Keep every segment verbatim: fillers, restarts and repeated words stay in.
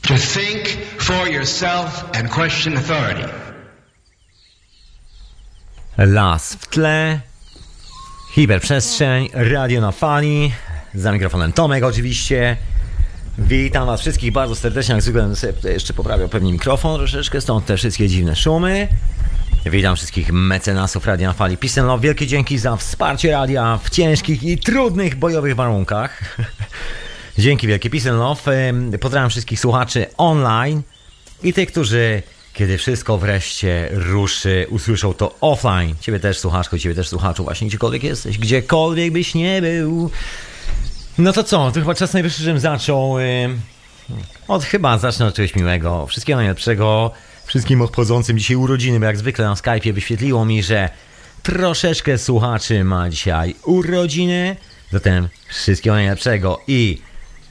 to think for yourself and question authority. Las w tle, hiperprzestrzeń, radio na fali, za mikrofonem Tomek oczywiście. Witam was wszystkich bardzo serdecznie, jak zwykle sobie jeszcze poprawiał pewnie mikrofon troszeczkę, stąd te wszystkie dziwne szumy. Witam wszystkich mecenasów Radia na Fali. Peace and love, wielkie dzięki za wsparcie radia w ciężkich i trudnych bojowych warunkach. Dzięki wielkie, peace and love. Pozdrawiam wszystkich słuchaczy online i tych, którzy kiedy wszystko wreszcie ruszy, usłyszą to offline. Ciebie też słuchaczko, ciebie też słuchaczu, właśnie gdziekolwiek jesteś, gdziekolwiek byś nie był. No to co, to chyba czas najwyższy, żebym zaczął. Yy, od chyba zacznę od czegoś miłego. Wszystkiego najlepszego wszystkim obchodzącym dzisiaj urodziny, bo jak zwykle na Skype'ie wyświetliło mi, że troszeczkę słuchaczy ma dzisiaj urodziny. Zatem wszystkiego najlepszego i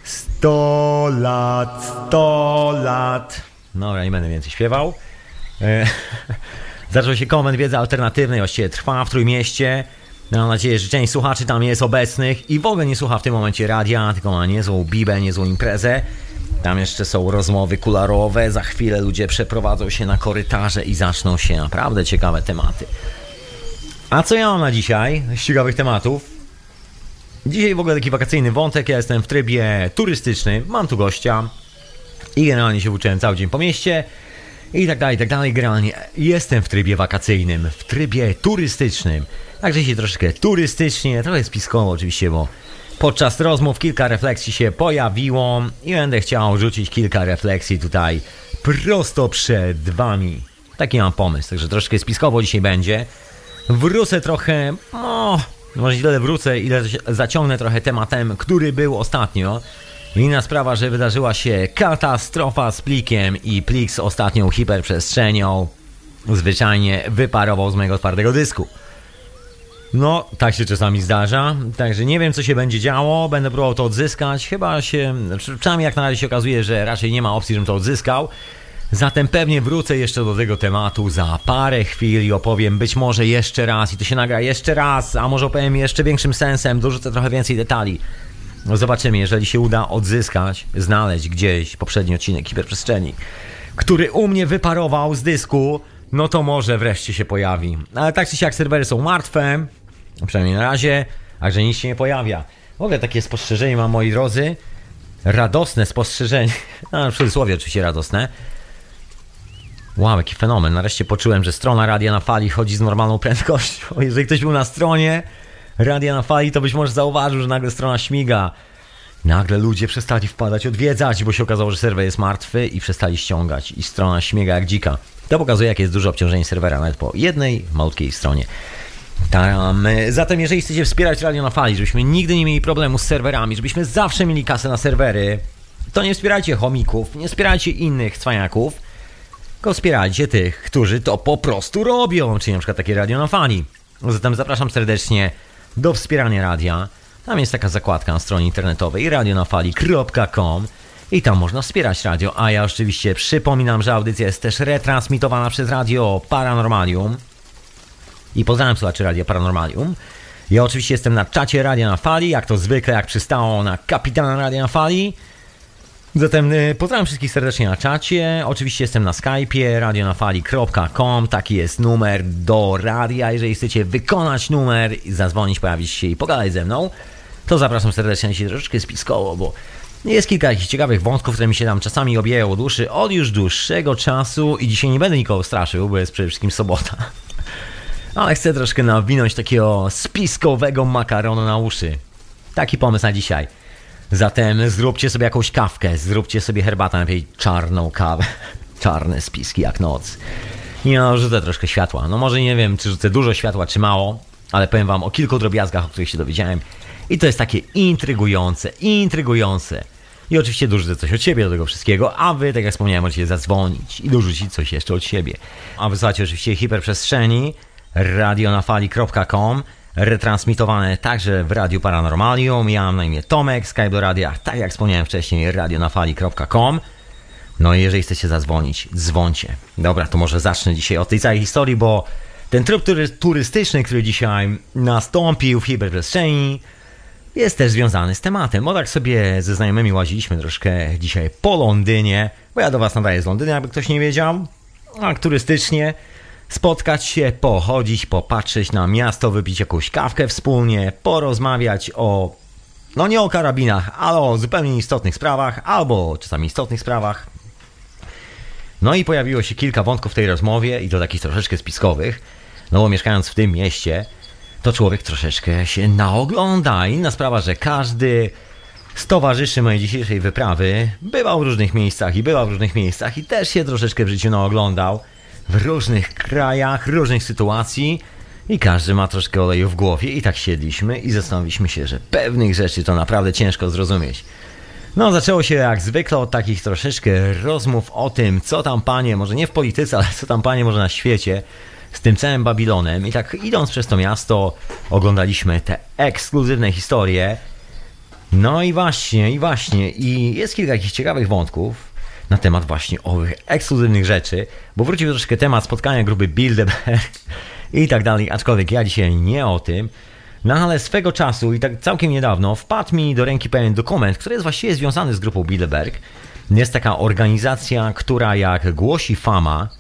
sto lat, sto lat. Dobra, nie będę więcej śpiewał. E, zaczął się konwent wiedzy alternatywnej, właściwie trwa w Trójmieście. Mam nadzieję, że część słuchaczy tam jest obecnych i w ogóle nie słucha w tym momencie radia, tylko ma niezłą bibę, niezłą imprezę. Tam jeszcze są rozmowy kularowe, za chwilę ludzie przeprowadzą się na korytarze i zaczną się naprawdę ciekawe tematy. A co ja mam na dzisiaj z ciekawych tematów? Dzisiaj w ogóle taki wakacyjny wątek, ja jestem w trybie turystycznym, mam tu gościa i generalnie się włóczyłem cały dzień po mieście i tak dalej, i tak dalej. Generalnie jestem w trybie wakacyjnym, w trybie turystycznym. Także się troszkę turystycznie, trochę spiskowo oczywiście, bo podczas rozmów kilka refleksji się pojawiło i będę chciał rzucić kilka refleksji tutaj prosto przed wami. Taki mam pomysł, także troszkę spiskowo dzisiaj będzie. Wrócę trochę, no, może nie tyle wrócę, ile zaciągnę trochę tematem, który był ostatnio. Inna sprawa, że wydarzyła się katastrofa z plikiem i plik z ostatnią hiperprzestrzenią zwyczajnie wyparował z mojego twardego dysku. No, tak się czasami zdarza, także nie wiem, co się będzie działo, będę próbował to odzyskać, chyba się, przynajmniej jak na razie się okazuje, że raczej nie ma opcji, żebym to odzyskał, zatem pewnie wrócę jeszcze do tego tematu za parę chwil i opowiem być może jeszcze raz i to się nagra jeszcze raz, a może opowiem jeszcze większym sensem, dorzucę trochę więcej detali. No zobaczymy, jeżeli się uda odzyskać, znaleźć gdzieś poprzedni odcinek hiperprzestrzeni, który u mnie wyparował z dysku, no to może wreszcie się pojawi. Ale tak czy siak serwery są martwe, przynajmniej na razie, także nic się nie pojawia. W ogóle takie spostrzeżenie mam, moi drodzy, radosne spostrzeżenie, no w cudzysłowie oczywiście radosne. Wow, jaki fenomen, nareszcie poczułem, że strona Radia na Fali chodzi z normalną prędkością. Jeżeli ktoś był na stronie Radia na Fali, to być może zauważył, że nagle strona śmiga. Nagle ludzie przestali wpadać, odwiedzać, bo się okazało, że serwer jest martwy i przestali ściągać i strona śmiga jak dzika. To pokazuje, jakie jest duże obciążenie serwera, nawet po jednej malutkiej stronie. Tam. Zatem jeżeli chcecie wspierać Radio na Fali, żebyśmy nigdy nie mieli problemu z serwerami, żebyśmy zawsze mieli kasę na serwery, to nie wspierajcie chomików, nie wspierajcie innych cwaniaków, tylko wspierajcie tych, którzy to po prostu robią, czyli na przykład takie Radio na Fali. Zatem zapraszam serdecznie do wspierania radia. Tam jest taka zakładka na stronie internetowej radio na fali kropka com i tam można wspierać radio, a ja oczywiście przypominam, że audycja jest też retransmitowana przez Radio Paranormalium i pozdrawiam słuchaczy Radia Paranormalium. Ja oczywiście jestem na czacie Radia na Fali, jak to zwykle, jak przystało na kapitana Radia na Fali. Zatem y, pozdrawiam wszystkich serdecznie na czacie. Oczywiście jestem na Skype'ie radio na fali kropka com. Taki jest numer do radia. Jeżeli chcecie wykonać numer, zadzwonić, pojawić się i pogadać ze mną, to zapraszam serdecznie. Dzisiaj troszeczkę spiskowo, bo jest kilka jakichś ciekawych wątków, które mi się tam czasami obijają od uszy od już dłuższego czasu i dzisiaj nie będę nikogo straszył, bo jest przede wszystkim sobota. Ale chcę troszkę nawinąć takiego spiskowego makaronu na uszy. Taki pomysł na dzisiaj. Zatem zróbcie sobie jakąś kawkę, zróbcie sobie herbatę, najlepiej czarną kawę. Czarne spiski jak noc. I no, rzucę troszkę światła. No może nie wiem, czy rzucę dużo światła, czy mało, ale powiem wam o kilku drobiazgach, o których się dowiedziałem. I to jest takie intrygujące, intrygujące. I oczywiście dorzucę coś od siebie do tego wszystkiego, a wy, tak jak wspomniałem, możecie zadzwonić i dorzucić coś jeszcze od siebie. A wysłuchacie oczywiście hiperprzestrzeni, radio na fali kropka com, retransmitowane także w Radiu Paranormalium. Ja mam na imię Tomek, Skype do radia, tak jak wspomniałem wcześniej, radio na fali kropka com. No i jeżeli chcecie zadzwonić, dzwońcie. Dobra, to może zacznę dzisiaj od tej całej historii, bo ten tryb turystyczny, który dzisiaj nastąpił w hiperprzestrzeni, jest też związany z tematem, bo tak sobie ze znajomymi łaziliśmy troszkę dzisiaj po Londynie, bo ja do was nadaję z Londynu, jakby ktoś nie wiedział, a turystycznie spotkać się, pochodzić, popatrzeć na miasto, wypić jakąś kawkę wspólnie, porozmawiać o, no nie o karabinach, ale o zupełnie istotnych sprawach, albo czasami istotnych sprawach. No i pojawiło się kilka wątków w tej rozmowie i to takich troszeczkę spiskowych, no bo mieszkając w tym mieście, to człowiek troszeczkę się naogląda. Inna sprawa, że każdy z towarzyszy mojej dzisiejszej wyprawy bywał w różnych miejscach i bywał w różnych miejscach i też się troszeczkę w życiu naoglądał w różnych krajach, różnych sytuacji i każdy ma troszkę oleju w głowie i tak siedliśmy i zastanowiliśmy się, że pewnych rzeczy to naprawdę ciężko zrozumieć. No zaczęło się jak zwykle od takich troszeczkę rozmów o tym, co tam panie, może nie w polityce, ale co tam panie może na świecie, z tym całym Babilonem. I tak idąc przez to miasto oglądaliśmy te ekskluzywne historie. No i właśnie, i właśnie, i jest kilka jakichś ciekawych wątków na temat właśnie owych ekskluzywnych rzeczy, bo wrócił troszkę temat spotkania grupy Bilderberg i tak dalej, aczkolwiek ja dzisiaj nie o tym. No ale swego czasu i tak całkiem niedawno wpadł mi do ręki pewien dokument, który jest właściwie związany z grupą Bilderberg. Jest taka organizacja, która jak głosi fama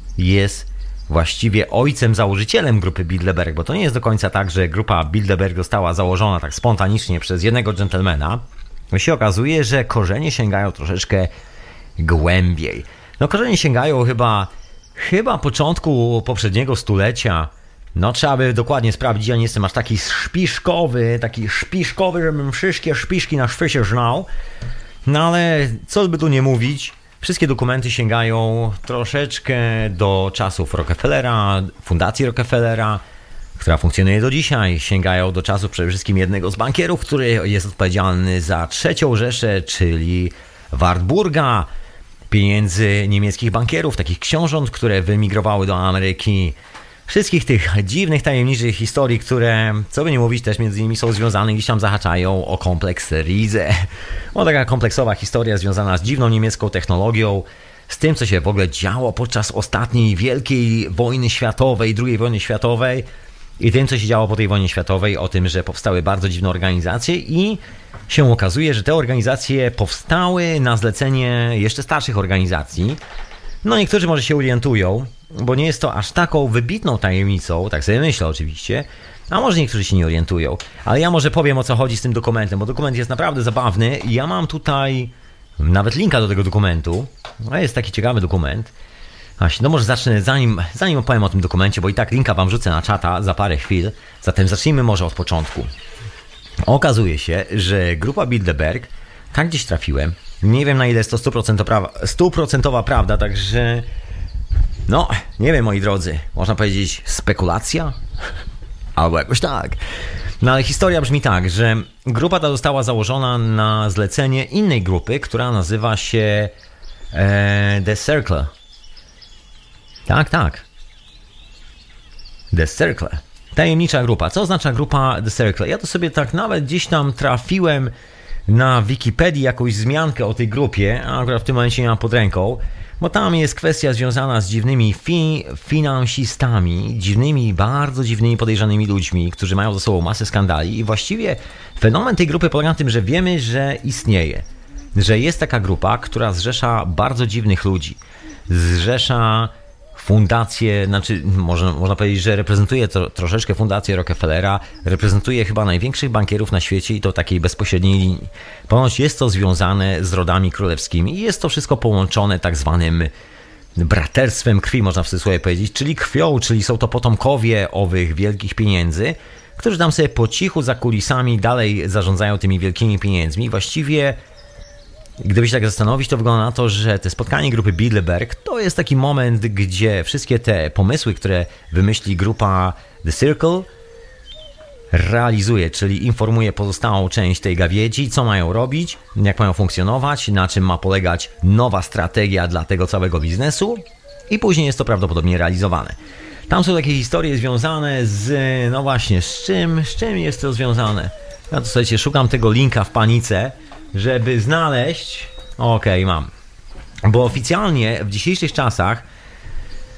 jest właściwie ojcem, założycielem grupy Bilderberg, bo to nie jest do końca tak, że grupa Bilderberg została założona tak spontanicznie przez jednego dżentelmena. To się okazuje, że korzenie sięgają troszeczkę głębiej. No korzenie sięgają chyba, chyba początku poprzedniego stulecia. No trzeba by dokładnie sprawdzić, ja nie jestem aż taki szpiszkowy, taki szpiszkowy, żebym wszystkie szpiszki na szwycie znał. No ale co by tu nie mówić, wszystkie dokumenty sięgają troszeczkę do czasów Rockefellera, Fundacji Rockefellera, która funkcjonuje do dzisiaj. Sięgają do czasów przede wszystkim jednego z bankierów, który jest odpowiedzialny za trzecią Rzeszę, czyli Wartburga, pieniędzy niemieckich bankierów, takich książąt, które wyemigrowały do Ameryki. Wszystkich tych dziwnych, tajemniczych historii, które, co by nie mówić, też między nimi są związane, gdzieś tam zahaczają o kompleks Riese. O taka kompleksowa historia związana z dziwną niemiecką technologią, z tym, co się w ogóle działo podczas ostatniej wielkiej wojny światowej, drugiej wojny światowej i tym, co się działo po tej wojnie światowej, o tym, że powstały bardzo dziwne organizacje i się okazuje, że te organizacje powstały na zlecenie jeszcze starszych organizacji. No niektórzy może się orientują, bo nie jest to aż taką wybitną tajemnicą, tak sobie myślę oczywiście, a może niektórzy się nie orientują, ale ja może powiem, o co chodzi z tym dokumentem, bo dokument jest naprawdę zabawny i ja mam tutaj nawet linka do tego dokumentu. No jest taki ciekawy dokument. Właśnie, no może zacznę, zanim, zanim opowiem o tym dokumencie, bo i tak linka wam rzucę na czata za parę chwil, zatem zacznijmy może od początku. Okazuje się, że grupa Bilderberg, tak gdzieś trafiłem, nie wiem na ile jest to stuprocentowa prawda, także no, nie wiem moi drodzy, można powiedzieć spekulacja? Albo jakoś tak. No ale historia brzmi tak, że grupa ta została założona na zlecenie innej grupy, która nazywa się e, The Circle. Tak, tak. The Circle. Tajemnicza grupa. Co oznacza grupa The Circle? Ja to sobie tak nawet gdzieś tam trafiłem na Wikipedii jakąś wzmiankę o tej grupie, a akurat w tym momencie nie mam pod ręką, bo tam jest kwestia związana z dziwnymi fi- finansistami, dziwnymi, bardzo dziwnymi, podejrzanymi ludźmi, którzy mają ze sobą masę skandali i właściwie fenomen tej grupy polega na tym, że wiemy, że istnieje, że jest taka grupa, która zrzesza bardzo dziwnych ludzi, zrzesza fundację, znaczy można, można powiedzieć, że reprezentuje to, troszeczkę fundację Rockefellera, reprezentuje chyba największych bankierów na świecie i to takiej bezpośredniej linii. Ponoć jest to związane z rodami królewskimi i jest to wszystko połączone tak zwanym braterstwem krwi, można w cudzysłowie powiedzieć, czyli krwią, czyli są to potomkowie owych wielkich pieniędzy, którzy tam sobie po cichu za kulisami dalej zarządzają tymi wielkimi pieniędzmi. Właściwie gdyby się tak zastanowić, to wygląda na to, że te spotkanie grupy Bilderberg to jest taki moment, gdzie wszystkie te pomysły, które wymyśli grupa The Circle, realizuje, czyli informuje pozostałą część tej gawiedzi, co mają robić, jak mają funkcjonować, na czym ma polegać nowa strategia dla tego całego biznesu i później jest to prawdopodobnie realizowane. Tam są takie historie związane z, no właśnie, z czym, z czym jest to związane? Ja to słuchajcie, szukam tego linka w panice, żeby znaleźć... Okej, okay, mam. Bo oficjalnie w dzisiejszych czasach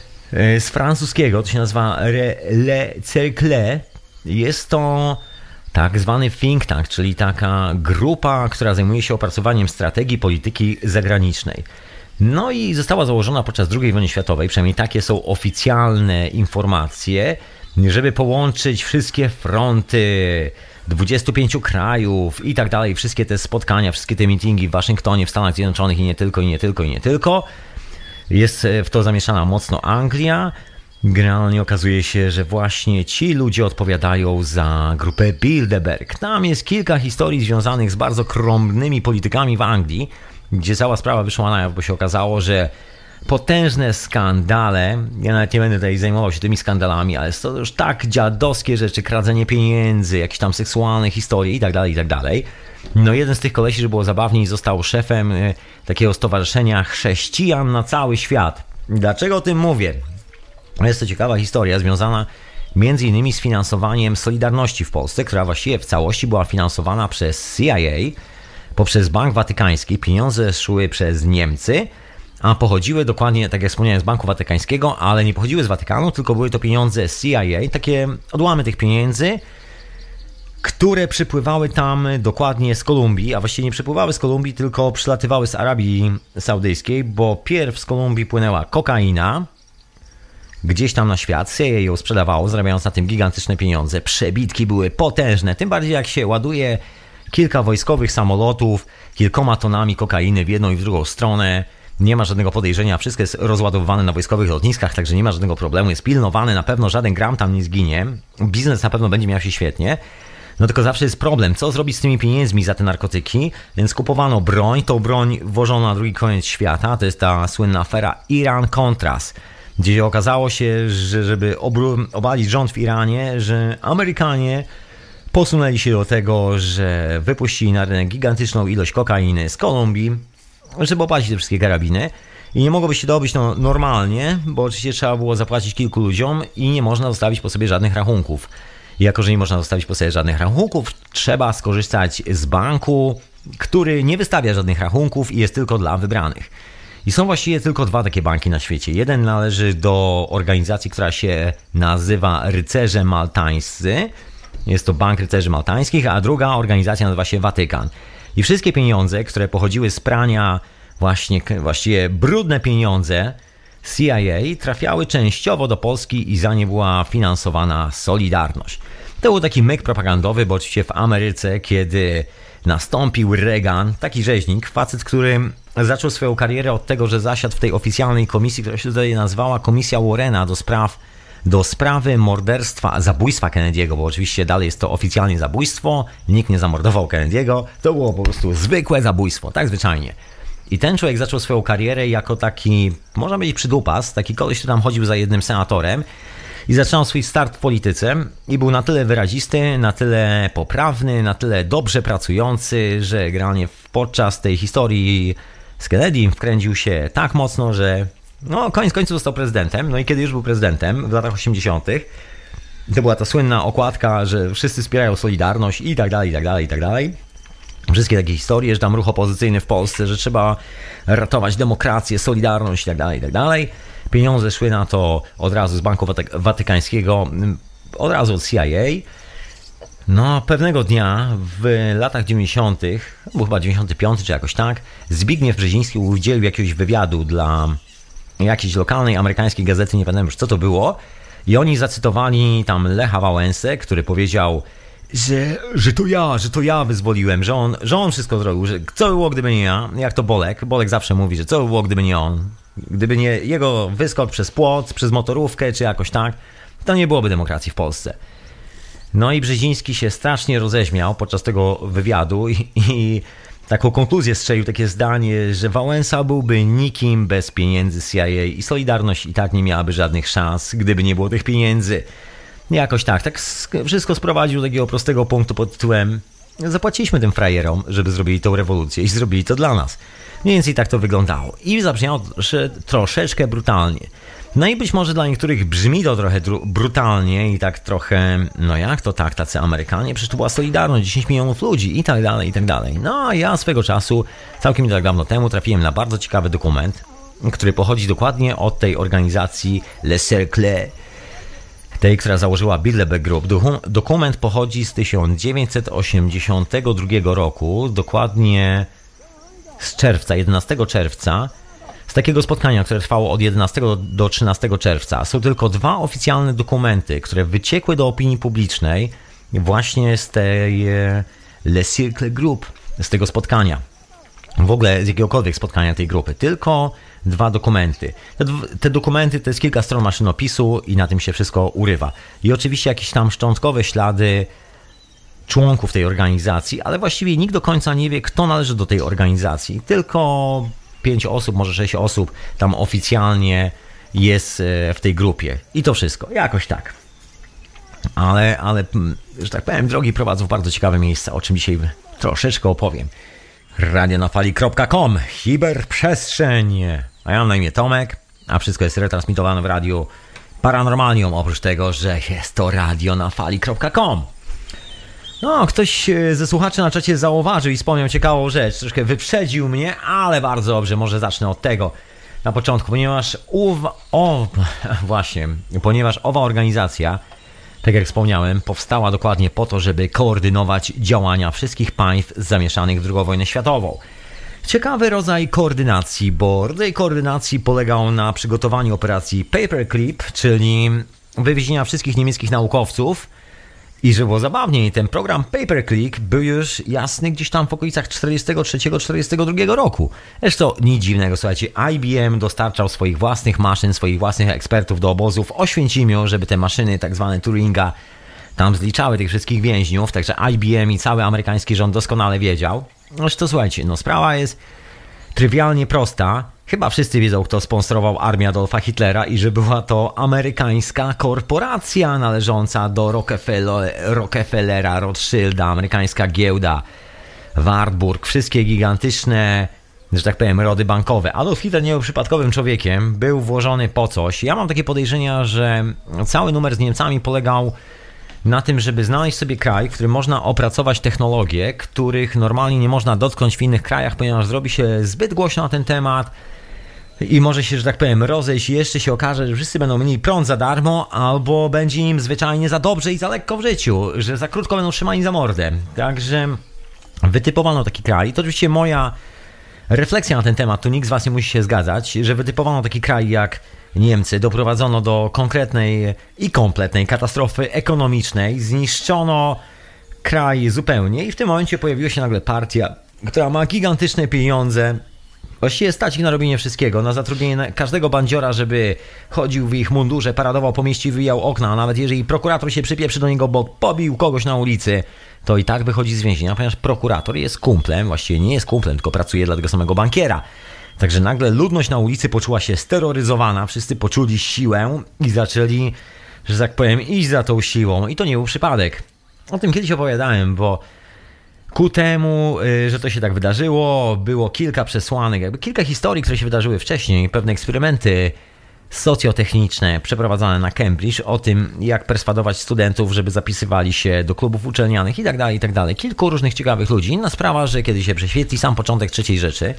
z francuskiego, to się nazywa Le Cercle, jest to Tak zwany think tank, czyli taka grupa, która zajmuje się opracowaniem strategii polityki zagranicznej. No i została założona podczas drugiej wojny światowej, przynajmniej takie są oficjalne informacje, żeby połączyć wszystkie fronty dwudziestu pięciu krajów i tak dalej, wszystkie te spotkania, wszystkie te meetingi w Waszyngtonie, w Stanach Zjednoczonych i nie tylko, i nie tylko, i nie tylko. Jest w to zamieszana mocno Anglia. Generalnie okazuje się, że właśnie ci ludzie odpowiadają za grupę Bilderberg. Tam jest kilka historii związanych z bardzo krąbnymi politykami w Anglii, gdzie cała sprawa wyszła na jaw, bo się okazało, że potężne skandale, ja nawet nie będę tutaj zajmował się tymi skandalami, ale to już tak dziadowskie rzeczy, kradzenie pieniędzy, jakieś tam seksualne historie i tak dalej, i tak dalej. No jeden z tych kolesi, że było zabawniej, został szefem takiego stowarzyszenia chrześcijan na cały świat. Dlaczego o tym mówię? Jest to ciekawa historia związana między innymi z finansowaniem Solidarności w Polsce, która właściwie w całości była finansowana przez C I A, poprzez Bank Watykański. Pieniądze szły przez Niemcy, a pochodziły dokładnie, tak jak wspomniałem, z Banku Watykańskiego, ale nie pochodziły z Watykanu, tylko były to pieniądze z C I A, takie odłamy tych pieniędzy, które przypływały tam dokładnie z Kolumbii, a właściwie nie przypływały z Kolumbii, tylko przylatywały z Arabii Saudyjskiej, bo pierw z Kolumbii płynęła kokaina, gdzieś tam na świat, C I A ją sprzedawało, zarabiając na tym gigantyczne pieniądze. Przebitki były potężne, tym bardziej jak się ładuje kilka wojskowych samolotów kilkoma tonami kokainy w jedną i w drugą stronę. Nie ma żadnego podejrzenia, wszystko jest rozładowywane na wojskowych lotniskach, także nie ma żadnego problemu, jest pilnowane, na pewno żaden gram tam nie zginie, biznes na pewno będzie miał się świetnie. No tylko zawsze jest problem, co zrobić z tymi pieniędzmi za te narkotyki, więc kupowano broń, tą broń włożono na drugi koniec świata, to jest ta słynna afera Iran-Contras, gdzie okazało się, że żeby obru- obalić rząd w Iranie, że Amerykanie posunęli się do tego, że wypuścili na rynek gigantyczną ilość kokainy z Kolumbii, żeby opłacić te wszystkie karabiny. I nie mogłoby się dobyć no, normalnie, bo oczywiście trzeba było zapłacić kilku ludziom i nie można zostawić po sobie żadnych rachunków. I jako, że nie można zostawić po sobie żadnych rachunków, trzeba skorzystać z banku, który nie wystawia żadnych rachunków i jest tylko dla wybranych. I są właściwie tylko dwa takie banki na świecie. Jeden należy do organizacji, która się nazywa Rycerze Maltańscy. Jest to Bank Rycerzy Maltańskich, a druga organizacja nazywa się Watykan. I wszystkie pieniądze, które pochodziły z prania, właśnie właściwie brudne pieniądze C I A, trafiały częściowo do Polski i za nie była finansowana Solidarność. To był taki myk propagandowy, bo oczywiście w Ameryce, kiedy nastąpił Reagan, taki rzeźnik, facet, który zaczął swoją karierę od tego, że zasiadł w tej oficjalnej komisji, która się tutaj nazwała Komisja Warrena do spraw do sprawy morderstwa, zabójstwa Kennedy'ego, bo oczywiście dalej jest to oficjalnie zabójstwo, nikt nie zamordował Kennedy'ego, to było po prostu zwykłe zabójstwo, tak zwyczajnie. I ten człowiek zaczął swoją karierę jako taki, można powiedzieć, przydupas, taki koleś, który tam chodził za jednym senatorem i zaczynał swój start w polityce i był na tyle wyrazisty, na tyle poprawny, na tyle dobrze pracujący, że generalnie podczas tej historii z Kennedy wkręcił się tak mocno, że no koniec końców został prezydentem. No i kiedy już był prezydentem w latach osiemdziesiątych, to była ta słynna okładka, że wszyscy wspierają Solidarność i tak dalej, i tak dalej, i tak dalej. Wszystkie takie historie, że tam ruch opozycyjny w Polsce, że trzeba ratować demokrację, Solidarność i tak dalej, i tak dalej. Pieniądze szły na to od razu z Banku Waty- Watykańskiego, od razu od C I A. No, pewnego dnia w latach dziewięćdziesiątych, był chyba dziewięćdziesiąty piąty czy jakoś tak, Zbigniew Brzeziński udzielił jakiegoś wywiadu dla jakiejś lokalnej amerykańskiej gazety, nie pamiętam już co to było, i oni zacytowali tam Lecha Wałęsę, który powiedział, że, że to ja, że to ja wyzwoliłem, że on, że on wszystko zrobił, że co by było, gdyby nie ja, jak to Bolek, Bolek zawsze mówi, że co by było, gdyby nie on, gdyby nie jego wyskok przez płot, przez motorówkę, czy jakoś tak, to nie byłoby demokracji w Polsce. No i Brzeziński się strasznie roześmiał podczas tego wywiadu i, i taką konkluzję strzelił, takie zdanie, że Wałęsa byłby nikim bez pieniędzy C I A i Solidarność i tak nie miałaby żadnych szans, gdyby nie było tych pieniędzy. Jakoś tak, tak wszystko sprowadził do takiego prostego punktu pod tytułem zapłaciliśmy tym frajerom, żeby zrobili tą rewolucję i zrobili to dla nas. Mniej więcej tak to wyglądało. I zabrzmiało troszeczkę brutalnie. No i być może dla niektórych brzmi to trochę brutalnie i tak trochę, no jak to tak, tacy Amerykanie, przecież to była Solidarność, dziesięć milionów ludzi i tak dalej, i tak dalej. No a ja swego czasu, całkiem nie tak dawno temu, trafiłem na bardzo ciekawy dokument, który pochodzi dokładnie od tej organizacji Le Cercle. tej, która założyła Bilderberg Group. Dokument pochodzi z tysiąc dziewięćset osiemdziesiątego drugiego roku, dokładnie z czerwca, jedenastego czerwca, z takiego spotkania, które trwało od jedenastego do trzynastego czerwca. Są tylko dwa oficjalne dokumenty, które wyciekły do opinii publicznej właśnie z tej Le Cercle Group, z tego spotkania. W ogóle z jakiegokolwiek spotkania tej grupy. Tylko dwa dokumenty. Te, te dokumenty to jest kilka stron maszynopisu i na tym się wszystko urywa. I oczywiście jakieś tam szczątkowe ślady członków tej organizacji, ale właściwie nikt do końca nie wie, kto należy do tej organizacji. Tylko pięć osób, może sześć osób tam oficjalnie jest w tej grupie. I to wszystko. Jakoś tak. Ale, ale że tak powiem, drogi prowadzą w bardzo ciekawe miejsca, o czym dzisiaj troszeczkę opowiem. radionafali kropka com, hiperprzestrzeń. A ja mam na imię Tomek, a wszystko jest retransmitowane w radiu Paranormalium, oprócz tego, że jest to radionafali kropka com. No, ktoś ze słuchaczy na czacie zauważył i wspomniał ciekawą rzecz, troszkę wyprzedził mnie, ale bardzo dobrze, może zacznę od tego na początku, ponieważ uwa, o, właśnie, ponieważ owa organizacja, tak jak wspomniałem, powstała dokładnie po to, żeby koordynować działania wszystkich państw zamieszanych w drugą wojnę światową. Ciekawy rodzaj koordynacji, bo rodzaj koordynacji polegał na przygotowaniu operacji Paperclip, czyli wywiezienia wszystkich niemieckich naukowców. I że było zabawniej, ten program Paperclip był już jasny gdzieś tam w okolicach czterdziestego trzeciego czterdziestego drugiego roku. Zresztą nic dziwnego, słuchajcie, I B M dostarczał swoich własnych maszyn, swoich własnych ekspertów do obozów w Oświęcimiu, żeby te maszyny tak zwane Turinga tam zliczały tych wszystkich więźniów, także I B M i cały amerykański rząd doskonale wiedział. Zresztą słuchajcie, no sprawa jest trywialnie prosta. Chyba wszyscy wiedzą, kto sponsorował armię Adolfa Hitlera i że była to amerykańska korporacja należąca do Rockefeller, Rockefellera, Rothschilda, amerykańska giełda, Wartburg, wszystkie gigantyczne, że tak powiem, rody bankowe. Adolf Hitler nie był przypadkowym człowiekiem, był włożony po coś. Ja mam takie podejrzenia, że cały numer z Niemcami polegał na tym, żeby znaleźć sobie kraj, w którym można opracować technologie, których normalnie nie można dotknąć w innych krajach, ponieważ zrobi się zbyt głośno na ten temat i może się, że tak powiem, rozejść i jeszcze się okaże, że wszyscy będą mieli prąd za darmo, albo będzie im zwyczajnie za dobrze i za lekko w życiu, że za krótko będą trzymani za mordę. Także wytypowano taki kraj. To oczywiście moja refleksja na ten temat, tu nikt z was nie musi się zgadzać, że wytypowano taki kraj jak Niemcy, doprowadzono do konkretnej i kompletnej katastrofy ekonomicznej, zniszczono kraj zupełnie i w tym momencie pojawiła się nagle partia, która ma gigantyczne pieniądze, właściwie stać ich na robienie wszystkiego, na zatrudnienie każdego bandziora, żeby chodził w ich mundurze, paradował po mieście i wywijał okna, a nawet jeżeli prokurator się przypieprzy do niego, bo pobił kogoś na ulicy, to i tak wychodzi z więzienia, ponieważ prokurator jest kumplem, właściwie nie jest kumplem, tylko pracuje dla tego samego bankiera. Także nagle ludność na ulicy poczuła się steroryzowana, wszyscy poczuli siłę i zaczęli, że tak powiem, iść za tą siłą. I to nie był przypadek. O tym kiedyś opowiadałem, bo ku temu, że to się tak wydarzyło, było kilka przesłanek, jakby kilka historii, które się wydarzyły wcześniej, pewne eksperymenty socjotechniczne przeprowadzane na Cambridge o tym, jak perswadować studentów, żeby zapisywali się do klubów uczelnianych i tak dalej, i tak dalej. Kilku różnych ciekawych ludzi. Inna sprawa, że kiedy się prześwietli sam początek trzeciej rzeczy,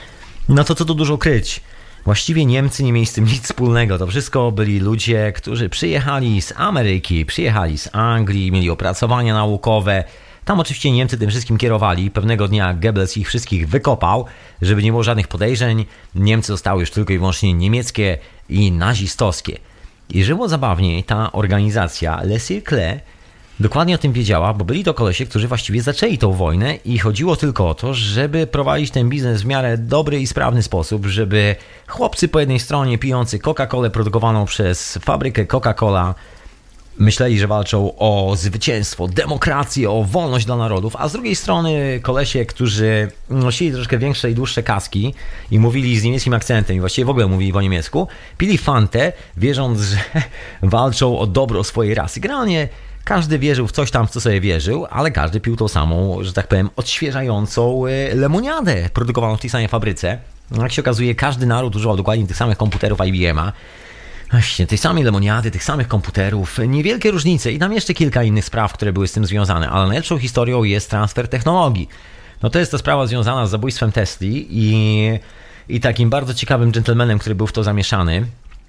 no to co tu dużo kryć. Właściwie Niemcy nie mieli z tym nic wspólnego. To wszystko byli ludzie, którzy przyjechali z Ameryki, przyjechali z Anglii, mieli opracowania naukowe. Tam oczywiście Niemcy tym wszystkim kierowali. Pewnego dnia Goebbels ich wszystkich wykopał, żeby nie było żadnych podejrzeń. Niemcy zostały już tylko i wyłącznie niemieckie i nazistowskie. I że było zabawniej, ta organizacja Le Cercle dokładnie o tym wiedziała, bo byli to kolesie, którzy właściwie zaczęli tą wojnę i chodziło tylko o to, żeby prowadzić ten biznes w miarę dobry i sprawny sposób, żeby chłopcy po jednej stronie pijący Coca-Colę produkowaną przez fabrykę Coca-Cola myśleli, że walczą o zwycięstwo, demokrację, o wolność dla narodów, a z drugiej strony kolesie, którzy nosili troszkę większe i dłuższe kaski i mówili z niemieckim akcentem i właściwie w ogóle mówili po niemiecku, pili fantę, wierząc, że walczą o dobro swojej rasy. Generalnie każdy wierzył w coś tam, w co sobie wierzył, ale każdy pił tą samą, że tak powiem, odświeżającą lemoniadę produkowaną w tej samej fabryce. Jak się okazuje, każdy naród używał dokładnie tych samych komputerów I B M a. Właśnie, tej samej lemoniady, tych samych komputerów, niewielkie różnice i tam jeszcze kilka innych spraw, które były z tym związane, ale najlepszą historią jest transfer technologii. No to jest ta sprawa związana z zabójstwem Tesli i, i takim bardzo ciekawym dżentelmenem, który był w to zamieszany.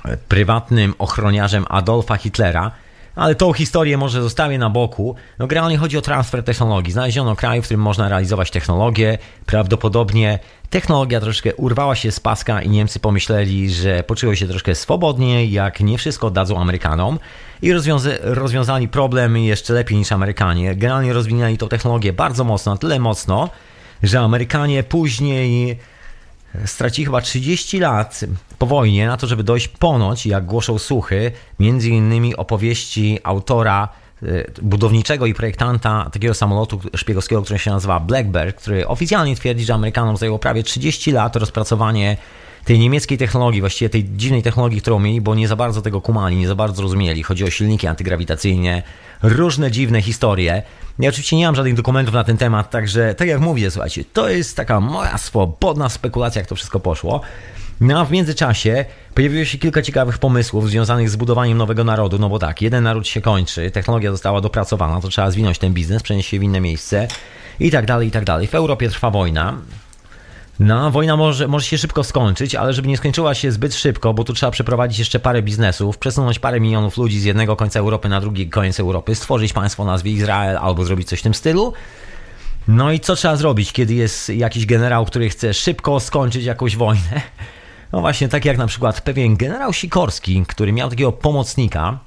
prywatnym ochroniarzem Adolfa Hitlera, ale tą historię może zostawię na boku. No generalnie chodzi o transfer technologii. Znaleziono kraj, w którym można realizować technologię. Prawdopodobnie technologia troszkę urwała się z paska i Niemcy pomyśleli, że poczują się troszkę swobodniej, jak nie wszystko oddadzą Amerykanom i rozwiąza- rozwiązali problem jeszcze lepiej niż Amerykanie. Generalnie rozwinęli tą technologię bardzo mocno, na tyle mocno, że Amerykanie później stracili chyba trzydzieści lat po wojnie na to, żeby dojść ponoć, jak głoszą słuchy, między innymi opowieści autora budowniczego i projektanta takiego samolotu szpiegowskiego, który się nazywa Blackbird, który oficjalnie twierdzi, że Amerykanom zajęło prawie trzydzieści lat rozpracowanie tej niemieckiej technologii, właściwie tej dziwnej technologii, którą mieli, bo nie za bardzo tego kumali, nie za bardzo rozumieli. Chodzi o silniki antygrawitacyjne, różne dziwne historie. Ja oczywiście nie mam żadnych dokumentów na ten temat, także tak jak mówię, słuchajcie, to jest taka moja swobodna spekulacja, jak to wszystko poszło. No a w międzyczasie pojawiło się kilka ciekawych pomysłów związanych z budowaniem nowego narodu, no bo tak, jeden naród się kończy, technologia została dopracowana, to trzeba zwinąć ten biznes, przenieść się w inne miejsce i tak dalej, i tak dalej. W Europie trwa wojna. No, wojna może, może się szybko skończyć, ale żeby nie skończyła się zbyt szybko, bo tu trzeba przeprowadzić jeszcze parę biznesów, przesunąć parę milionów ludzi z jednego końca Europy na drugi koniec Europy, stworzyć państwo o nazwie Izrael albo zrobić coś w tym stylu. No i co trzeba zrobić, kiedy jest jakiś generał, który chce szybko skończyć jakąś wojnę? No właśnie, tak jak na przykład pewien generał Sikorski, który miał takiego pomocnika,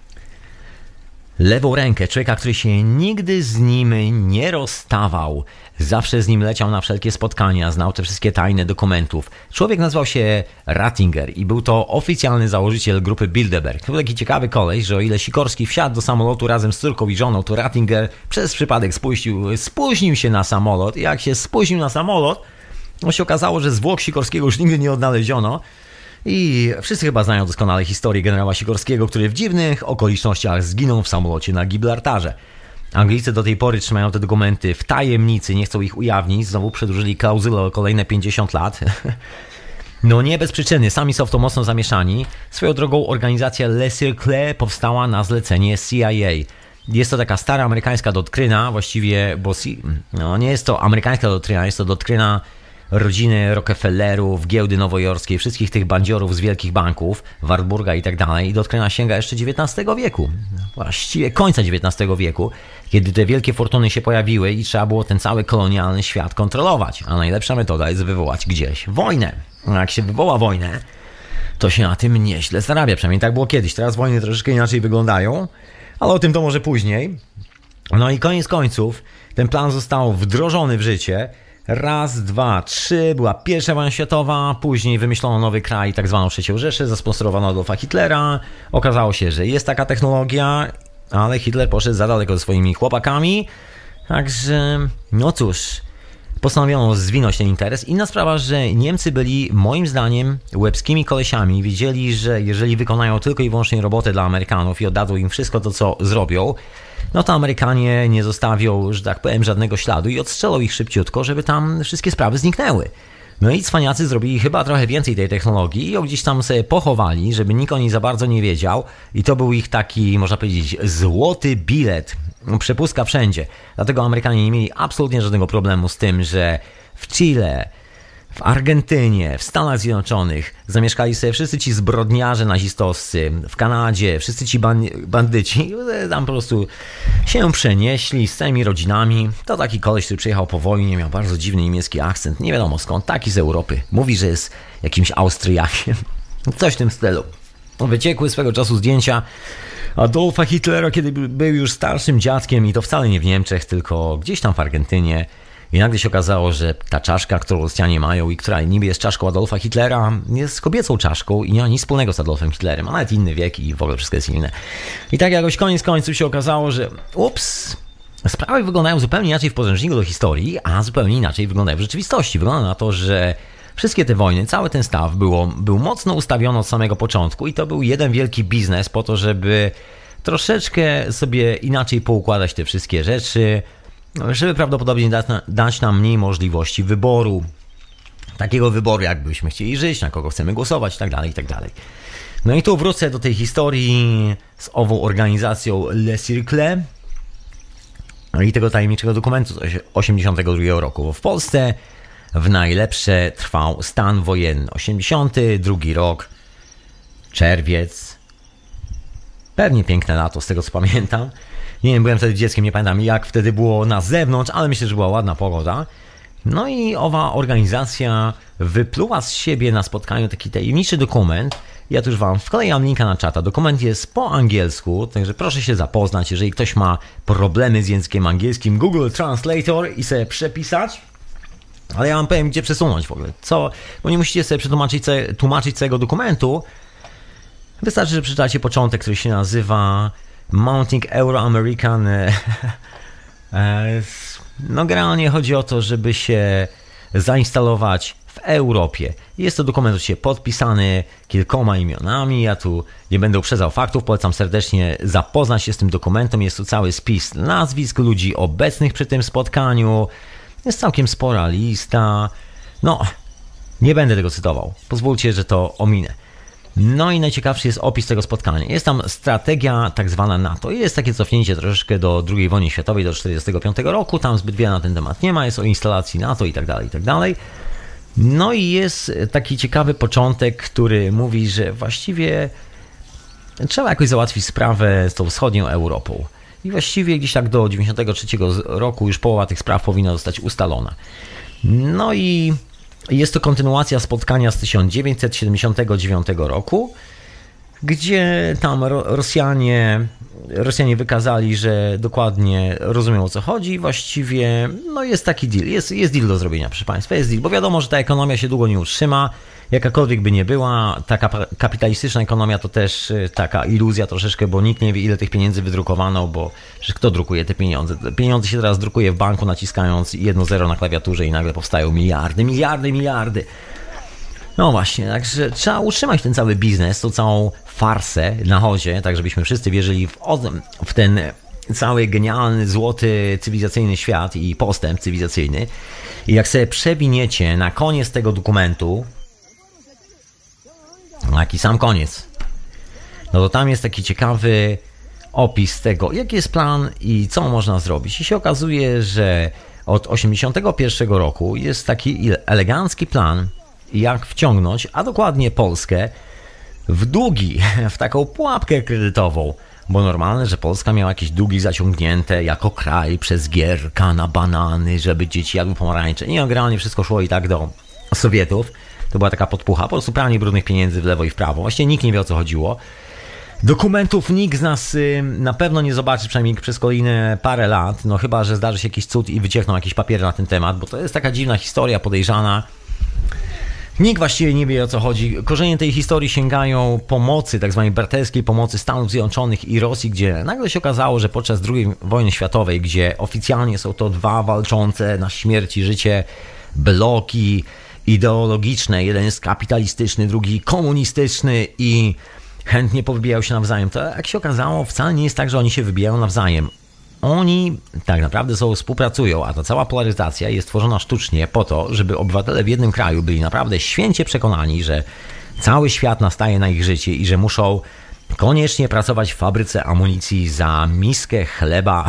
lewą rękę, człowieka, który się nigdy z nim nie rozstawał. Zawsze z nim leciał na wszelkie spotkania, znał te wszystkie tajne dokumentów. Człowiek nazywał się Rattinger i był to oficjalny założyciel grupy Bilderberg. To był taki ciekawy koleś, że o ile Sikorski wsiadł do samolotu razem z córką i żoną, to Rattinger przez przypadek spuścił, spóźnił się na samolot. I jak się spóźnił na samolot, to się okazało, że zwłok Sikorskiego już nigdy nie odnaleziono. I wszyscy chyba znają doskonale historię generała Sikorskiego, który w dziwnych okolicznościach zginął w samolocie na Gibraltarze. Anglicy do tej pory trzymają te dokumenty w tajemnicy, nie chcą ich ujawnić, znowu przedłużyli klauzulę o kolejne pięćdziesiąt lat. No nie bez przyczyny, sami są w to mocno zamieszani. Swoją drogą organizacja Le Cercle powstała na zlecenie C I A. Jest to taka stara amerykańska doktryna, właściwie, bo no, nie jest to amerykańska doktryna, jest to doktryna rodziny Rockefellerów, giełdy nowojorskiej, wszystkich tych bandziorów z wielkich banków, Warburga i tak dalej. I doktryna sięga jeszcze dziewiętnastego wieku, właściwie końca dziewiętnastego wieku, kiedy te wielkie fortuny się pojawiły i trzeba było ten cały kolonialny świat kontrolować. A najlepsza metoda jest wywołać gdzieś wojnę. A jak się wywoła wojnę, to się na tym nieźle zarabia. Przynajmniej tak było kiedyś. Teraz wojny troszeczkę inaczej wyglądają, ale o tym to może później. No i koniec końców ten plan został wdrożony w życie. Raz, dwa, trzy, była pierwsza wojna światowa, później wymyślono nowy kraj, tak zwaną trzecią Rzeszę, zasponsorowano Adolfa Hitlera. Okazało się, że jest taka technologia, ale Hitler poszedł za daleko ze swoimi chłopakami. Także, no cóż, postanowiono zwinąć ten interes. Inna sprawa, że Niemcy byli, moim zdaniem, łebskimi kolesiami. Wiedzieli, że jeżeli wykonają tylko i wyłącznie robotę dla Amerykanów i oddadzą im wszystko to, co zrobią, no to Amerykanie nie zostawią, że tak powiem, żadnego śladu i odstrzelą ich szybciutko, żeby tam wszystkie sprawy zniknęły. No i cwaniacy zrobili chyba trochę więcej tej technologii i ją gdzieś tam sobie pochowali, żeby nikt o niej za bardzo nie wiedział. I to był ich taki, można powiedzieć, złoty bilet. Przepustka wszędzie. Dlatego Amerykanie nie mieli absolutnie żadnego problemu z tym, że w Chile, w Argentynie, w Stanach Zjednoczonych zamieszkali sobie wszyscy ci zbrodniarze nazistowscy, w Kanadzie, wszyscy ci bandyci, tam po prostu się przenieśli z całymi rodzinami. To taki koleś, który przyjechał po wojnie, miał bardzo dziwny niemiecki akcent, nie wiadomo skąd, taki z Europy. Mówi, że jest jakimś Austriakiem. Coś w tym stylu. Wyciekły swego czasu zdjęcia Adolfa Hitlera, kiedy był już starszym dziadkiem i to wcale nie w Niemczech, tylko gdzieś tam w Argentynie. I nagle się okazało, że ta czaszka, którą Rosjanie mają i która niby jest czaszką Adolfa Hitlera, jest kobiecą czaszką i nie ma nic wspólnego z Adolfem Hitlerem, a nawet inny wiek i w ogóle wszystko jest inne. I tak jakoś koniec końców się okazało, że ups, sprawy wyglądają zupełnie inaczej w podręczniku do historii, a zupełnie inaczej wyglądają w rzeczywistości. Wygląda na to, że wszystkie te wojny, cały ten staw było, był mocno ustawiony od samego początku i to był jeden wielki biznes po to, żeby troszeczkę sobie inaczej poukładać te wszystkie rzeczy, żeby prawdopodobnie dać, dać nam mniej możliwości wyboru. Takiego wyboru, jakbyśmy chcieli żyć, na kogo chcemy głosować, itd., itd. No i tu wrócę do tej historii z ową organizacją Le Cercle i tego tajemniczego dokumentu z osiemdziesiątego drugiego roku. Bo w Polsce w najlepsze trwał stan wojenny. osiemdziesiąty drugi rok. czerwiec. Pewnie piękne lato, z tego co pamiętam. Nie wiem, byłem wtedy dzieckiem, nie pamiętam jak wtedy było na zewnątrz, ale myślę, że była ładna pogoda. No i owa organizacja wypluła z siebie na spotkaniu taki tajemniczy dokument. Ja tu już wam wklejam linka na czata. Dokument jest po angielsku, także proszę się zapoznać. Jeżeli ktoś ma problemy z językiem angielskim, Google Translator i sobie przepisać. Ale ja wam powiem, gdzie przesunąć w ogóle. Co? Bo nie musicie sobie przetłumaczyć tłumaczyć całego dokumentu. Wystarczy, że przeczytacie początek, który się nazywa Mounting Euro-American. No generalnie chodzi o to, żeby się zainstalować w Europie. Jest to dokument oczywiście podpisany kilkoma imionami. Ja tu nie będę uprzedzał faktów. Polecam serdecznie zapoznać się z tym dokumentem. Jest tu cały spis nazwisk ludzi obecnych przy tym spotkaniu. Jest całkiem spora lista. No, nie będę tego cytował. Pozwólcie, że to ominę. No i najciekawszy jest opis tego spotkania. Jest tam strategia tak zwana NATO. Jest takie cofnięcie troszeczkę do drugiej wojny światowej, do tysiąc dziewięćset czterdziestego piątego roku. Tam zbyt wiele na ten temat nie ma. Jest o instalacji NATO i tak dalej, i tak dalej. No i jest taki ciekawy początek, który mówi, że właściwie trzeba jakoś załatwić sprawę z tą wschodnią Europą. I właściwie gdzieś tak do dziewięćdziesiątego trzeciego roku już połowa tych spraw powinna zostać ustalona. No i jest to kontynuacja spotkania z tysiąc dziewięćset siedemdziesiątego dziewiątego roku, gdzie tam Rosjanie, Rosjanie wykazali, że dokładnie rozumieją, o co chodzi. Właściwie no jest taki deal, jest, jest deal do zrobienia, proszę Państwa, jest deal, bo wiadomo, że ta ekonomia się długo nie utrzyma, jakakolwiek by nie była. Taka kapitalistyczna ekonomia to też taka iluzja troszeczkę, bo nikt nie wie, ile tych pieniędzy wydrukowano, bo że kto drukuje te pieniądze. Pieniądze się teraz drukuje w banku, naciskając jedno zero na klawiaturze i nagle powstają miliardy, miliardy, miliardy. No właśnie, także trzeba utrzymać ten cały biznes, tą całą farsę na chodzie, tak żebyśmy wszyscy wierzyli w, w ten cały genialny, złoty, cywilizacyjny świat i postęp cywilizacyjny. I jak sobie przewiniecie na koniec tego dokumentu, taki sam koniec, no to tam jest taki ciekawy opis tego, jaki jest plan i co można zrobić. I się okazuje, że od osiemdziesiątego pierwszego roku jest taki elegancki plan, jak wciągnąć, a dokładnie Polskę, w długi, w taką pułapkę kredytową. Bo normalne, że Polska miała jakieś długi zaciągnięte jako kraj przez Gierka na banany, żeby dzieci jadły pomarańcze. Nie, generalnie wszystko szło i tak do Sowietów. To była taka podpucha, po prostu pranie brudnych pieniędzy w lewo i w prawo. Właściwie nikt nie wie, o co chodziło. Dokumentów nikt z nas y, na pewno nie zobaczy, przynajmniej przez kolejne parę lat, no chyba, że zdarzy się jakiś cud i wyciekną jakieś papiery na ten temat, bo to jest taka dziwna historia, podejrzana. Nikt właściwie nie wie, o co chodzi. Korzenie tej historii sięgają pomocy, tak zwanej braterskiej pomocy Stanów Zjednoczonych i Rosji, gdzie nagle się okazało, że podczas drugiej wojny światowej, gdzie oficjalnie są to dwa walczące na śmierć i życie bloki ideologiczne, jeden jest kapitalistyczny, drugi komunistyczny i chętnie powybijają się nawzajem. To jak się okazało, wcale nie jest tak, że oni się wybijają nawzajem. Oni tak naprawdę sobą współpracują, a ta cała polaryzacja jest tworzona sztucznie po to, żeby obywatele w jednym kraju byli naprawdę święcie przekonani, że cały świat nastaje na ich życie i że muszą koniecznie pracować w fabryce amunicji za miskę chleba.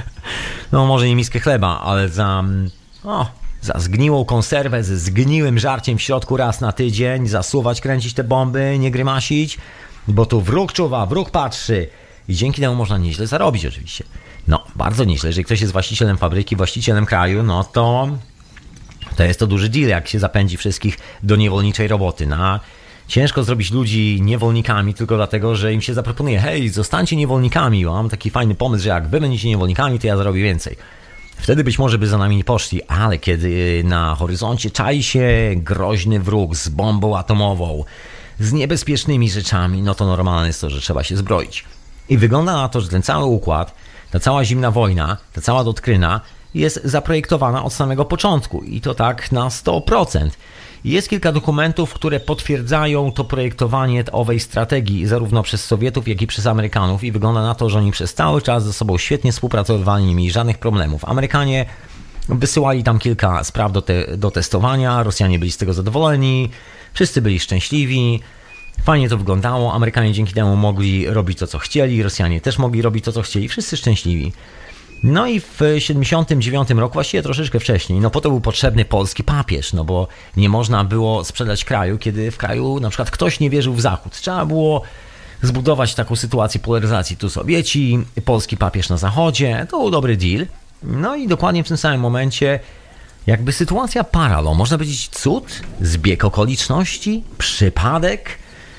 No może nie miskę chleba, ale za, o, za zgniłą konserwę ze zgniłym żarciem w środku raz na tydzień, zasuwać, kręcić te bomby, nie grymasić, bo tu wróg czuwa, wróg patrzy i dzięki temu można nieźle zarobić oczywiście. No, bardzo nieźle. Jeżeli ktoś jest właścicielem fabryki, właścicielem kraju, no to to jest to duży deal, jak się zapędzi wszystkich do niewolniczej roboty. No, ciężko zrobić ludzi niewolnikami tylko dlatego, że im się zaproponuje: hej, zostańcie niewolnikami, bo mam taki fajny pomysł, że jak wy będziecie niewolnikami, to ja zarobię więcej. Wtedy być może by za nami nie poszli, ale kiedy na horyzoncie czai się groźny wróg z bombą atomową, z niebezpiecznymi rzeczami, no to normalne jest to, że trzeba się zbroić. I wygląda na to, że ten cały układ, ta cała zimna wojna, ta cała doktryna jest zaprojektowana od samego początku i to tak na sto procent. Jest kilka dokumentów, które potwierdzają to projektowanie owej strategii zarówno przez Sowietów, jak i przez Amerykanów i wygląda na to, że oni przez cały czas ze sobą świetnie współpracowali, nie mieli żadnych problemów. Amerykanie wysyłali tam kilka spraw do, te, do testowania, Rosjanie byli z tego zadowoleni, wszyscy byli szczęśliwi. Fajnie to wyglądało, Amerykanie dzięki temu mogli robić to, co chcieli, Rosjanie też mogli robić to, co chcieli, wszyscy szczęśliwi. No i w siedemdziesiątym dziewiątym roku, właściwie troszeczkę wcześniej, no po to był potrzebny polski papież, no bo nie można było sprzedać kraju, kiedy w kraju na przykład ktoś nie wierzył w Zachód. Trzeba było zbudować taką sytuację polaryzacji. Tu Sowieci, polski papież na Zachodzie, to był dobry deal. No i dokładnie w tym samym momencie jakby sytuacja paralo, można powiedzieć cud, zbieg okoliczności, przypadek.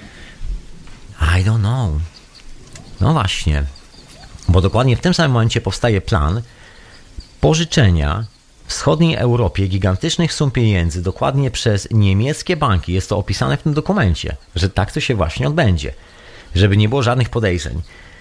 I don't know. No właśnie. Bo dokładnie w tym samym momencie powstaje plan pożyczenia wschodniej Europie gigantycznych sum pieniędzy dokładnie przez niemieckie banki. Jest to opisane w tym dokumencie, że tak to się właśnie odbędzie. Żeby nie było żadnych podejrzeń,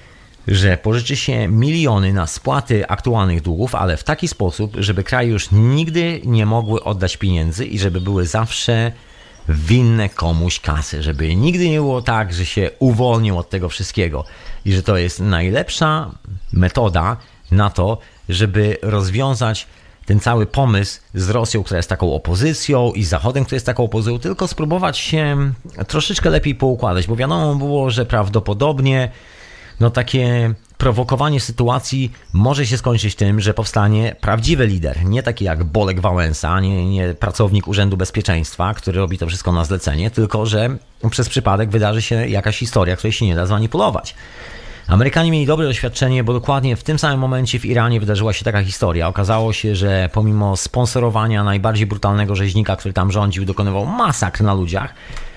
że pożyczy się miliony na spłaty aktualnych długów, ale w taki sposób, żeby kraje już nigdy nie mogły oddać pieniędzy i żeby były zawsze winne komuś kasy, żeby nigdy nie było tak, że się uwolnią od tego wszystkiego i że to jest najlepsza metoda na to, żeby rozwiązać ten cały pomysł z Rosją, która jest taką opozycją, i z Zachodem, który jest taką opozycją, tylko spróbować się troszeczkę lepiej poukładać, bo wiadomo było, że prawdopodobnie no takie prowokowanie sytuacji może się skończyć tym, że powstanie prawdziwy lider, nie taki jak Bolek Wałęsa, nie, nie pracownik Urzędu Bezpieczeństwa, który robi to wszystko na zlecenie, tylko że przez przypadek wydarzy się jakaś historia, której się nie da zmanipulować. Amerykanie mieli dobre doświadczenie, bo dokładnie w tym samym momencie w Iranie wydarzyła się taka historia. Okazało się, że pomimo sponsorowania najbardziej brutalnego rzeźnika, który tam rządził, dokonywał masakr na ludziach,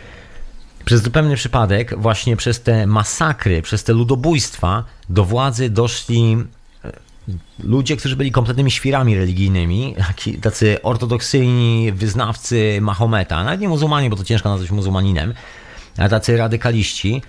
przez zupełny przypadek, właśnie przez te masakry, przez te ludobójstwa do władzy doszli ludzie, którzy byli kompletnymi świrami religijnymi, tacy ortodoksyjni wyznawcy Mahometa, nawet nie muzułmanie, bo to ciężko nazwać muzułmaninem, ale tacy radykaliści.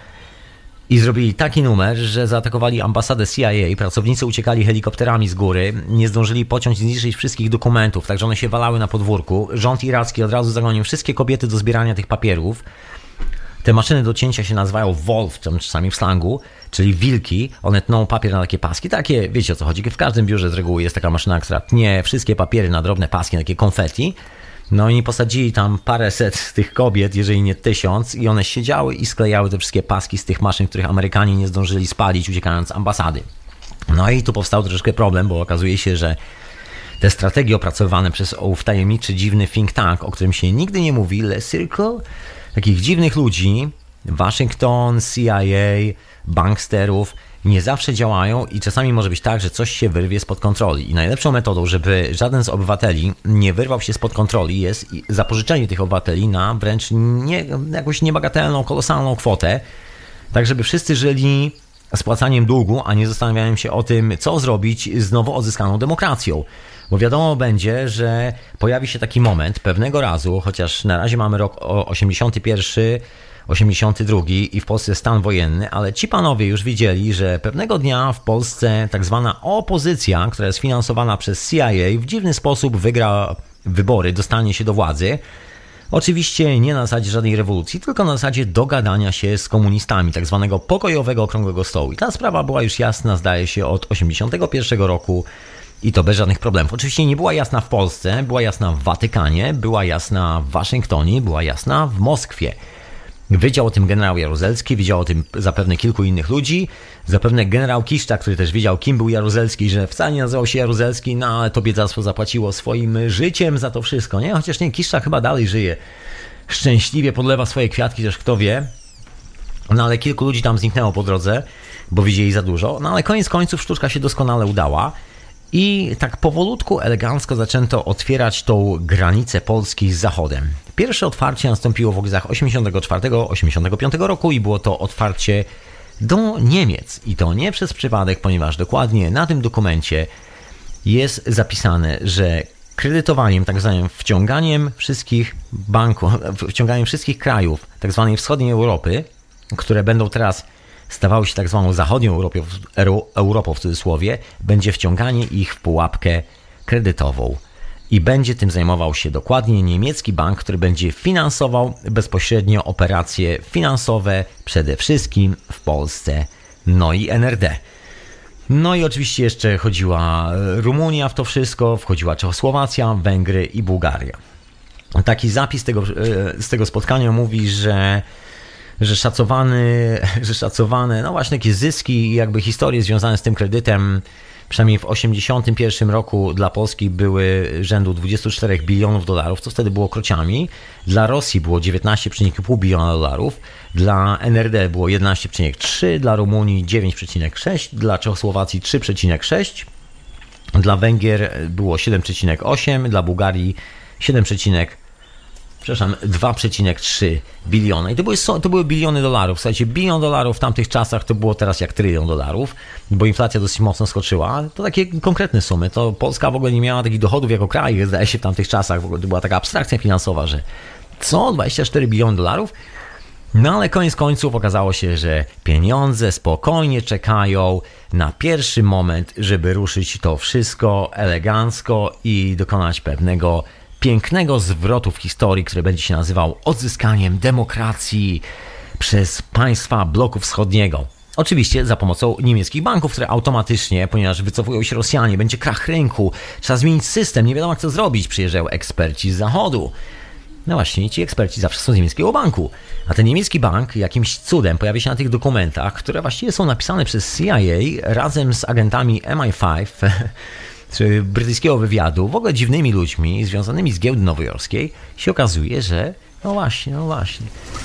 I zrobili taki numer, że zaatakowali ambasadę C I A, pracownicy uciekali helikopterami z góry, nie zdążyli pociąć i zniszczyć wszystkich dokumentów, także one się walały na podwórku. Rząd iracki od razu zagonił wszystkie kobiety do zbierania tych papierów. Te maszyny do cięcia się nazywają Wolf, czasami w slangu, czyli wilki. One tną papier na takie paski. Takie, wiecie o co chodzi, w każdym biurze z reguły jest taka maszyna, która tnie wszystkie papiery na drobne paski, na takie konfetti. No i posadzili tam paręset tych kobiet, jeżeli nie tysiąc, i one siedziały i sklejały te wszystkie paski z tych maszyn, których Amerykanie nie zdążyli spalić, uciekając z ambasady. No i tu powstał troszeczkę problem, bo okazuje się, że te strategie opracowywane przez oów tajemniczy, dziwny think tank, o którym się nigdy nie mówi, Le Circle, takich dziwnych ludzi, Waszyngton, C I A, banksterów, nie zawsze działają i czasami może być tak, że coś się wyrwie spod kontroli. I najlepszą metodą, żeby żaden z obywateli nie wyrwał się spod kontroli, jest zapożyczenie tych obywateli na wręcz nie, jakąś niebagatelną, kolosalną kwotę, tak żeby wszyscy żyli spłacaniem długu, a nie zastanawiają się o tym, co zrobić z nowo odzyskaną demokracją. Bo wiadomo będzie, że pojawi się taki moment pewnego razu, chociaż na razie mamy rok osiemdziesiąty pierwszy, osiemdziesiąty drugi i w Polsce stan wojenny, ale ci panowie już widzieli, że pewnego dnia w Polsce tak zwana opozycja, która jest finansowana przez C I A, w dziwny sposób wygra wybory, dostanie się do władzy. Oczywiście nie na zasadzie żadnej rewolucji, tylko na zasadzie dogadania się z komunistami, tak zwanego pokojowego okrągłego stołu. I ta sprawa była już jasna, zdaje się, od osiemdziesiątego pierwszego roku i to bez żadnych problemów. Oczywiście nie była jasna w Polsce, była jasna w Watykanie, była jasna w Waszyngtonie, była jasna w Moskwie. Wiedział o tym generał Jaruzelski, wiedział o tym zapewne kilku innych ludzi, zapewne generał Kiszczak, który też wiedział, kim był Jaruzelski, że wcale nie nazywał się Jaruzelski, no ale to biedactwo zapłaciło swoim życiem za to wszystko, nie? Chociaż nie, Kiszczak chyba dalej żyje. Szczęśliwie podlewa swoje kwiatki, też kto wie. No ale kilku ludzi tam zniknęło po drodze, bo widzieli za dużo. No ale koniec końców sztuczka się doskonale udała. I tak powolutku, elegancko zaczęto otwierać tą granicę Polski z Zachodem. Pierwsze otwarcie nastąpiło w okolicach osiemdziesiątego czwartego osiemdziesiątego piątego roku i było to otwarcie do Niemiec. I to nie przez przypadek, ponieważ dokładnie na tym dokumencie jest zapisane, że kredytowaniem, tak zwanym wciąganiem wszystkich banków, wciąganiem wszystkich krajów tak zwanej wschodniej Europy, które będą teraz stawały się tak zwaną zachodnią Europą, Europą w cudzysłowie, będzie wciąganie ich w pułapkę kredytową. I będzie tym zajmował się dokładnie niemiecki bank, który będzie finansował bezpośrednio operacje finansowe przede wszystkim w Polsce, no i N R D. No i oczywiście jeszcze chodziła Rumunia w to wszystko, wchodziła Czechosłowacja, Węgry i Bułgaria. Taki zapis tego, z tego spotkania mówi, że że szacowany, że szacowane, no właśnie jakieś zyski i jakby historie związane z tym kredytem przynajmniej w osiemdziesiątym pierwszym roku dla Polski były rzędu dwadzieścia cztery bilionów dolarów, co wtedy było krociami. Dla Rosji było dziewiętnaście przecinek pięć biliona dolarów, dla N R D było jedenaście przecinek trzy, dla Rumunii dziewięć przecinek sześć, dla Czechosłowacji trzy przecinek sześć, dla Węgier było siedem przecinek osiem, dla Bułgarii siedem przecinek Przepraszam, dwa przecinek trzy biliona. I to były, to były biliony dolarów. Słuchajcie, bilion dolarów w tamtych czasach to było teraz jak trylion dolarów, bo inflacja dosyć mocno skoczyła. To takie konkretne sumy. To Polska w ogóle nie miała takich dochodów jako kraj, zdaje się, w tamtych czasach. W ogóle to była taka abstrakcja finansowa, że co? dwadzieścia cztery biliony dolarów? No ale koniec końców okazało się, że pieniądze spokojnie czekają na pierwszy moment, żeby ruszyć to wszystko elegancko i dokonać pewnego pięknego zwrotu w historii, który będzie się nazywał odzyskaniem demokracji przez państwa bloku wschodniego. Oczywiście za pomocą niemieckich banków, które automatycznie, ponieważ wycofują się Rosjanie, będzie krach rynku, trzeba zmienić system, nie wiadomo jak to zrobić, przyjeżdżają eksperci z zachodu. No właśnie, ci eksperci zawsze są z niemieckiego banku. A ten niemiecki bank jakimś cudem pojawia się na tych dokumentach, które właściwie są napisane przez C I A razem z agentami M I pięć, czy brytyjskiego wywiadu, w ogóle dziwnymi ludźmi związanymi z giełdy nowojorskiej, się okazuje, że no właśnie, no właśnie.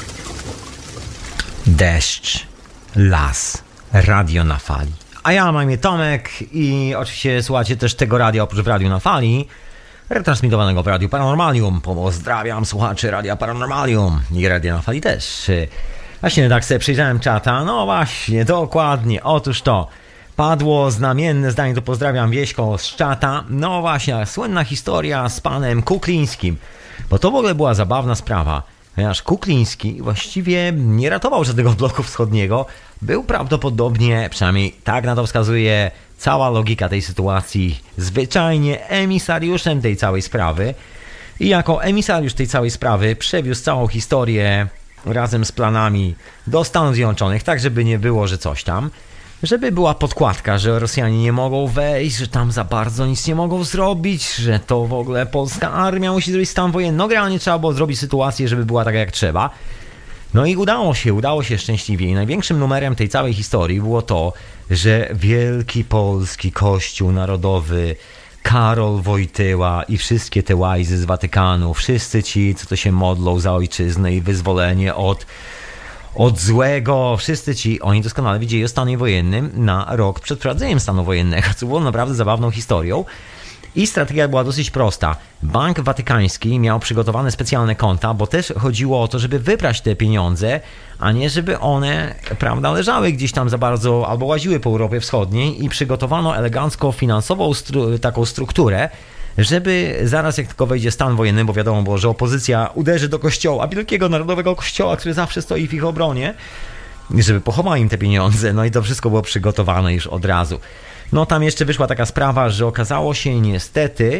Deszcz, las, radio na fali. A ja mam imię Tomek i oczywiście słuchacie też tego radia oprócz w Radiu na Fali, retransmitowanego w Radiu Paranormalium. Pozdrawiam słuchaczy Radia Paranormalium i Radia na Fali też. Właśnie tak sobie przejrzałem czata, no właśnie, dokładnie, otóż to. Padło znamienne zdanie, to pozdrawiam Wieśko z czata. No właśnie, słynna historia z panem Kuklińskim. Bo to w ogóle była zabawna sprawa. Ponieważ Kukliński właściwie nie ratował żadnego bloku wschodniego. Był prawdopodobnie, przynajmniej tak na to wskazuje cała logika tej sytuacji, zwyczajnie emisariuszem tej całej sprawy. I jako emisariusz tej całej sprawy przewiózł całą historię razem z planami do Stanów Zjednoczonych, tak żeby nie było, że coś tam. Żeby była podkładka, że Rosjanie nie mogą wejść, że tam za bardzo nic nie mogą zrobić, że to w ogóle polska armia musi zrobić stan wojenny. No generalnie trzeba było zrobić sytuację, żeby była taka jak trzeba. No i udało się, udało się szczęśliwie. I największym numerem tej całej historii było to, że wielki polski kościół narodowy, Karol Wojtyła i wszystkie te łajzy z Watykanu, wszyscy ci, co to się modlą za ojczyznę i wyzwolenie od... od złego, wszyscy ci, oni doskonale widzieli o stanie wojennym na rok przed wprowadzeniem stanu wojennego, co było naprawdę zabawną historią. I strategia była dosyć prosta. Bank Watykański miał przygotowane specjalne konta, bo też chodziło o to, żeby wybrać te pieniądze, a nie żeby one, prawda, leżały gdzieś tam za bardzo albo łaziły po Europie Wschodniej i przygotowano elegancko finansową stru- taką strukturę, żeby zaraz jak tylko wejdzie stan wojenny, bo wiadomo było, że opozycja uderzy do kościoła, wielkiego narodowego kościoła, który zawsze stoi w ich obronie, żeby pochował im te pieniądze, no i to wszystko było przygotowane już od razu. No tam jeszcze wyszła taka sprawa, że okazało się niestety,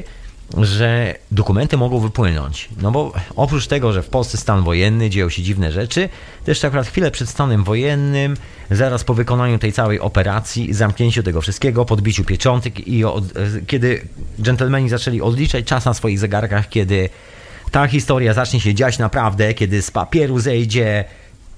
że dokumenty mogą wypłynąć. No bo oprócz tego, że w Polsce stan wojenny, dzieją się dziwne rzeczy, też akurat chwilę przed stanem wojennym, zaraz po wykonaniu tej całej operacji, zamknięciu tego wszystkiego, podbiciu pieczątek i od, kiedy dżentelmeni zaczęli odliczać czas na swoich zegarkach, kiedy ta historia zacznie się dziać naprawdę, kiedy z papieru zejdzie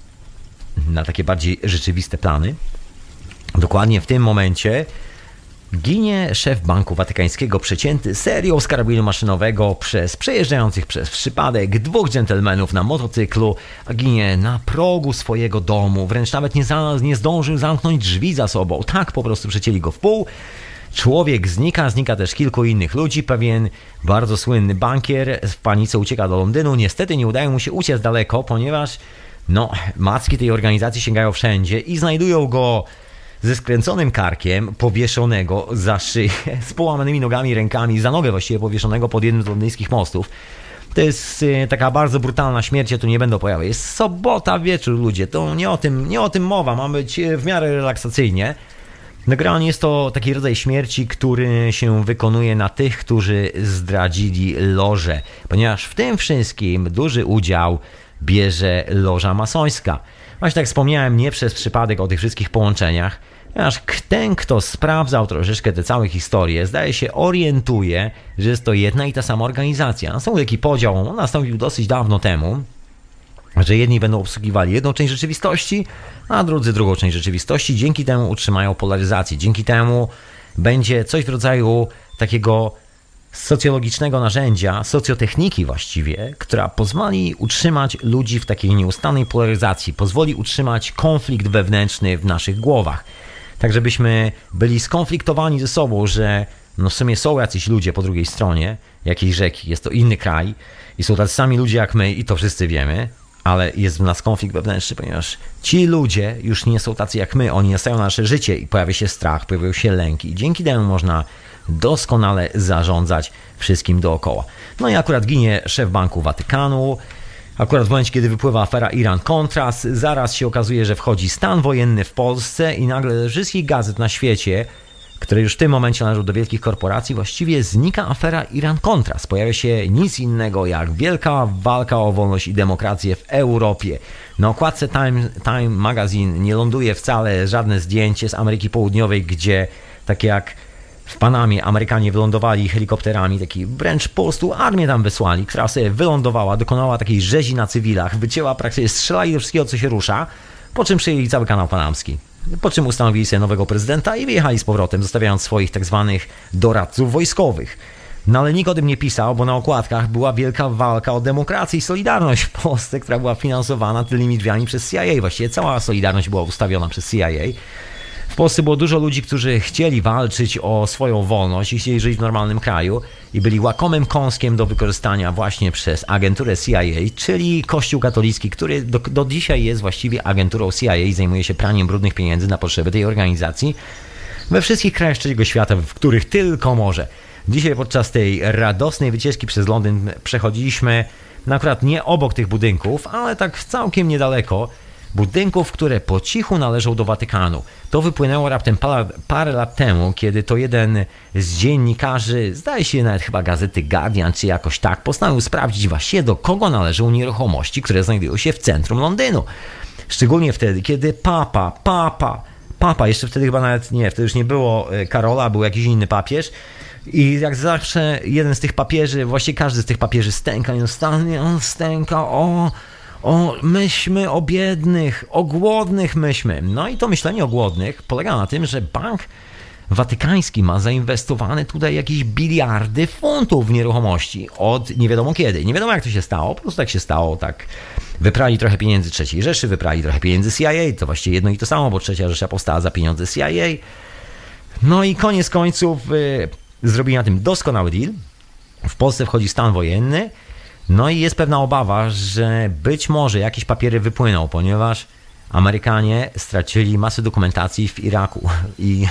na takie bardziej rzeczywiste plany, dokładnie w tym momencie ginie szef Banku Watykańskiego przecięty serią z karabinu maszynowego przez przejeżdżających przez przypadek dwóch dżentelmenów na motocyklu, a ginie na progu swojego domu. Wręcz nawet nie, za, nie zdążył zamknąć drzwi za sobą. Tak po prostu przecięli go w pół. Człowiek znika, znika też kilku innych ludzi. Pewien bardzo słynny bankier w panice ucieka do Londynu. Niestety nie udaje mu się uciec daleko, ponieważ no, macki tej organizacji sięgają wszędzie i znajdują go ze skręconym karkiem, powieszonego za szyję, z połamanymi nogami, rękami, za nogę właściwie powieszonego pod jednym z londyńskich mostów. To jest y, taka bardzo brutalna śmierć, ja tu nie będę pojawiał. Jest sobota wieczór, ludzie, to nie o tym, nie o tym mowa, ma być w miarę relaksacyjnie. Generalnie jest to taki rodzaj śmierci, który się wykonuje na tych, którzy zdradzili lożę, ponieważ w tym wszystkim duży udział bierze loża masońska. Właśnie tak wspomniałem, nie przez przypadek o tych wszystkich połączeniach, ponieważ ten, kto sprawdzał troszeczkę tę całą historię, zdaje się orientuje, że jest to jedna i ta sama organizacja. Nastąpił taki podział, on nastąpił dosyć dawno temu, że jedni będą obsługiwali jedną część rzeczywistości, a drudzy drugą część rzeczywistości. Dzięki temu utrzymają polaryzację, dzięki temu będzie coś w rodzaju takiego socjologicznego narzędzia, socjotechniki właściwie, która pozwoli utrzymać ludzi w takiej nieustannej polaryzacji, pozwoli utrzymać konflikt wewnętrzny w naszych głowach. Tak, żebyśmy byli skonfliktowani ze sobą, że no w sumie są jacyś ludzie po drugiej stronie jakiejś rzeki, jest to inny kraj i są tacy sami ludzie jak my i to wszyscy wiemy, ale jest w nas konflikt wewnętrzny, ponieważ ci ludzie już nie są tacy jak my, oni nastają na nasze życie i pojawia się strach, pojawiają się lęki i dzięki temu można doskonale zarządzać wszystkim dookoła. No i akurat ginie szef Banku Watykanu, akurat w momencie, kiedy wypływa afera Iran-Contras, zaraz się okazuje, że wchodzi stan wojenny w Polsce i nagle ze wszystkich gazet na świecie, które już w tym momencie należą do wielkich korporacji, właściwie znika afera Iran-Contras. Pojawia się nic innego jak wielka walka o wolność i demokrację w Europie. Na okładce Time, Time Magazine nie ląduje wcale żadne zdjęcie z Ameryki Południowej, gdzie takie jak w Panamie Amerykanie wylądowali helikopterami, taki wręcz po prostu armię tam wysłali, która sobie wylądowała, dokonała takiej rzezi na cywilach, wycięła praktycznie, strzelali do wszystkiego, co się rusza, po czym przyjęli cały kanał panamski. Po czym ustanowili sobie nowego prezydenta i wyjechali z powrotem, zostawiając swoich tak zwanych doradców wojskowych. No ale nikt o tym nie pisał, bo na okładkach była wielka walka o demokrację i solidarność w Polsce, która była finansowana tylnymi drzwiami przez C I A. Właściwie cała solidarność była ustawiona przez C I A. W Polsce było dużo ludzi, którzy chcieli walczyć o swoją wolność i chcieli żyć w normalnym kraju i byli łakomym kąskiem do wykorzystania właśnie przez agenturę C I A, czyli Kościół katolicki, który do, do dzisiaj jest właściwie agenturą C I A i zajmuje się praniem brudnych pieniędzy na potrzeby tej organizacji we wszystkich krajach trzeciego świata, w których tylko może. Dzisiaj podczas tej radosnej wycieczki przez Londyn przechodziliśmy no akurat nie obok tych budynków, ale tak całkiem niedaleko, budynków, które po cichu należą do Watykanu. To wypłynęło raptem parę, parę lat temu, kiedy to jeden z dziennikarzy, zdaje się nawet chyba gazety Guardian, czy jakoś tak, postanowił sprawdzić właściwie, do kogo należą nieruchomości, które znajdują się w centrum Londynu. Szczególnie wtedy, kiedy papa, papa, papa, jeszcze wtedy chyba nawet nie, wtedy już nie było Karola, był jakiś inny papież. I jak zawsze jeden z tych papieży, właściwie każdy z tych papieży stęka, nieustannie on stęka, o... O, myślmy o biednych, o głodnych myślmy. No i to myślenie o głodnych polega na tym, że Bank Watykański ma zainwestowane tutaj jakieś biliardy funtów w nieruchomości od nie wiadomo kiedy. Nie wiadomo jak to się stało, po prostu tak się stało, tak. Wyprali trochę pieniędzy trzeciej Rzeszy, wyprali trochę pieniędzy C I A, to właściwie jedno i to samo, bo trzecia Rzesza powstała za pieniądze C I A. No i koniec końców yy, zrobili na tym doskonały deal. W Polsce wchodzi stan wojenny. No i jest pewna obawa, że być może jakieś papiery wypłyną, ponieważ Amerykanie stracili masę dokumentacji w Iraku i,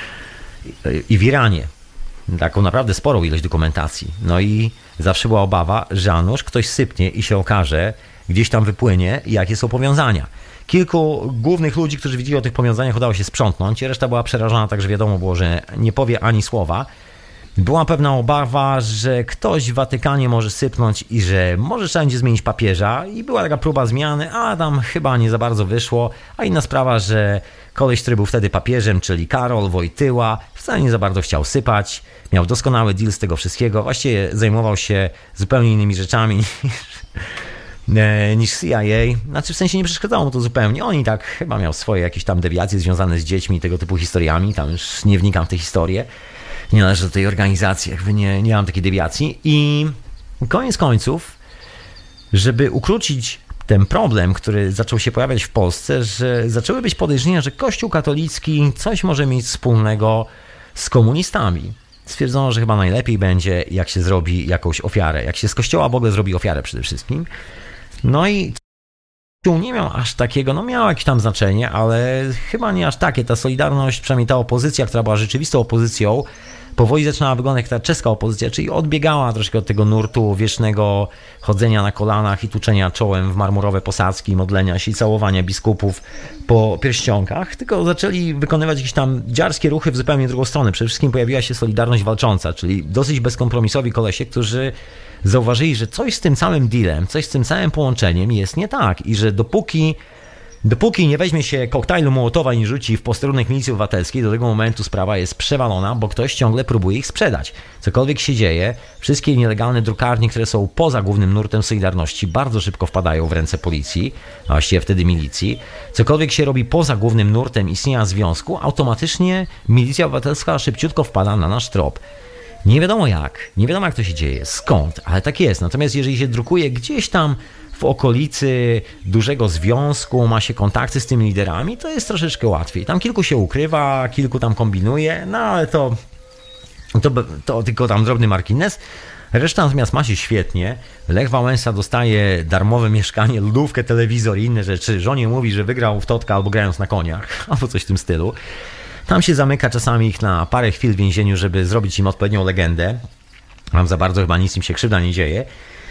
i w Iranie. Taką naprawdę sporą ilość dokumentacji. No i zawsze była obawa, że a nuż ktoś sypnie i się okaże, gdzieś tam wypłynie, jakie są powiązania. Kilku głównych ludzi, którzy widzieli o tych powiązaniach, udało się sprzątnąć. Reszta była przerażona, także wiadomo było, że nie powie ani słowa. Była pewna obawa, że ktoś w Watykanie może sypnąć i że może trzeba będzie zmienić papieża i była taka próba zmiany, a tam chyba nie za bardzo wyszło, a inna sprawa, że koleś, który był wtedy papieżem, czyli Karol Wojtyła, wcale nie za bardzo chciał sypać, miał doskonały deal z tego wszystkiego, właściwie zajmował się zupełnie innymi rzeczami niż, niż C I A, znaczy w sensie nie przeszkadzało mu to zupełnie, on i tak chyba miał swoje jakieś tam dewiacje związane z dziećmi i tego typu historiami, tam już nie wnikam w tę historię. Nie należy do tej organizacji, jakby nie, nie mam takiej dewiacji. I koniec końców, żeby ukrócić ten problem, który zaczął się pojawiać w Polsce, że zaczęły być podejrzenia, że Kościół katolicki coś może mieć wspólnego z komunistami. Stwierdzono, że chyba najlepiej będzie, jak się zrobi jakąś ofiarę, jak się z Kościoła w ogóle zrobi ofiarę przede wszystkim. No i nie miał aż takiego, no miał jakieś tam znaczenie, ale chyba nie aż takie. Ta Solidarność, przynajmniej ta opozycja, która była rzeczywistą opozycją, powoli zaczynała wyglądać jak ta czeska opozycja, czyli odbiegała troszkę od tego nurtu wiecznego chodzenia na kolanach i tuczenia czołem w marmurowe posadzki, modlenia się i całowania biskupów po pierścionkach, tylko zaczęli wykonywać jakieś tam dziarskie ruchy w zupełnie drugą stronę. Przede wszystkim pojawiła się Solidarność Walcząca, czyli dosyć bezkompromisowi kolesie, którzy zauważyli, że coś z tym całym dealem, coś z tym całym połączeniem jest nie tak i że dopóki Dopóki nie weźmie się koktajlu Mołotowa i nie rzuci w posterunek Milicji Obywatelskiej, do tego momentu sprawa jest przewalona, bo ktoś ciągle próbuje ich sprzedać. Cokolwiek się dzieje, wszystkie nielegalne drukarnie, które są poza głównym nurtem Solidarności, bardzo szybko wpadają w ręce policji, a właściwie wtedy milicji. Cokolwiek się robi poza głównym nurtem istnienia związku, automatycznie Milicja Obywatelska szybciutko wpada na nasz trop. Nie wiadomo jak, nie wiadomo jak to się dzieje, skąd, ale tak jest. Natomiast jeżeli się drukuje gdzieś tam w okolicy dużego związku, ma się kontakty z tymi liderami, to jest troszeczkę łatwiej. Tam kilku się ukrywa, kilku tam kombinuje, no ale to, to, to tylko tam drobny margines. Reszta natomiast ma się świetnie. Lech Wałęsa dostaje darmowe mieszkanie, lodówkę, telewizor i inne rzeczy. Żonie mówi, że wygrał w totka albo grając na koniach, albo coś w tym stylu. Tam się zamyka czasami ich na parę chwil w więzieniu, żeby zrobić im odpowiednią legendę. Tam za bardzo chyba nic im się krzywda nie dzieje.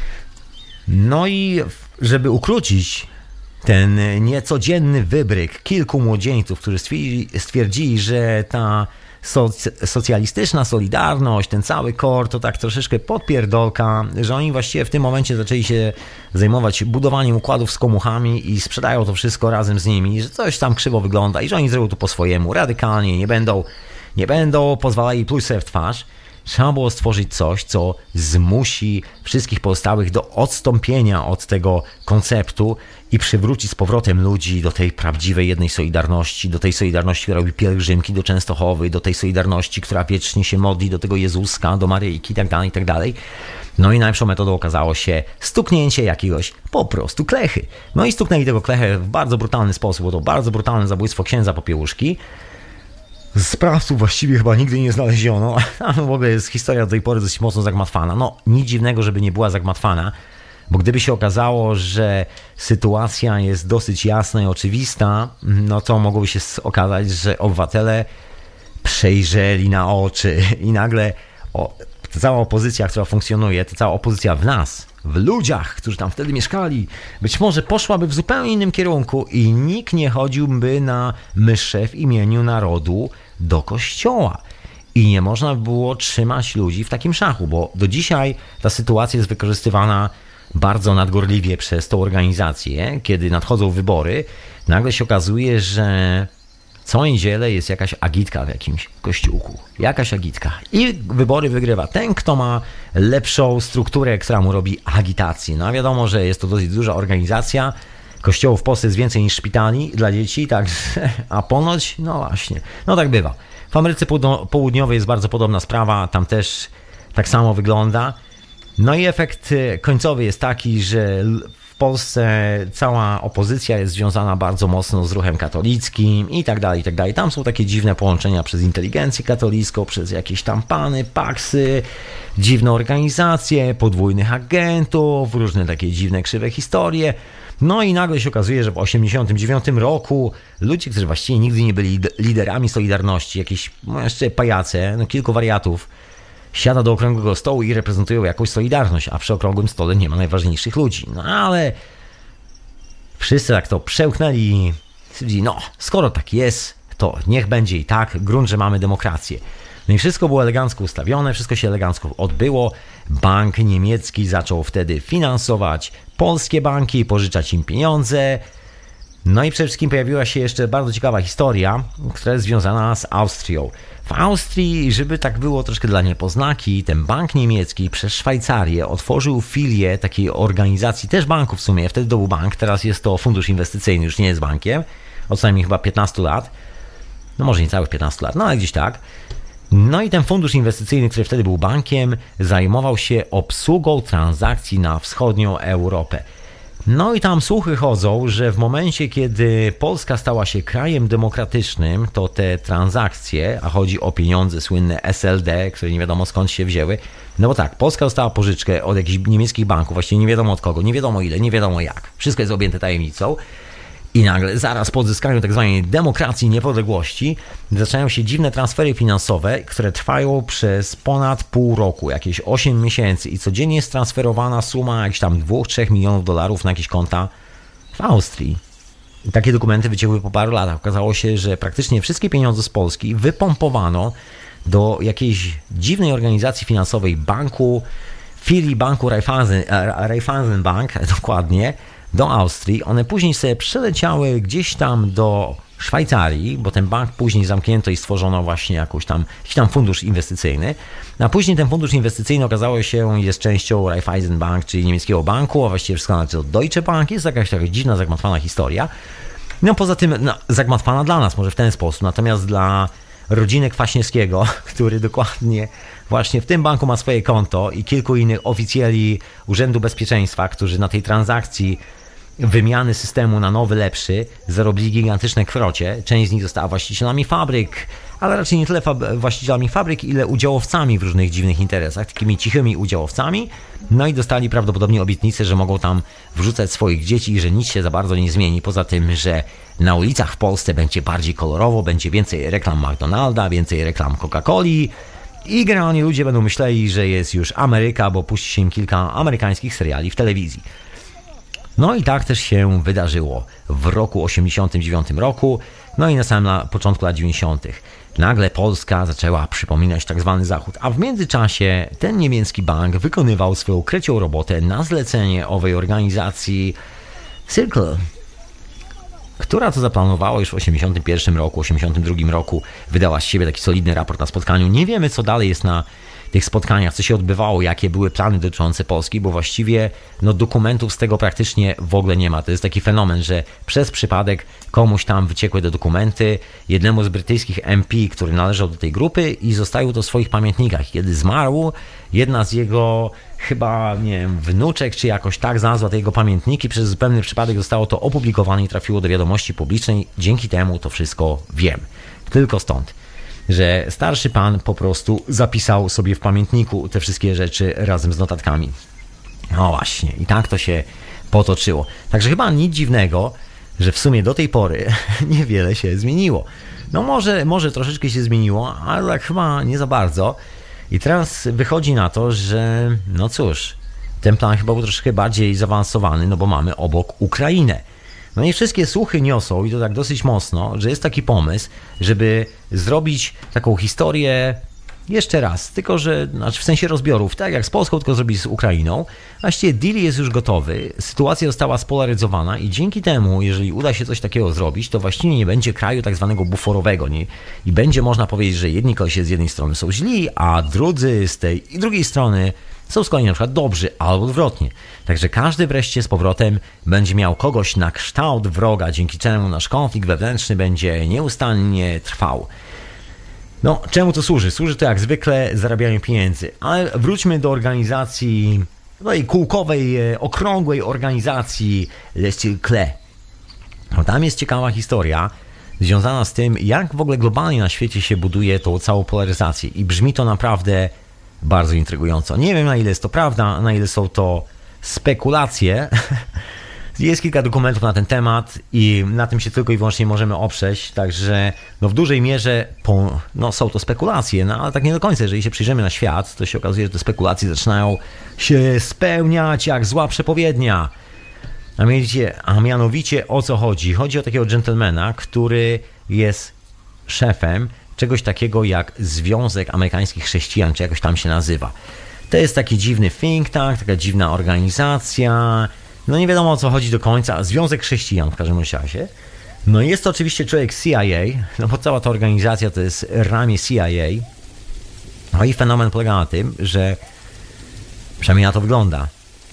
No i żeby ukrócić ten niecodzienny wybryk kilku młodzieńców, którzy stwierdzili, stwierdzili że ta soc- socjalistyczna Solidarność, ten cały kor to tak troszeczkę podpierdolka, że oni właściwie w tym momencie zaczęli się zajmować budowaniem układów z komuchami i sprzedają to wszystko razem z nimi, że coś tam krzywo wygląda i że oni zrobią to po swojemu, radykalnie, nie będą, nie będą pozwalali pluć sobie w twarz. Trzeba było stworzyć coś, co zmusi wszystkich pozostałych do odstąpienia od tego konceptu i przywróci z powrotem ludzi do tej prawdziwej jednej Solidarności, do tej Solidarności, która robi pielgrzymki do Częstochowy, do tej Solidarności, która wiecznie się modli do tego Jezuska, do Maryjki itd., itd. No i najlepszą metodą okazało się stuknięcie jakiegoś po prostu klechy. No i stuknęli tego klechę w bardzo brutalny sposób, bo to bardzo brutalne zabójstwo księdza Popiełuszki. Sprawców właściwie chyba nigdy nie znaleziono, a w ogóle jest historia do tej pory dosyć mocno zagmatwana. No nic dziwnego, żeby nie była zagmatwana, bo gdyby się okazało, że sytuacja jest dosyć jasna i oczywista, no to mogłoby się okazać, że obywatele przejrzeli na oczy i nagle o, ta cała opozycja, która funkcjonuje, ta cała opozycja w nas, w ludziach, którzy tam wtedy mieszkali, być może poszłaby w zupełnie innym kierunku i nikt nie chodziłby na mszę w imieniu narodu do kościoła. I nie można było trzymać ludzi w takim szachu, bo do dzisiaj ta sytuacja jest wykorzystywana bardzo nadgorliwie przez tą organizację. Kiedy nadchodzą wybory, nagle się okazuje, że co niedzielę jest jakaś agitka w jakimś kościółku. Jakaś agitka. I wybory wygrywa ten, kto ma lepszą strukturę, która mu robi agitację. No a wiadomo, że jest to dosyć duża organizacja. Kościołów w Polsce jest więcej niż szpitali dla dzieci, także, a ponoć, no właśnie, no tak bywa. W Ameryce Południowej jest bardzo podobna sprawa, tam też tak samo wygląda. No i efekt końcowy jest taki, że w Polsce cała opozycja jest związana bardzo mocno z ruchem katolickim i tak dalej, i tak dalej. Tam są takie dziwne połączenia przez inteligencję katolicką, przez jakieś tam pany, paksy, dziwne organizacje, podwójnych agentów, różne takie dziwne, krzywe historie. No i nagle się okazuje, że w osiemdziesiątym dziewiątym roku ludzie, którzy właściwie nigdy nie byli liderami Solidarności, jakieś no jeszcze pajace, no kilku wariatów, siada do okrągłego stołu i reprezentują jakąś Solidarność, a przy okrągłym stole nie ma najważniejszych ludzi. No ale wszyscy tak to przełknęli, no skoro tak jest, to niech będzie i tak, grunt, że mamy demokrację. No i wszystko było elegancko ustawione, wszystko się elegancko odbyło. Bank niemiecki zaczął wtedy finansować polskie banki, pożyczać im pieniądze. No i przede wszystkim pojawiła się jeszcze bardzo ciekawa historia, która jest związana z Austrią. W Austrii, żeby tak było troszkę dla niepoznaki, ten bank niemiecki przez Szwajcarię otworzył filię takiej organizacji, też banku w sumie, wtedy to był bank, teraz jest to fundusz inwestycyjny, już nie jest bankiem, od co najmniej chyba piętnastu lat, no może nie całych piętnastu lat, no ale gdzieś tak. No i ten fundusz inwestycyjny, który wtedy był bankiem, zajmował się obsługą transakcji na wschodnią Europę. No i tam słuchy chodzą, że w momencie, kiedy Polska stała się krajem demokratycznym, to te transakcje, a chodzi o pieniądze słynne S L D, które nie wiadomo skąd się wzięły, no bo tak, Polska dostała pożyczkę od jakichś niemieckich banków, właściwie nie wiadomo od kogo, nie wiadomo ile, nie wiadomo jak. Wszystko jest objęte tajemnicą. I nagle, zaraz po odzyskaniu tak zwanej demokracji, niepodległości, zaczynają się dziwne transfery finansowe, które trwają przez ponad pół roku, jakieś osiem miesięcy i codziennie jest transferowana suma jakichś tam dwa do trzech milionów dolarów na jakieś konta w Austrii. I takie dokumenty wyciekły po paru latach. Okazało się, że praktycznie wszystkie pieniądze z Polski wypompowano do jakiejś dziwnej organizacji finansowej banku, filii banku Raiffeisen, Raiffeisen Bank, dokładnie, do Austrii. One później sobie przeleciały gdzieś tam do Szwajcarii, bo ten bank później zamknięto i stworzono właśnie jakąś tam, jakiś tam fundusz inwestycyjny. A później ten fundusz inwestycyjny okazało się, jest częścią Raiffeisenbank, czyli niemieckiego banku, a właściwie wszystko na to Deutsche Bank. Jest jakaś taka dziwna, zagmatwana historia. No poza tym, no, zagmatwana dla nas, może w ten sposób, natomiast dla rodziny Kwaśniewskiego, który dokładnie właśnie w tym banku ma swoje konto i kilku innych oficjeli Urzędu Bezpieczeństwa, którzy na tej transakcji wymiany systemu na nowy, lepszy zarobili gigantyczne krocie. Część z nich została właścicielami fabryk, ale raczej nie tyle fab- właścicielami fabryk, ile udziałowcami w różnych dziwnych interesach, takimi cichymi udziałowcami. No i dostali prawdopodobnie obietnicę, że mogą tam wrzucać swoich dzieci i że nic się za bardzo nie zmieni. Poza tym, że na ulicach w Polsce będzie bardziej kolorowo, będzie więcej reklam McDonalda, więcej reklam Coca-Coli i generalnie ludzie będą myśleli, że jest już Ameryka, bo puści się im kilka amerykańskich seriali w telewizji. No i tak też się wydarzyło w roku osiemdziesiątym dziewiątym roku, no i na samym na początku lat dziewięćdziesiątych. Nagle Polska zaczęła przypominać tak zwany Zachód, a w międzyczasie ten niemiecki bank wykonywał swoją krecią robotę na zlecenie owej organizacji Circle, która to zaplanowała już w osiemdziesiątym pierwszym roku, osiemdziesiątym drugim roku, wydała z siebie taki solidny raport na spotkaniu. Nie wiemy, co dalej jest na tych spotkaniach, co się odbywało, jakie były plany dotyczące Polski, bo właściwie no, dokumentów z tego praktycznie w ogóle nie ma. To jest taki fenomen, że przez przypadek komuś tam wyciekły te dokumenty, jednemu z brytyjskich M P, który należał do tej grupy i zostawił to w swoich pamiętnikach. Kiedy zmarł, jedna z jego chyba, nie wiem, wnuczek, czy jakoś tak znalazła te jego pamiętniki, przez zupełny przypadek zostało to opublikowane i trafiło do wiadomości publicznej. Dzięki temu to wszystko wiem. Tylko stąd, że starszy pan po prostu zapisał sobie w pamiętniku te wszystkie rzeczy razem z notatkami. No właśnie, i tak to się potoczyło. Także chyba nic dziwnego, że w sumie do tej pory niewiele się zmieniło. No może, może troszeczkę się zmieniło, ale tak chyba nie za bardzo. I teraz wychodzi na to, że no cóż, ten plan chyba był troszkę bardziej zaawansowany, no bo mamy obok Ukrainę. No i wszystkie słuchy niosą, i to tak dosyć mocno, że jest taki pomysł, żeby zrobić taką historię jeszcze raz, tylko że, znaczy w sensie rozbiorów, tak jak z Polską, tylko zrobić z Ukrainą. Właściwie deal jest już gotowy, sytuacja została spolaryzowana i dzięki temu, jeżeli uda się coś takiego zrobić, to właściwie nie będzie kraju tak zwanego buforowego, nie? I będzie można powiedzieć, że jedni kogoś z jednej strony są źli, a drudzy z tej i drugiej strony są z kolei na przykład dobrzy, albo odwrotnie. Także każdy wreszcie z powrotem będzie miał kogoś na kształt wroga, dzięki czemu nasz konflikt wewnętrzny będzie nieustannie trwał. No, czemu to służy? Służy to jak zwykle zarabianiu pieniędzy. Ale wróćmy do organizacji, tej kółkowej, okrągłej organizacji Le Cercle. No, tam jest ciekawa historia związana z tym, jak w ogóle globalnie na świecie się buduje tą całą polaryzację. I brzmi to naprawdę bardzo intrygująco. Nie wiem, na ile jest to prawda, na ile są to spekulacje. Jest kilka dokumentów na ten temat i na tym się tylko i wyłącznie możemy oprzeć, także no w dużej mierze po, no są to spekulacje, no ale tak nie do końca. Jeżeli się przyjrzymy na świat, to się okazuje, że te spekulacje zaczynają się spełniać jak zła przepowiednia. A mianowicie, a mianowicie o co chodzi? Chodzi o takiego dżentelmena, który jest szefem czegoś takiego jak Związek Amerykańskich Chrześcijan, czy jakoś tam się nazywa. To jest taki dziwny think tank, taka dziwna organizacja. No nie wiadomo o co chodzi do końca. Związek Chrześcijan w każdym razie. No jest to oczywiście człowiek C I A, no bo cała ta organizacja to jest ramię C I A. No i fenomen polega na tym, że przynajmniej na to wygląda,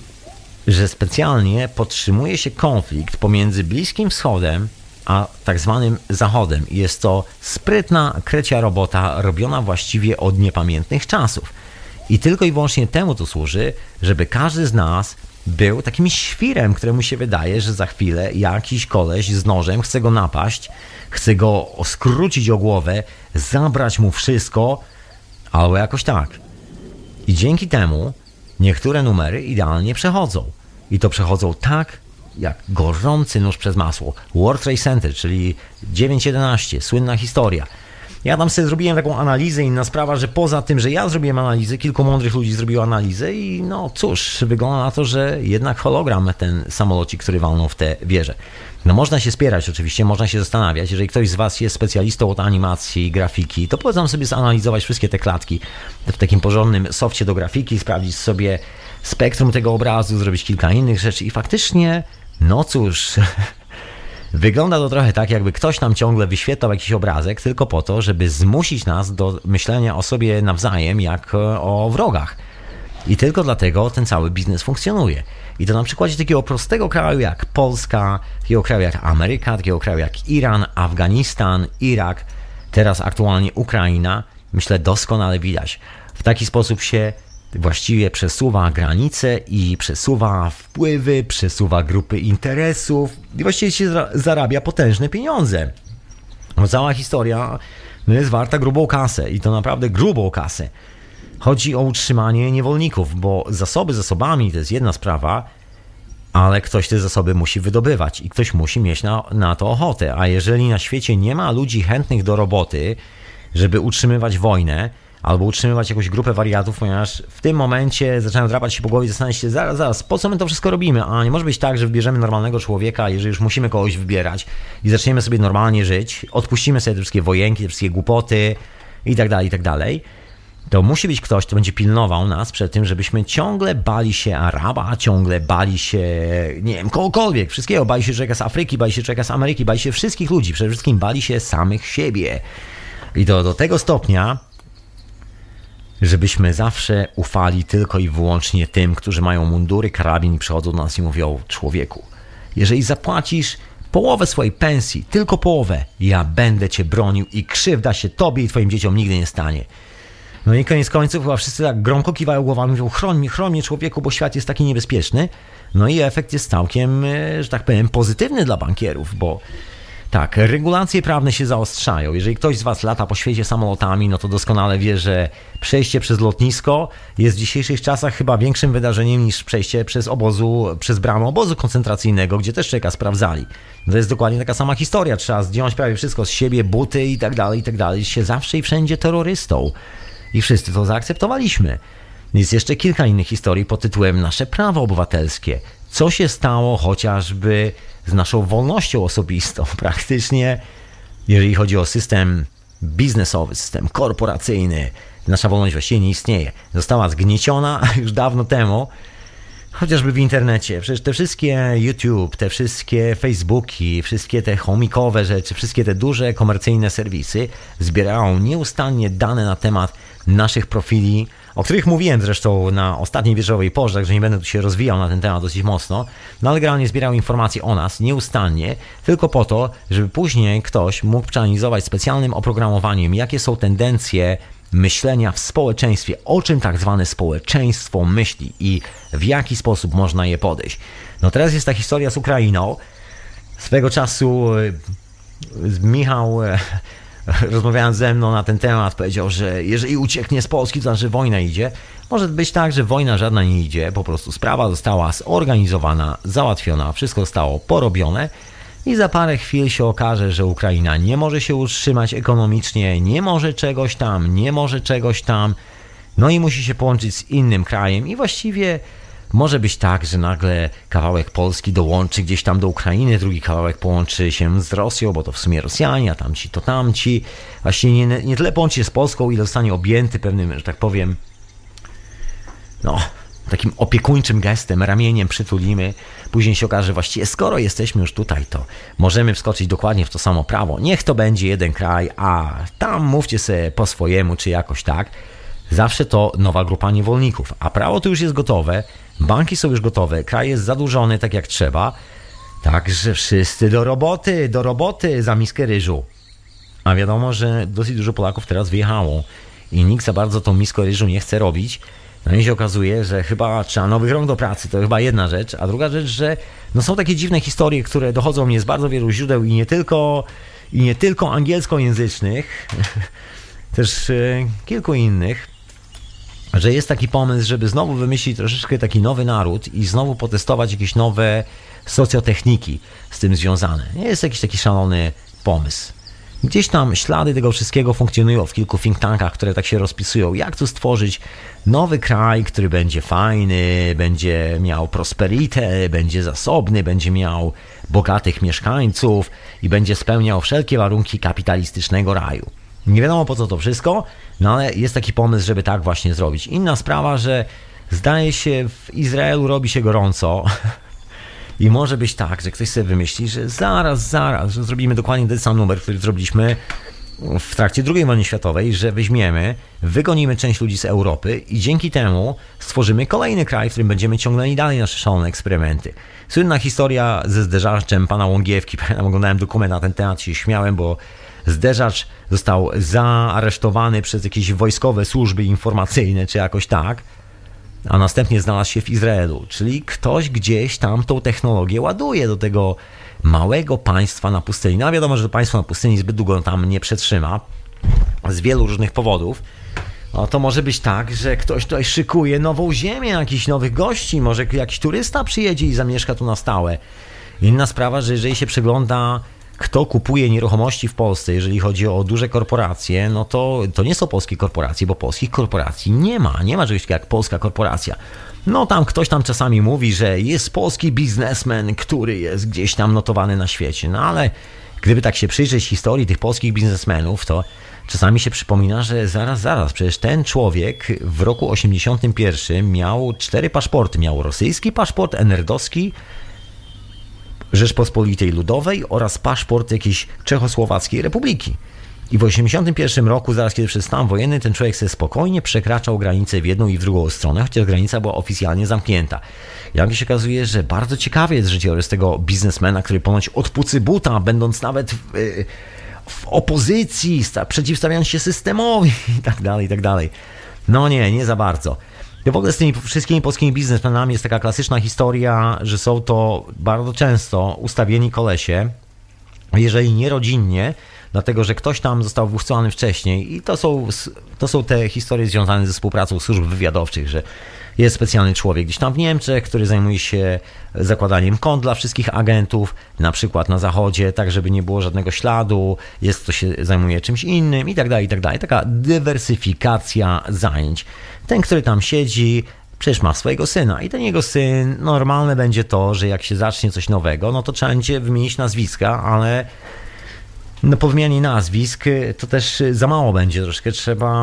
że specjalnie podtrzymuje się konflikt pomiędzy Bliskim Wschodem a tak zwanym Zachodem. Jest to sprytna, krecia robota robiona właściwie od niepamiętnych czasów. I tylko i wyłącznie temu to służy, żeby każdy z nas był takim świrem, któremu się wydaje, że za chwilę jakiś koleś z nożem chce go napaść, chce go skrócić o głowę, zabrać mu wszystko, albo jakoś tak. I dzięki temu niektóre numery idealnie przechodzą. I to przechodzą tak, jak gorący nóż przez masło. World Trade Center, czyli dziewięć jedenaście, słynna historia. Ja tam sobie zrobiłem taką analizę, inna sprawa, że poza tym, że ja zrobiłem analizę, kilku mądrych ludzi zrobiło analizę i no cóż, wygląda na to, że jednak hologram ten samolocik, który walnął w tę wieżę. No można się spierać oczywiście, można się zastanawiać, jeżeli ktoś z Was jest specjalistą od animacji i grafiki, to polecam sobie zanalizować wszystkie te klatki w takim porządnym softie do grafiki, sprawdzić sobie spektrum tego obrazu, zrobić kilka innych rzeczy i faktycznie No cóż, wygląda to trochę tak, jakby ktoś nam ciągle wyświetlał jakiś obrazek tylko po to, żeby zmusić nas do myślenia o sobie nawzajem jak o wrogach. I tylko dlatego ten cały biznes funkcjonuje. I to na przykładzie takiego prostego kraju jak Polska, takiego kraju jak Ameryka, takiego kraju jak Iran, Afganistan, Irak, teraz aktualnie Ukraina, myślę doskonale widać. W taki sposób się właściwie przesuwa granice i przesuwa wpływy, przesuwa grupy interesów i właściwie się zarabia potężne pieniądze. Bo cała historia jest warta grubą kasę i to naprawdę grubą kasę. Chodzi o utrzymanie niewolników, bo zasoby zasobami to jest jedna sprawa, ale ktoś te zasoby musi wydobywać i ktoś musi mieć na, na to ochotę. A jeżeli na świecie nie ma ludzi chętnych do roboty, żeby utrzymywać wojnę albo utrzymywać jakąś grupę wariatów, ponieważ w tym momencie zaczynają drapać się po głowie i zastanawiać się, zaraz, zaraz, po co my to wszystko robimy? A nie może być tak, że wybierzemy normalnego człowieka, jeżeli już musimy kogoś wybierać i zaczniemy sobie normalnie żyć, odpuścimy sobie te wszystkie wojenki, te wszystkie głupoty i tak dalej, i tak dalej. To musi być ktoś, kto będzie pilnował nas przed tym, żebyśmy ciągle bali się Araba, ciągle bali się, nie wiem, kogokolwiek, wszystkiego. Bali się człowieka z Afryki, bali się człowieka z Ameryki, bali się wszystkich ludzi, przede wszystkim bali się samych siebie. I to do tego stopnia, żebyśmy zawsze ufali tylko i wyłącznie tym, którzy mają mundury, karabin i przychodzą do nas i mówią: człowieku, jeżeli zapłacisz połowę swojej pensji, tylko połowę, ja będę cię bronił i krzywda się tobie i twoim dzieciom nigdy nie stanie. No i koniec końców chyba wszyscy tak gromko kiwają głowami, mówią: chroń mnie, chroń mnie człowieku, bo świat jest taki niebezpieczny. No i efekt jest całkiem, że tak powiem, pozytywny dla bankierów, bo tak, regulacje prawne się zaostrzają. Jeżeli ktoś z was lata po świecie samolotami, no to doskonale wie, że przejście przez lotnisko jest w dzisiejszych czasach chyba większym wydarzeniem niż przejście przez obozu, przez bramę obozu koncentracyjnego, gdzie też człowieka sprawdzali. To jest dokładnie taka sama historia. Trzeba zdjąć prawie wszystko z siebie, buty i tak dalej, i tak dalej. Się zawsze i wszędzie terrorystą. I wszyscy to zaakceptowaliśmy. Jest jeszcze kilka innych historii pod tytułem Nasze prawa obywatelskie. Co się stało chociażby z naszą wolnością osobistą? Praktycznie, jeżeli chodzi o system biznesowy, system korporacyjny, nasza wolność właściwie nie istnieje. Została zgnieciona już dawno temu, chociażby w internecie. Przecież te wszystkie YouTube, te wszystkie Facebooki, wszystkie te chomikowe rzeczy, wszystkie te duże komercyjne serwisy zbierają nieustannie dane na temat naszych profili, o których mówiłem zresztą na ostatniej wieczorowej porze, także nie będę tu się rozwijał na ten temat dosyć mocno, no ale generalnie zbierają informacje o nas nieustannie, tylko po to, żeby później ktoś mógł przeanalizować specjalnym oprogramowaniem, jakie są tendencje myślenia w społeczeństwie, o czym tak zwane społeczeństwo myśli i w jaki sposób można je podejść. No teraz jest ta historia z Ukrainą. Swego czasu Michał, rozmawiając ze mną na ten temat, powiedział, że jeżeli ucieknie z Polski, to znaczy wojna idzie. Może być tak, że wojna żadna nie idzie, po prostu sprawa została zorganizowana, załatwiona, wszystko zostało porobione i za parę chwil się okaże, że Ukraina nie może się utrzymać ekonomicznie, nie może czegoś tam, nie może czegoś tam, no i musi się połączyć z innym krajem i właściwie może być tak, że nagle kawałek Polski dołączy gdzieś tam do Ukrainy, drugi kawałek połączy się z Rosją, bo to w sumie Rosjanie, a tamci to tamci. Właściwie nie, nie tyle połączy się z Polską, ile zostanie objęty pewnym, że tak powiem, no, takim opiekuńczym gestem, ramieniem przytulimy. Później się okaże, że właściwie skoro jesteśmy już tutaj, to możemy wskoczyć dokładnie w to samo prawo. Niech to będzie jeden kraj, a tam mówcie sobie po swojemu, czy jakoś tak. Zawsze to nowa grupa niewolników, a prawo to już jest gotowe, banki są już gotowe, kraj jest zadłużony tak jak trzeba, także wszyscy do roboty, do roboty za miskę ryżu. A wiadomo, że dosyć dużo Polaków teraz wyjechało i nikt za bardzo tą miskę ryżu nie chce robić. No i się okazuje, że chyba trzeba nowych rąk do pracy, to chyba jedna rzecz, a druga rzecz, że no są takie dziwne historie, które dochodzą mnie z bardzo wielu źródeł i nie tylko, i nie tylko angielskojęzycznych, też e, kilku innych, że jest taki pomysł, żeby znowu wymyślić troszeczkę taki nowy naród i znowu potestować jakieś nowe socjotechniki z tym związane. Nie jest jakiś taki szalony pomysł. Gdzieś tam ślady tego wszystkiego funkcjonują w kilku think tankach, które tak się rozpisują. Jak tu stworzyć nowy kraj, który będzie fajny, będzie miał prosperitę, będzie zasobny, będzie miał bogatych mieszkańców i będzie spełniał wszelkie warunki kapitalistycznego raju. Nie wiadomo po co to wszystko, no ale jest taki pomysł, żeby tak właśnie zrobić. Inna sprawa, że zdaje się w Izraelu robi się gorąco I może być tak, że ktoś sobie wymyśli, że zaraz, zaraz, że zrobimy dokładnie ten sam numer, który zrobiliśmy w trakcie drugiej wojny światowej, że weźmiemy, wygonimy część ludzi z Europy i dzięki temu stworzymy kolejny kraj, w którym będziemy ciągnęli dalej nasze szalone eksperymenty. Słynna historia ze zderzaczem pana Łągiewki. Pamiętam, oglądałem dokument na ten temat, się śmiałem, bo zderzacz został zaaresztowany przez jakieś wojskowe służby informacyjne, czy jakoś tak, a następnie znalazł się w Izraelu. Czyli ktoś gdzieś tam tą technologię ładuje do tego małego państwa na pustyni. No wiadomo, że to państwo na pustyni zbyt długo tam nie przetrzyma z wielu różnych powodów. No to może być tak, że ktoś tutaj szykuje nową ziemię, jakichś nowych gości, może jakiś turysta przyjedzie i zamieszka tu na stałe. Inna sprawa, że jeżeli się przegląda, kto kupuje nieruchomości w Polsce, jeżeli chodzi o duże korporacje, no to to nie są polskie korporacje, bo polskich korporacji nie ma. Nie ma czegoś takiego jak polska korporacja. No tam ktoś tam czasami mówi, że jest polski biznesmen, który jest gdzieś tam notowany na świecie. No ale gdyby tak się przyjrzeć historii tych polskich biznesmenów, to czasami się przypomina, że zaraz, zaraz, przecież ten człowiek w roku osiemdziesiątym pierwszym miał cztery paszporty. Miał rosyjski paszport, enerdowski, Rzeczpospolitej Ludowej oraz paszport jakiejś Czechosłowackiej Republiki. I w osiemdziesiątym pierwszym roku, zaraz kiedy przez stan wojenny, ten człowiek sobie spokojnie przekraczał granicę w jedną i w drugą stronę, chociaż granica była oficjalnie zamknięta. Jak się okazuje, że bardzo ciekawy jest życiorys tego biznesmena, który ponoć od pucy buta, będąc nawet w, w opozycji, przeciwstawiając się systemowi i tak dalej, i tak dalej. No nie, nie za bardzo. I w ogóle z tymi wszystkimi polskimi biznesmenami jest taka klasyczna historia, że są to bardzo często ustawieni kolesie, jeżeli nie rodzinnie, dlatego że ktoś tam został wychcowany wcześniej i to są, to są te historie związane ze współpracą służb wywiadowczych, że jest specjalny człowiek gdzieś tam w Niemczech, który zajmuje się zakładaniem kont dla wszystkich agentów, na przykład na zachodzie, tak żeby nie było żadnego śladu, jest kto się zajmuje czymś innym i tak dalej, i tak dalej. Taka dywersyfikacja zajęć. Ten, który tam siedzi, przecież ma swojego syna i ten jego syn, normalne będzie to, że jak się zacznie coś nowego, no to trzeba będzie wymienić nazwiska, ale no po wymianie nazwisk to też za mało będzie, troszkę trzeba,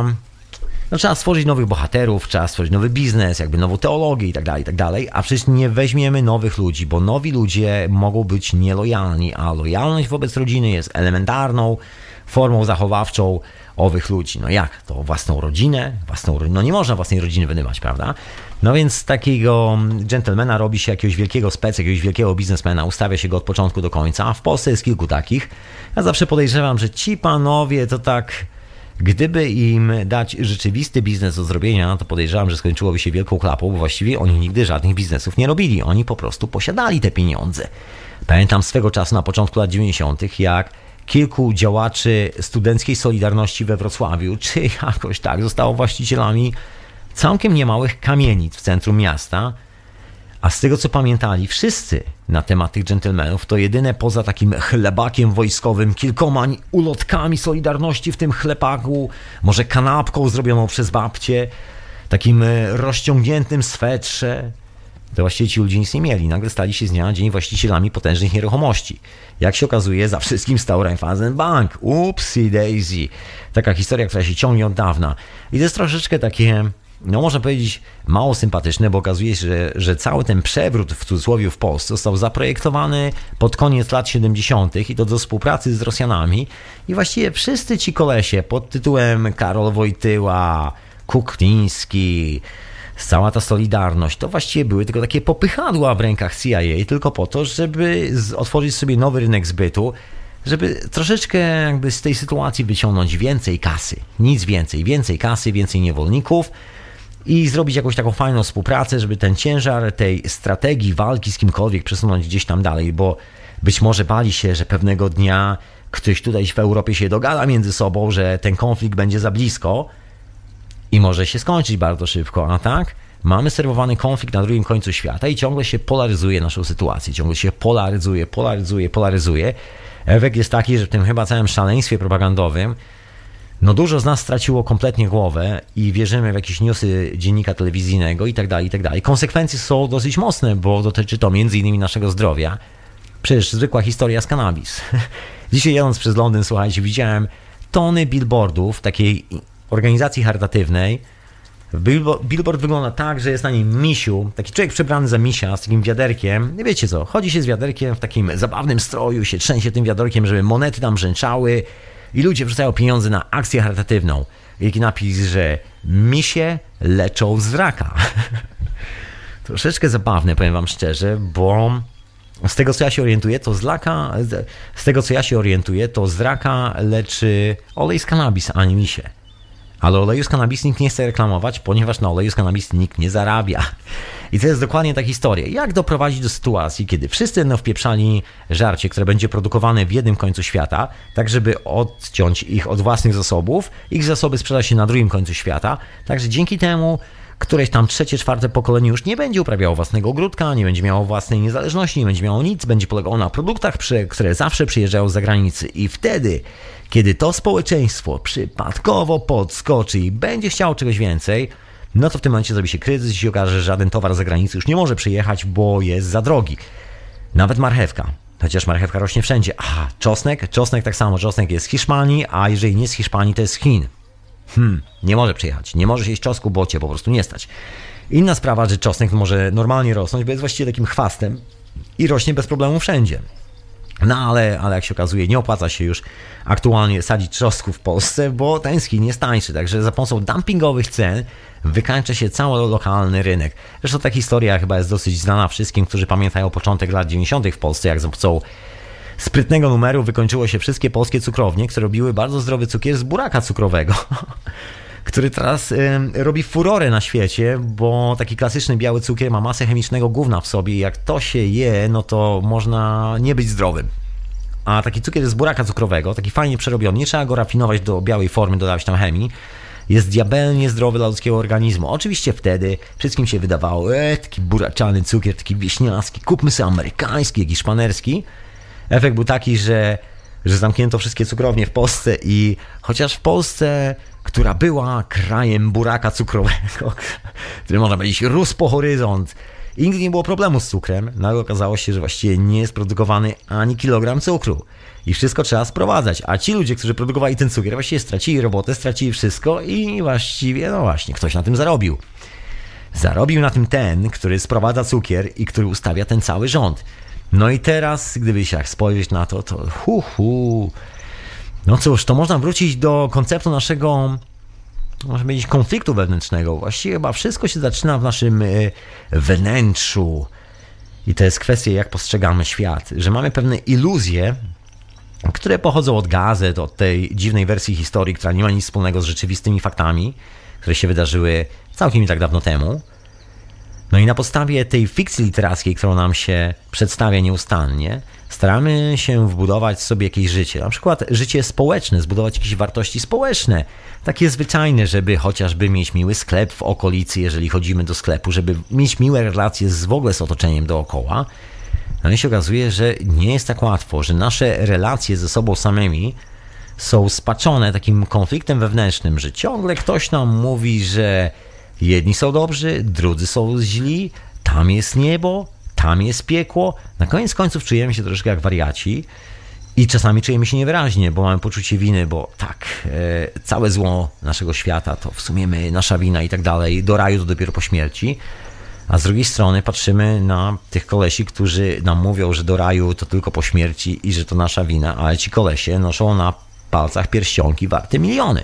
no trzeba stworzyć nowych bohaterów, trzeba stworzyć nowy biznes, jakby nową teologię i tak dalej, i tak dalej, a przecież nie weźmiemy nowych ludzi, bo nowi ludzie mogą być nielojalni, a lojalność wobec rodziny jest elementarną formą zachowawczą owych ludzi. No jak? To własną rodzinę? Własną, no nie można własnej rodziny wynywać, prawda? No więc z takiego dżentelmena robi się jakiegoś wielkiego speca, jakiegoś wielkiego biznesmena, ustawia się go od początku do końca, a w Polsce jest kilku takich. Ja zawsze podejrzewam, że ci panowie to tak, gdyby im dać rzeczywisty biznes do zrobienia, to podejrzewam, że skończyłoby się wielką klapą, bo właściwie oni nigdy żadnych biznesów nie robili. Oni po prostu posiadali te pieniądze. Pamiętam swego czasu na początku lat dziewięćdziesiątych, jak kilku działaczy studenckiej Solidarności we Wrocławiu, czy jakoś tak, zostało właścicielami całkiem niemałych kamienic w centrum miasta, a z tego co pamiętali wszyscy na temat tych dżentelmenów, to jedyne poza takim chlebakiem wojskowym, kilkoma ulotkami Solidarności w tym chlebaku, może kanapką zrobioną przez babcię, takim rozciągniętym swetrze, to właściwie ci ludzie nic nie mieli. Nagle stali się z dnia na dzień właścicielami potężnych nieruchomości. Jak się okazuje, za wszystkim stał Raiffeisenbank. Upsi daisy. Taka historia, która się ciągnie od dawna. I to jest troszeczkę takie, no można powiedzieć, mało sympatyczne, bo okazuje się, że, że cały ten przewrót w cudzysłowie w Polsce został zaprojektowany pod koniec lat siedemdziesiątych i to do współpracy z Rosjanami. I właściwie wszyscy ci kolesie pod tytułem Karol Wojtyła, Kukliński, cała ta Solidarność, to właściwie były tylko takie popychadła w rękach C I A, tylko po to, żeby otworzyć sobie nowy rynek zbytu, żeby troszeczkę jakby z tej sytuacji wyciągnąć więcej kasy. Nic więcej. Więcej kasy, więcej niewolników i zrobić jakąś taką fajną współpracę, żeby ten ciężar tej strategii walki z kimkolwiek przesunąć gdzieś tam dalej, bo być może bali się, że pewnego dnia ktoś tutaj w Europie się dogada między sobą, że ten konflikt będzie za blisko, i może się skończyć bardzo szybko, a tak? Mamy serwowany konflikt na drugim końcu świata i ciągle się polaryzuje naszą sytuację. Ciągle się polaryzuje, polaryzuje, polaryzuje. Efekt jest taki, że w tym chyba całym szaleństwie propagandowym no dużo z nas straciło kompletnie głowę i wierzymy w jakieś newsy dziennika telewizyjnego i tak dalej, i tak dalej. Konsekwencje są dosyć mocne, bo dotyczy to między innymi naszego zdrowia. Przecież zwykła historia z cannabis. Dzisiaj jadąc przez Londyn, słuchajcie, widziałem tony billboardów takiej organizacji charytatywnej Billboard, billboard wygląda tak, że jest na nim misiu, taki człowiek przebrany za misia z takim wiaderkiem. Nie wiecie co, chodzi się z wiaderkiem w takim zabawnym stroju, się trzęsie tym wiaderkiem, żeby monety tam brzęczały i ludzie wrzucają pieniądze na akcję charytatywną. Jaki napis, że misie leczą z raka. Troszeczkę zabawne, powiem wam szczerze, bo z tego co ja się orientuję, to z raka, z tego co ja się orientuję, to z raka leczy olej z kanabis, a nie misie. Ale oleju z kanabis nikt nie chce reklamować, ponieważ na oleju z kanabis nikt nie zarabia. I to jest dokładnie ta historia. Jak doprowadzić do sytuacji, kiedy wszyscy będą wpieprzali żarcie, które będzie produkowane w jednym końcu świata, tak żeby odciąć ich od własnych zasobów, ich zasoby sprzeda się na drugim końcu świata, także dzięki temu któreś tam trzecie, czwarte pokolenie już nie będzie uprawiało własnego ogródka, nie będzie miało własnej niezależności, nie będzie miało nic, będzie polegało na produktach, które zawsze przyjeżdżają z zagranicy. I wtedy, kiedy to społeczeństwo przypadkowo podskoczy i będzie chciało czegoś więcej, no to w tym momencie zrobi się kryzys i się okaże, że żaden towar z zagranicy już nie może przyjechać, bo jest za drogi. Nawet marchewka. Chociaż marchewka rośnie wszędzie. A, czosnek? Czosnek tak samo. Czosnek jest z Hiszpanii, a jeżeli nie z Hiszpanii, to jest z Chin. Hmm, nie może przyjechać. Nie może się jeść czosnku, bo cię po prostu nie stać. Inna sprawa, że czosnek może normalnie rosnąć, bo jest właściwie takim chwastem i rośnie bez problemu wszędzie. No ale, ale jak się okazuje, nie opłaca się już aktualnie sadzić czosnku w Polsce, bo ten z Chin jest tańszy. Także za pomocą dumpingowych cen wykańcza się cały lokalny rynek. Zresztą ta historia chyba jest dosyć znana wszystkim, którzy pamiętają początek lat dziewięćdziesiątych w Polsce, jak za pomocą sprytnego numeru wykończyło się wszystkie polskie cukrownie, które robiły bardzo zdrowy cukier z buraka cukrowego, który teraz y, robi furorę na świecie, bo taki klasyczny biały cukier ma masę chemicznego gówna w sobie i jak to się je, no to można nie być zdrowym. A taki cukier z buraka cukrowego, taki fajnie przerobiony, nie trzeba go rafinować do białej formy, dodawać tam chemii, jest diabelnie zdrowy dla ludzkiego organizmu. Oczywiście wtedy wszystkim się wydawało, e, taki buraczany cukier, taki wieśniacki, kupmy sobie amerykański, jakiś szpanerski. Efekt był taki, że, że zamknięto wszystkie cukrownie w Polsce i chociaż w Polsce, która była krajem buraka cukrowego, który można powiedzieć rósł po horyzont i nigdy nie było problemu z cukrem, nagle okazało się, że właściwie nie jest produkowany ani kilogram cukru i wszystko trzeba sprowadzać, a ci ludzie, którzy produkowali ten cukier, właściwie stracili robotę, stracili wszystko i właściwie, no właśnie, ktoś na tym zarobił. Zarobił na tym ten, który sprowadza cukier i który ustawia ten cały rząd. No i teraz, gdyby się tak spojrzeć na to, to hu, hu. No cóż, to można wrócić do konceptu naszego, można powiedzieć, konfliktu wewnętrznego. Właściwie chyba wszystko się zaczyna w naszym y, wnętrzu. I to jest kwestia, jak postrzegamy świat. Że mamy pewne iluzje, które pochodzą od gazet, od tej dziwnej wersji historii, która nie ma nic wspólnego z rzeczywistymi faktami, które się wydarzyły całkiem nie tak dawno temu. No i na podstawie tej fikcji literackiej, którą nam się przedstawia nieustannie, staramy się wbudować sobie jakieś życie. Na przykład życie społeczne, zbudować jakieś wartości społeczne. Takie zwyczajne, żeby chociażby mieć miły sklep w okolicy, jeżeli chodzimy do sklepu, żeby mieć miłe relacje z, w ogóle z otoczeniem dookoła. No i się okazuje, że nie jest tak łatwo, że nasze relacje ze sobą samymi są spaczone takim konfliktem wewnętrznym, że ciągle ktoś nam mówi, że jedni są dobrzy, drudzy są źli, tam jest niebo, tam jest piekło. Na koniec końców czujemy się troszkę jak wariaci i czasami czujemy się niewyraźnie, bo mamy poczucie winy, bo tak, e, całe zło naszego świata to w sumie my, nasza wina i tak dalej, do raju to dopiero po śmierci. A z drugiej strony patrzymy na tych kolesi, którzy nam mówią, że do raju to tylko po śmierci i że to nasza wina, ale ci kolesie noszą na palcach pierścionki warte miliony.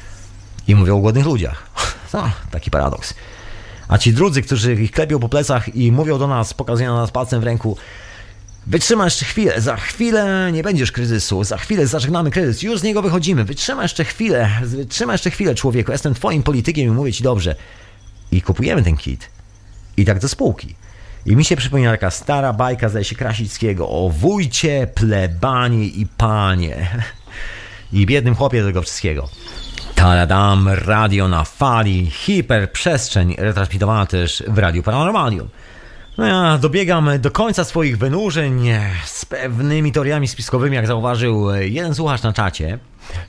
I mówią o głodnych ludziach. No, taki paradoks. A ci drudzy, którzy ich klepią po plecach i mówią do nas, pokazują na nas palcem w ręku, wytrzymaj jeszcze chwilę, za chwilę nie będziesz kryzysu, za chwilę zażegnamy kryzys, już z niego wychodzimy, wytrzymaj jeszcze chwilę, wytrzymaj jeszcze chwilę, człowieku, jestem twoim politykiem i mówię ci dobrze. I kupujemy ten kit. I tak do spółki. I mi się przypomina taka stara bajka, zdaje się, Krasickiego o wójcie, plebanie i panie. I biednym chłopie tego wszystkiego. Taradam, radio na fali, hiperprzestrzeń, retransmitowana też w Radiu Paranormalium. No ja dobiegam do końca swoich wynurzeń z pewnymi teoriami spiskowymi, jak zauważył jeden słuchacz na czacie.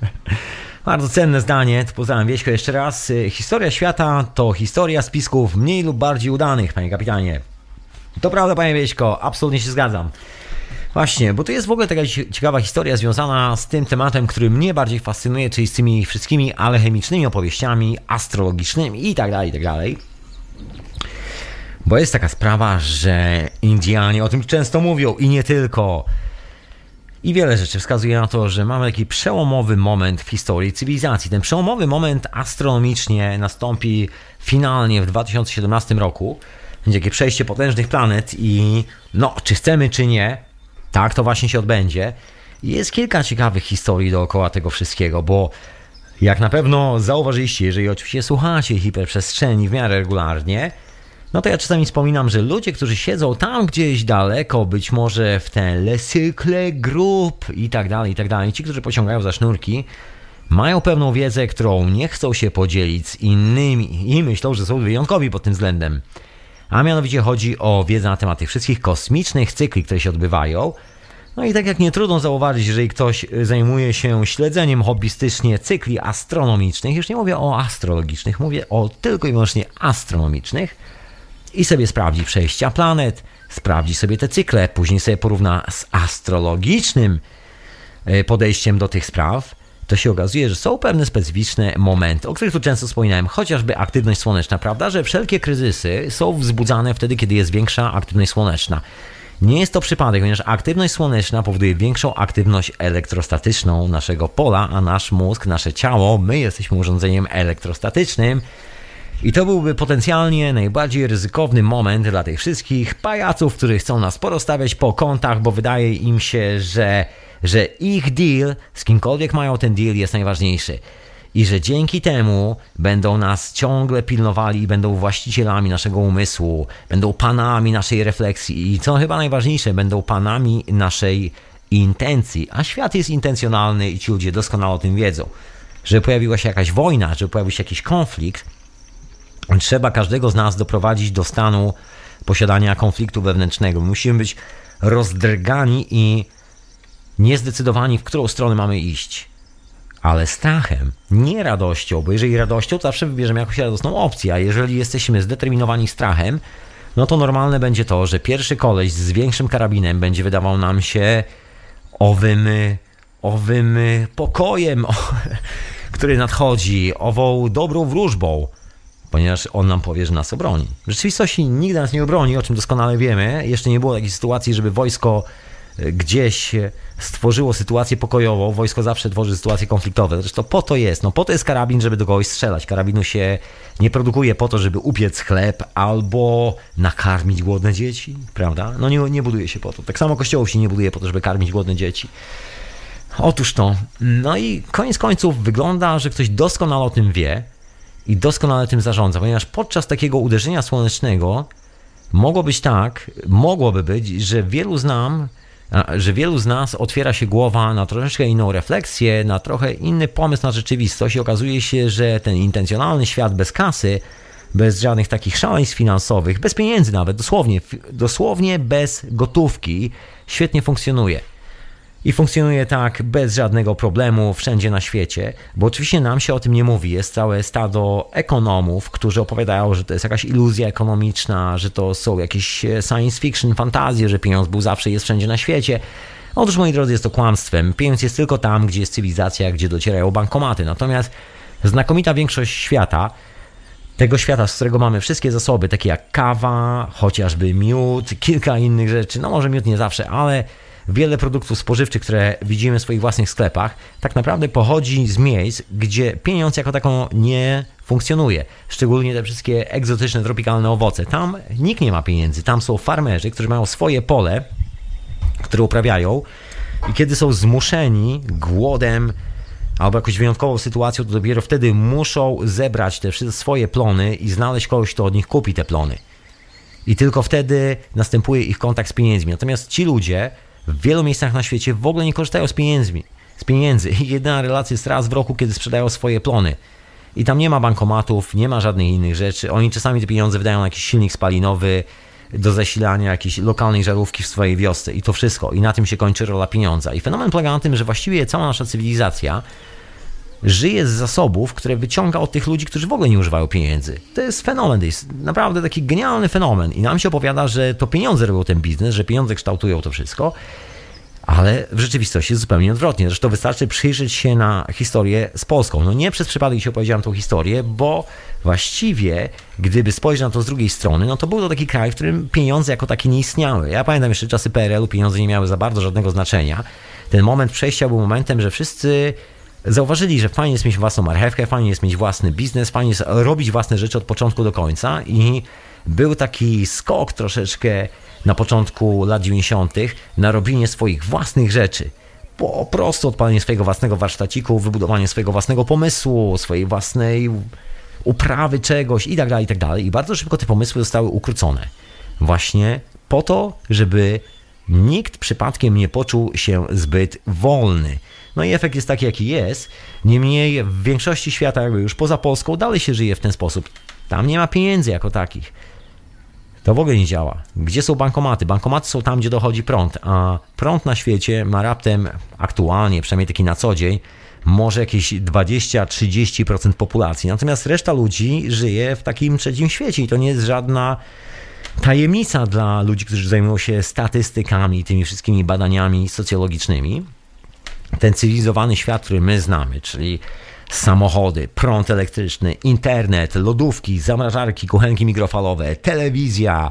Bardzo cenne zdanie, to pozdrawiam Wieśko jeszcze raz. Historia świata to historia spisków mniej lub bardziej udanych, panie kapitanie. To prawda, panie Wieśko, absolutnie się zgadzam. Właśnie, bo to jest w ogóle taka ciekawa historia związana z tym tematem, który mnie bardziej fascynuje, czyli z tymi wszystkimi alchemicznymi opowieściami, astrologicznymi i tak dalej, i tak dalej. Bo jest taka sprawa, że Indianie o tym często mówią i nie tylko. I wiele rzeczy wskazuje na to, że mamy taki przełomowy moment w historii cywilizacji. Ten przełomowy moment astronomicznie nastąpi finalnie w dwa tysiące siedemnastym roku. Będzie takie przejście potężnych planet i no, czy chcemy, czy nie, tak to właśnie się odbędzie. I jest kilka ciekawych historii dookoła tego wszystkiego, bo jak na pewno zauważyliście, jeżeli oczywiście słuchacie hiperprzestrzeni w miarę regularnie, no to ja czasami wspominam, że ludzie, którzy siedzą tam gdzieś daleko, być może w ten Le Cycle Group i tak dalej, i tak dalej, ci, którzy pociągają za sznurki, mają pewną wiedzę, którą nie chcą się podzielić z innymi i myślą, że są wyjątkowi pod tym względem. A mianowicie chodzi o wiedzę na temat tych wszystkich kosmicznych cykli, które się odbywają. No i tak jak nie trudno zauważyć, jeżeli ktoś zajmuje się śledzeniem hobbystycznie cykli astronomicznych, już nie mówię o astrologicznych, mówię o tylko i wyłącznie astronomicznych, i sobie sprawdzi przejścia planet, sprawdzi sobie te cykle, później sobie porówna z astrologicznym podejściem do tych spraw, to się okazuje, że są pewne specyficzne momenty, o których tu często wspominałem, chociażby aktywność słoneczna, prawda, że wszelkie kryzysy są wzbudzane wtedy, kiedy jest większa aktywność słoneczna. Nie jest to przypadek, ponieważ aktywność słoneczna powoduje większą aktywność elektrostatyczną naszego pola, a nasz mózg, nasze ciało, my jesteśmy urządzeniem elektrostatycznym. I to byłby potencjalnie najbardziej ryzykowny moment dla tych wszystkich pajaców, którzy chcą nas porozstawiać po kątach, bo wydaje im się, że, że ich deal, z kimkolwiek mają ten deal, jest najważniejszy. I że dzięki temu będą nas ciągle pilnowali i będą właścicielami naszego umysłu, będą panami naszej refleksji i co chyba najważniejsze, będą panami naszej intencji. A świat jest intencjonalny i ci ludzie doskonale o tym wiedzą. Że pojawiła się jakaś wojna, że pojawił się jakiś konflikt, trzeba każdego z nas doprowadzić do stanu posiadania konfliktu wewnętrznego. Musimy być rozdrgani i niezdecydowani, w którą stronę mamy iść. Ale strachem, nie radością, bo jeżeli radością, to zawsze wybierzemy jakąś radosną opcję, a jeżeli jesteśmy zdeterminowani strachem, no to normalne będzie to, że pierwszy koleś z większym karabinem będzie wydawał nam się owym, owym pokojem, który nadchodzi, ową dobrą wróżbą, ponieważ on nam powie, że nas obroni. W rzeczywistości nigdy nas nie obroni, o czym doskonale wiemy. Jeszcze nie było takiej sytuacji, żeby wojsko gdzieś stworzyło sytuację pokojową. Wojsko zawsze tworzy sytuacje konfliktowe. Zresztą po to jest. No po to jest karabin, żeby do kogoś strzelać. Karabinu się nie produkuje po to, żeby upiec chleb albo nakarmić głodne dzieci, prawda? No nie, nie buduje się po to. Tak samo kościołów się nie buduje po to, żeby karmić głodne dzieci. Otóż to. No i koniec końców wygląda, że ktoś doskonale o tym wie i doskonale tym zarządza, ponieważ podczas takiego uderzenia słonecznego mogło być tak, mogłoby być, że wielu z nam, że wielu z nas otwiera się głowa na troszeczkę inną refleksję, na trochę inny pomysł na rzeczywistość i okazuje się, że ten intencjonalny świat bez kasy, bez żadnych takich szaleństw finansowych, bez pieniędzy nawet, dosłownie, dosłownie bez gotówki, świetnie funkcjonuje. I funkcjonuje tak bez żadnego problemu wszędzie na świecie, bo oczywiście nam się o tym nie mówi. Jest całe stado ekonomów, którzy opowiadają, że to jest jakaś iluzja ekonomiczna, że to są jakieś science fiction, fantazje, że pieniądz był zawsze i jest wszędzie na świecie. Otóż, moi drodzy, jest to kłamstwem. Pieniądz jest tylko tam, gdzie jest cywilizacja, gdzie docierają bankomaty. Natomiast znakomita większość świata, tego świata, z którego mamy wszystkie zasoby, takie jak kawa, chociażby miód, kilka innych rzeczy, no może miód nie zawsze, ale wiele produktów spożywczych, które widzimy w swoich własnych sklepach, tak naprawdę pochodzi z miejsc, gdzie pieniądz jako taką nie funkcjonuje. Szczególnie te wszystkie egzotyczne, tropikalne owoce. Tam nikt nie ma pieniędzy. Tam są farmerzy, którzy mają swoje pole, które uprawiają i kiedy są zmuszeni głodem albo jakąś wyjątkową sytuacją, to dopiero wtedy muszą zebrać te wszystkie swoje plony i znaleźć kogoś, kto od nich kupi te plony. I tylko wtedy następuje ich kontakt z pieniędzmi. Natomiast ci ludzie w wielu miejscach na świecie w ogóle nie korzystają z pieniędzmi, z pieniędzy. Jedyna relacja jest raz w roku, kiedy sprzedają swoje plony. I tam nie ma bankomatów, nie ma żadnych innych rzeczy. Oni czasami te pieniądze wydają na jakiś silnik spalinowy do zasilania jakiejś lokalnej żarówki w swojej wiosce. I to wszystko. I na tym się kończy rola pieniądza. I fenomen polega na tym, że właściwie cała nasza cywilizacja żyje z zasobów, które wyciąga od tych ludzi, którzy w ogóle nie używają pieniędzy. To jest fenomen, to jest naprawdę taki genialny fenomen. I nam się opowiada, że to pieniądze robią ten biznes, że pieniądze kształtują to wszystko. Ale w rzeczywistości jest zupełnie odwrotnie. Zresztą wystarczy przyjrzeć się na historię z Polską. No nie przez przypadek się opowiedziałem tą historię, bo właściwie, gdyby spojrzeć na to z drugiej strony, no to był to taki kraj, w którym pieniądze jako takie nie istniały. Ja pamiętam jeszcze czasy P R L u, pieniądze nie miały za bardzo żadnego znaczenia. Ten moment przejścia był momentem, że wszyscy zauważyli, że fajnie jest mieć własną marchewkę, fajnie jest mieć własny biznes, fajnie jest robić własne rzeczy od początku do końca i był taki skok troszeczkę na początku lat dziewięćdziesiątych na robienie swoich własnych rzeczy. Po prostu odpalenie swojego własnego warsztaciku, wybudowanie swojego własnego pomysłu, swojej własnej uprawy czegoś i tak dalej, i tak dalej. I bardzo szybko te pomysły zostały ukrócone. Właśnie po to, żeby nikt przypadkiem nie poczuł się zbyt wolny. No i efekt jest taki, jaki jest. Niemniej w większości świata, jakby już poza Polską, dalej się żyje w ten sposób. Tam nie ma pieniędzy jako takich. To w ogóle nie działa. Gdzie są bankomaty? Bankomaty są tam, gdzie dochodzi prąd, a prąd na świecie ma raptem aktualnie, przynajmniej taki na co dzień, może jakieś dwadzieścia do trzydziestu procent populacji. Natomiast reszta ludzi żyje w takim trzecim świecie i to nie jest żadna tajemnica dla ludzi, którzy zajmują się statystykami, tymi wszystkimi badaniami socjologicznymi. Ten cywilizowany świat, który my znamy, czyli samochody, prąd elektryczny, internet, lodówki, zamrażarki, kuchenki mikrofalowe, telewizja,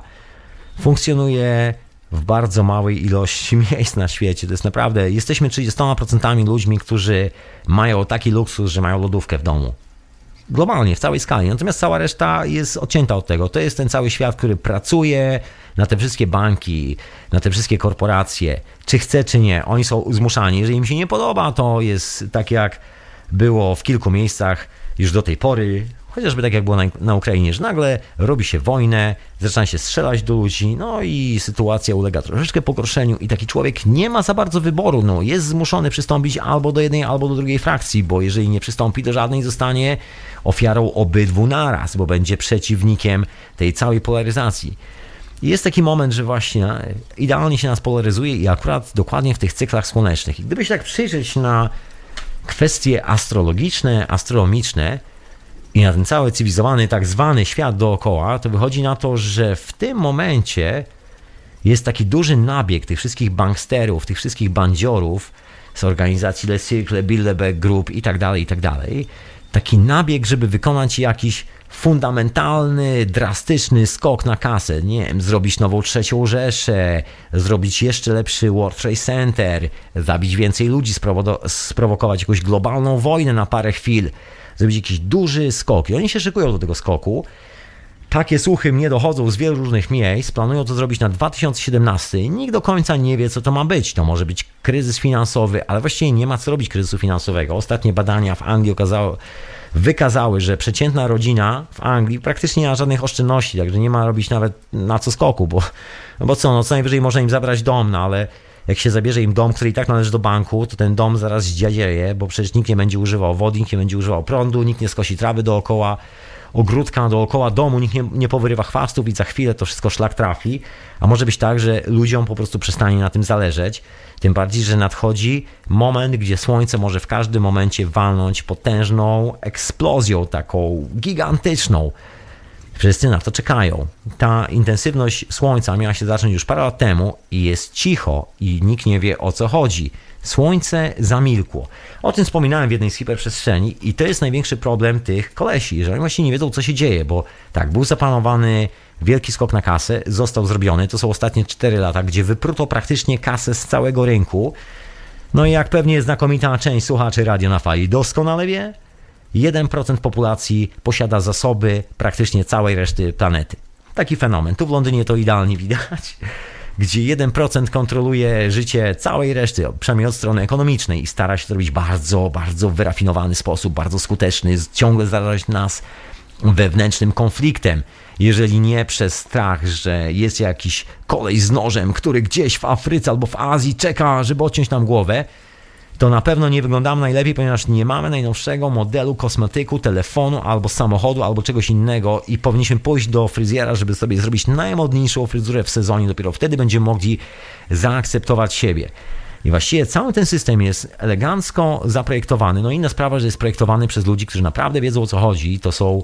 funkcjonuje w bardzo małej ilości miejsc na świecie. To jest naprawdę, jesteśmy trzydziestoma procentami ludźmi, którzy mają taki luksus, że mają lodówkę w domu. Globalnie, w całej skali. Natomiast cała reszta jest odcięta od tego. To jest ten cały świat, który pracuje na te wszystkie banki, na te wszystkie korporacje. Czy chce, czy nie. Oni są zmuszani. Jeżeli im się nie podoba, to jest tak jak było w kilku miejscach już do tej pory, chociażby tak jak było na, na Ukrainie, że nagle robi się wojnę, zaczyna się strzelać do ludzi, no i sytuacja ulega troszeczkę pogorszeniu i taki człowiek nie ma za bardzo wyboru, no jest zmuszony przystąpić albo do jednej, albo do drugiej frakcji, bo jeżeli nie przystąpi do żadnej, zostanie ofiarą obydwu naraz, bo będzie przeciwnikiem tej całej polaryzacji. I jest taki moment, że właśnie idealnie się nas polaryzuje i akurat dokładnie w tych cyklach słonecznych. I gdyby się tak przyjrzeć na kwestie astrologiczne, astronomiczne i na ten cały cywilizowany tak zwany świat dookoła, to wychodzi na to, że w tym momencie jest taki duży nabieg tych wszystkich banksterów, tych wszystkich bandziorów z organizacji Le Cercle, Bilderberg Group i tak dalej, i tak dalej. Taki nabieg, żeby wykonać jakiś fundamentalny, drastyczny skok na kasę. Nie wiem, zrobić nową trzecią Rzeszę, zrobić jeszcze lepszy World Trade Center, zabić więcej ludzi, sprowo- sprowokować jakąś globalną wojnę na parę chwil, zrobić jakiś duży skok. I oni się szykują do tego skoku. Takie słuchy mnie dochodzą z wielu różnych miejsc. Planują to zrobić na dwa tysiące siedemnasty. Nikt do końca nie wie, co to ma być. To może być kryzys finansowy, ale właściwie nie ma co robić kryzysu finansowego. Ostatnie badania w Anglii okazały, wykazały, że przeciętna rodzina w Anglii praktycznie nie ma żadnych oszczędności, także nie ma robić nawet na co skoku, bo, bo co, no co najwyżej można im zabrać dom, no ale jak się zabierze im dom, który i tak należy do banku, to ten dom zaraz zdziadzieje, bo przecież nikt nie będzie używał wody, nikt nie będzie używał prądu, nikt nie skosi trawy dookoła ogródka, dookoła domu, nikt nie, nie powyrywa chwastów i za chwilę to wszystko szlak trafi, a może być tak, że ludziom po prostu przestanie na tym zależeć, tym bardziej, że nadchodzi moment, gdzie słońce może w każdym momencie walnąć potężną eksplozją, taką gigantyczną. Wszyscy na to czekają. Ta intensywność słońca miała się zacząć już parę lat temu i jest cicho i nikt nie wie, o co chodzi. Słońce zamilkło. O tym wspominałem w jednej z hiperprzestrzeni i to jest największy problem tych kolesi, że oni właśnie nie wiedzą, co się dzieje, bo tak, był zaplanowany wielki skok na kasę, został zrobiony, to są ostatnie cztery lata, gdzie wypruto praktycznie kasę z całego rynku. No i jak pewnie znakomita część słuchaczy Radio na Fali doskonale wie, jeden procent populacji posiada zasoby praktycznie całej reszty planety. Taki fenomen. Tu w Londynie to idealnie widać, gdzie jeden procent kontroluje życie całej reszty, przynajmniej od strony ekonomicznej i stara się to robić bardzo, bardzo wyrafinowany sposób, bardzo skuteczny, ciągle zarażać nas wewnętrznym konfliktem. Jeżeli nie przez strach, że jest jakiś kolej z nożem, który gdzieś w Afryce albo w Azji czeka, żeby odciąć nam głowę, to na pewno nie wyglądamy najlepiej, ponieważ nie mamy najnowszego modelu kosmetyku, telefonu albo samochodu, albo czegoś innego i powinniśmy pójść do fryzjera, żeby sobie zrobić najmodniejszą fryzurę w sezonie. Dopiero wtedy będziemy mogli zaakceptować siebie. I właściwie cały ten system jest elegancko zaprojektowany. No inna sprawa, że jest projektowany przez ludzi, którzy naprawdę wiedzą, o co chodzi. To są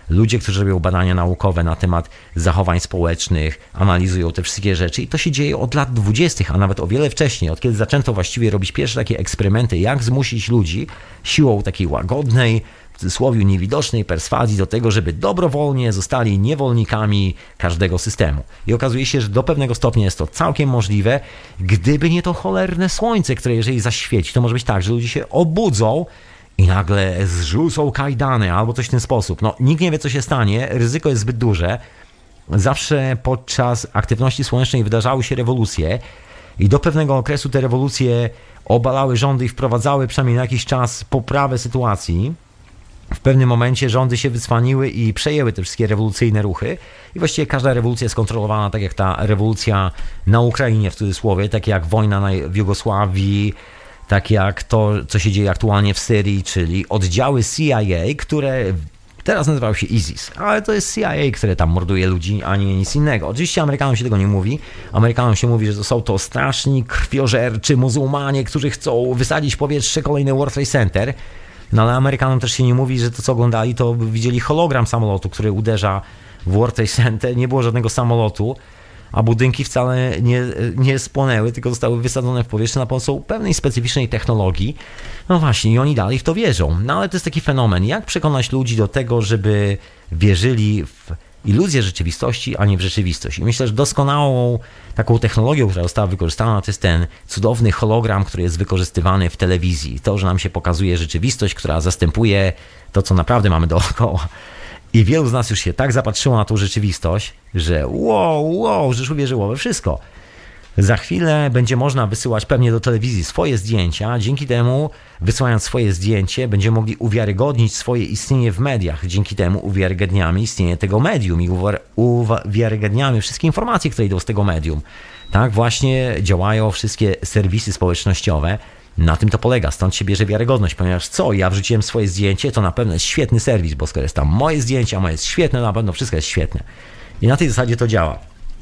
ludzie, którzy robią badania naukowe na temat zachowań społecznych, analizują te wszystkie rzeczy i to się dzieje od lat dwudziestych, a nawet o wiele wcześniej, od kiedy zaczęto właściwie robić pierwsze takie eksperymenty, jak zmusić ludzi siłą takiej łagodnej, w cudzysłowie niewidocznej perswazji do tego, żeby dobrowolnie zostali niewolnikami każdego systemu. I okazuje się, że do pewnego stopnia jest to całkiem możliwe, gdyby nie to cholerne słońce, które jeżeli zaświeci, to może być tak, że ludzie się obudzą i nagle zrzucą kajdany albo coś w ten sposób. No, nikt nie wie, co się stanie, ryzyko jest zbyt duże. Zawsze podczas aktywności słonecznej wydarzały się rewolucje i do pewnego okresu te rewolucje obalały rządy i wprowadzały przynajmniej na jakiś czas poprawę sytuacji. W pewnym momencie rządy się wycwaniły i przejęły te wszystkie rewolucyjne ruchy i właściwie każda rewolucja jest kontrolowana, tak jak ta rewolucja na Ukrainie w cudzysłowie, tak jak wojna na, w Jugosławii, tak jak to, co się dzieje aktualnie w Syrii, czyli oddziały C I A, które teraz nazywają się ISIS, ale to jest C I A, które tam morduje ludzi, a nie nic innego. Oczywiście Amerykanom się tego nie mówi. Amerykanom się mówi, że to są to straszni, krwiożerczy muzułmanie, którzy chcą wysadzić w powietrze kolejny World Trade Center. No ale Amerykanom też się nie mówi, że to co oglądali, to widzieli hologram samolotu, który uderza w World Trade Center. Nie było żadnego samolotu, a budynki wcale nie, nie spłonęły, tylko zostały wysadzone w powietrze na pomocą pewnej specyficznej technologii. No właśnie, i oni dalej w to wierzą. No ale to jest taki fenomen. Jak przekonać ludzi do tego, żeby wierzyli w iluzję rzeczywistości, a nie w rzeczywistość? I myślę, że doskonałą taką technologią, która została wykorzystana, to jest ten cudowny hologram, który jest wykorzystywany w telewizji. To, że nam się pokazuje rzeczywistość, która zastępuje to, co naprawdę mamy dookoła. I wielu z nas już się tak zapatrzyło na tą rzeczywistość, że wow, wow, że już uwierzyło we wszystko. Za chwilę będzie można wysyłać pewnie do telewizji swoje zdjęcia. Dzięki temu, wysyłając swoje zdjęcie, będziemy mogli uwiarygodnić swoje istnienie w mediach. Dzięki temu uwiarygadniamy istnienie tego medium i uwiarygadniamy wszystkie informacje, które idą z tego medium. Tak właśnie działają wszystkie serwisy społecznościowe. Na tym to polega, stąd się bierze wiarygodność, ponieważ co, ja wrzuciłem swoje zdjęcie, to na pewno jest świetny serwis, bo skoro jest tam moje zdjęcie, a moje jest świetne, na pewno wszystko jest świetne. I na tej zasadzie to działa.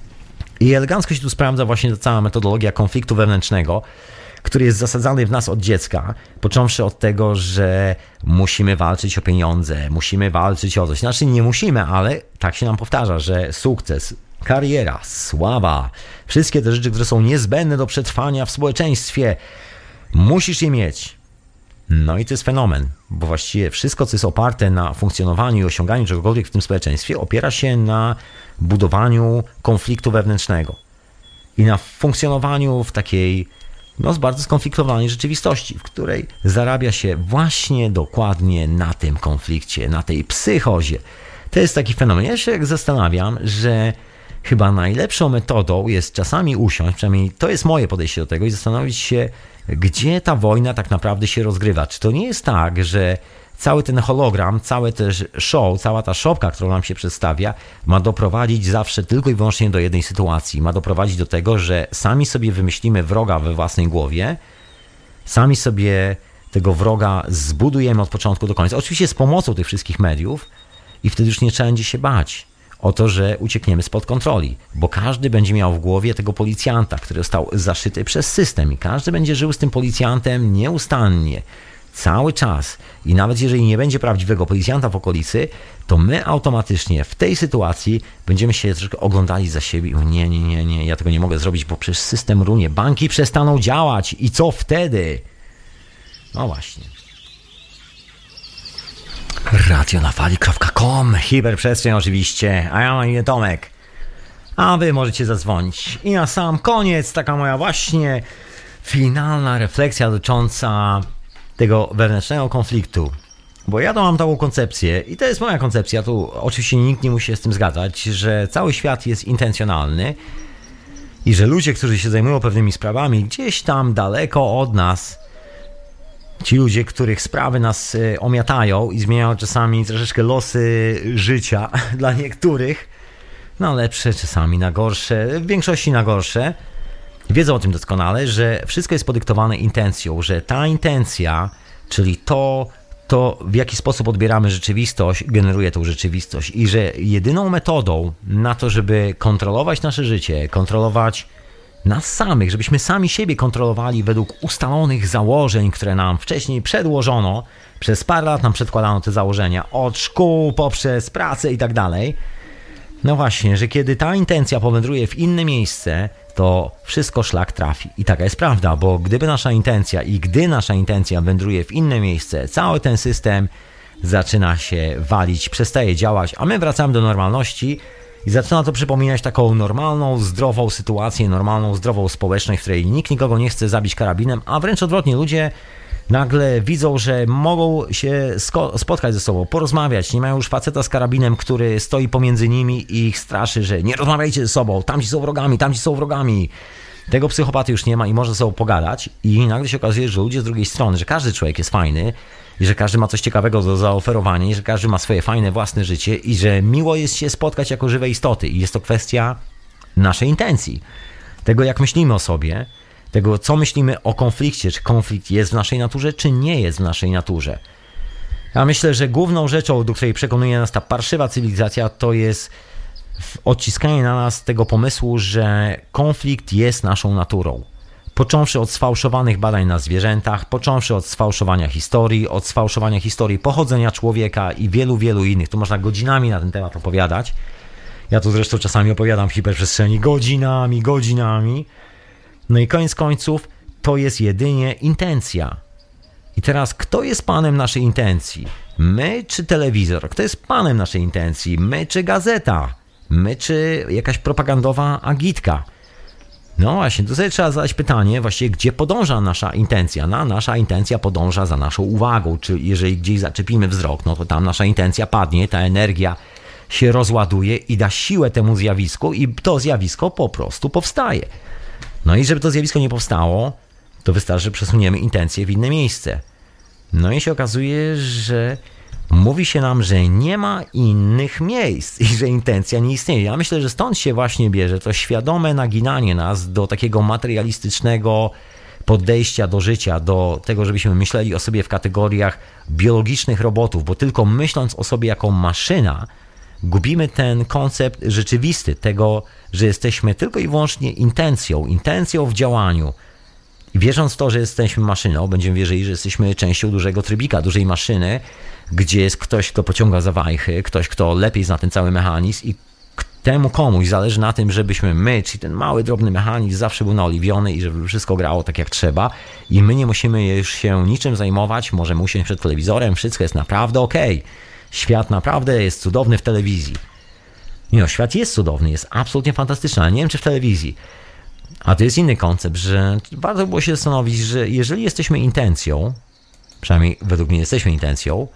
I elegancko się tu sprawdza właśnie ta cała metodologia konfliktu wewnętrznego, który jest zasadzany w nas od dziecka, począwszy od tego, że musimy walczyć o pieniądze, musimy walczyć o coś. Znaczy nie musimy, ale tak się nam powtarza, że sukces, kariera, sława, wszystkie te rzeczy, które są niezbędne do przetrwania w społeczeństwie, musisz je mieć. No i to jest fenomen, bo właściwie wszystko, co jest oparte na funkcjonowaniu i osiąganiu czegokolwiek w tym społeczeństwie, opiera się na budowaniu konfliktu wewnętrznego i na funkcjonowaniu w takiej no, bardzo skonfliktowanej rzeczywistości, w której zarabia się właśnie dokładnie na tym konflikcie, na tej psychozie. To jest taki fenomen. Ja się zastanawiam, że chyba najlepszą metodą jest czasami usiąść, przynajmniej to jest moje podejście do tego, i zastanowić się, gdzie ta wojna tak naprawdę się rozgrywa. Czy to nie jest tak, że cały ten hologram, całe też show, cała ta szopka, którą nam się przedstawia, ma doprowadzić zawsze tylko i wyłącznie do jednej sytuacji. Ma doprowadzić do tego, że sami sobie wymyślimy wroga we własnej głowie, sami sobie tego wroga zbudujemy od początku do końca. Oczywiście z pomocą tych wszystkich mediów i wtedy już nie trzeba będzie się bać o to, że uciekniemy spod kontroli, bo każdy będzie miał w głowie tego policjanta, który został zaszyty przez system i każdy będzie żył z tym policjantem nieustannie, cały czas. I nawet jeżeli nie będzie prawdziwego policjanta w okolicy, to my automatycznie w tej sytuacji będziemy się troszkę oglądali za siebie i nie, nie, nie, nie, ja tego nie mogę zrobić, bo przecież system runie, banki przestaną działać i co wtedy? No właśnie. radio na fali kropka com, hiperprzestrzeń oczywiście, a ja mam imię Tomek, a wy możecie zadzwonić. I na sam koniec taka moja właśnie finalna refleksja dotycząca tego wewnętrznego konfliktu, bo ja to mam taką koncepcję i to jest moja koncepcja, tu oczywiście nikt nie musi się z tym zgadzać, że cały świat jest intencjonalny i że ludzie, którzy się zajmują pewnymi sprawami gdzieś tam daleko od nas, ci ludzie, których sprawy nas omiatają i zmieniają czasami troszeczkę losy życia dla niektórych, na lepsze, czasami na gorsze, w większości na gorsze, wiedzą o tym doskonale, że wszystko jest podyktowane intencją, że ta intencja, czyli to, to w jaki sposób odbieramy rzeczywistość, generuje tą rzeczywistość i że jedyną metodą na to, żeby kontrolować nasze życie, kontrolować nas samych, żebyśmy sami siebie kontrolowali według ustalonych założeń, które nam wcześniej przedłożono. Przez parę lat nam przedkładano te założenia, od szkół, poprzez pracę i tak dalej. No właśnie, że kiedy ta intencja powędruje w inne miejsce, to wszystko szlak trafi. I taka jest prawda, bo gdyby nasza intencja i gdy nasza intencja wędruje w inne miejsce, cały ten system zaczyna się walić, przestaje działać, a my wracamy do normalności i zaczyna to przypominać taką normalną, zdrową sytuację, normalną, zdrową społeczność, w której nikt nikogo nie chce zabić karabinem, a wręcz odwrotnie, ludzie nagle widzą, że mogą się spotkać ze sobą, porozmawiać. Nie mają już faceta z karabinem, który stoi pomiędzy nimi i ich straszy, że nie rozmawiajcie ze sobą, tamci są wrogami, tamci są wrogami. Tego psychopaty już nie ma i można ze sobą pogadać i nagle się okazuje, że ludzie z drugiej strony, że każdy człowiek jest fajny i że każdy ma coś ciekawego do zaoferowania i że każdy ma swoje fajne własne życie i że miło jest się spotkać jako żywe istoty i jest to kwestia naszej intencji, tego jak myślimy o sobie, tego co myślimy o konflikcie, czy konflikt jest w naszej naturze, czy nie jest w naszej naturze. Ja myślę, że główną rzeczą, do której przekonuje nas ta parszywa cywilizacja, to jest odciskanie na nas tego pomysłu, że konflikt jest naszą naturą. Począwszy od sfałszowanych badań na zwierzętach, począwszy od sfałszowania historii, od sfałszowania historii pochodzenia człowieka i wielu, wielu innych. Tu można godzinami na ten temat opowiadać. Ja tu zresztą czasami opowiadam w hiperprzestrzeni godzinami, godzinami. No i koniec końców to jest jedynie intencja. I teraz kto jest panem naszej intencji? My czy telewizor? Kto jest panem naszej intencji? My czy gazeta? My czy jakaś propagandowa agitka? No właśnie, to sobie trzeba zadać pytanie właściwie, gdzie podąża nasza intencja. No, nasza intencja podąża za naszą uwagą, czy jeżeli gdzieś zaczepimy wzrok, no to tam nasza intencja padnie, ta energia się rozładuje i da siłę temu zjawisku i to zjawisko po prostu powstaje. No i żeby to zjawisko nie powstało, to wystarczy, że przesuniemy intencję w inne miejsce. No i się okazuje, że mówi się nam, że nie ma innych miejsc i że intencja nie istnieje. Ja myślę, że stąd się właśnie bierze to świadome naginanie nas do takiego materialistycznego podejścia do życia, do tego, żebyśmy myśleli o sobie w kategoriach biologicznych robotów, bo tylko myśląc o sobie jako maszyna, gubimy ten koncept rzeczywisty, tego, że jesteśmy tylko i wyłącznie intencją, intencją w działaniu. I wierząc w to, że jesteśmy maszyną, będziemy wierzyli, że jesteśmy częścią dużego trybika, dużej maszyny, gdzie jest ktoś, kto pociąga za wajchy, ktoś, kto lepiej zna ten cały mechanizm i temu komuś zależy na tym, żebyśmy my, czyli ten mały, drobny mechanizm zawsze był naoliwiony i żeby wszystko grało tak jak trzeba i my nie musimy już się niczym zajmować, możemy usiąść przed telewizorem, wszystko jest naprawdę okej. Okay. Świat naprawdę jest cudowny w telewizji. Nie no, świat jest cudowny, jest absolutnie fantastyczny, ale nie wiem, czy w telewizji. A to jest inny koncept, że warto było się zastanowić, że jeżeli jesteśmy intencją, przynajmniej według mnie jesteśmy intencją,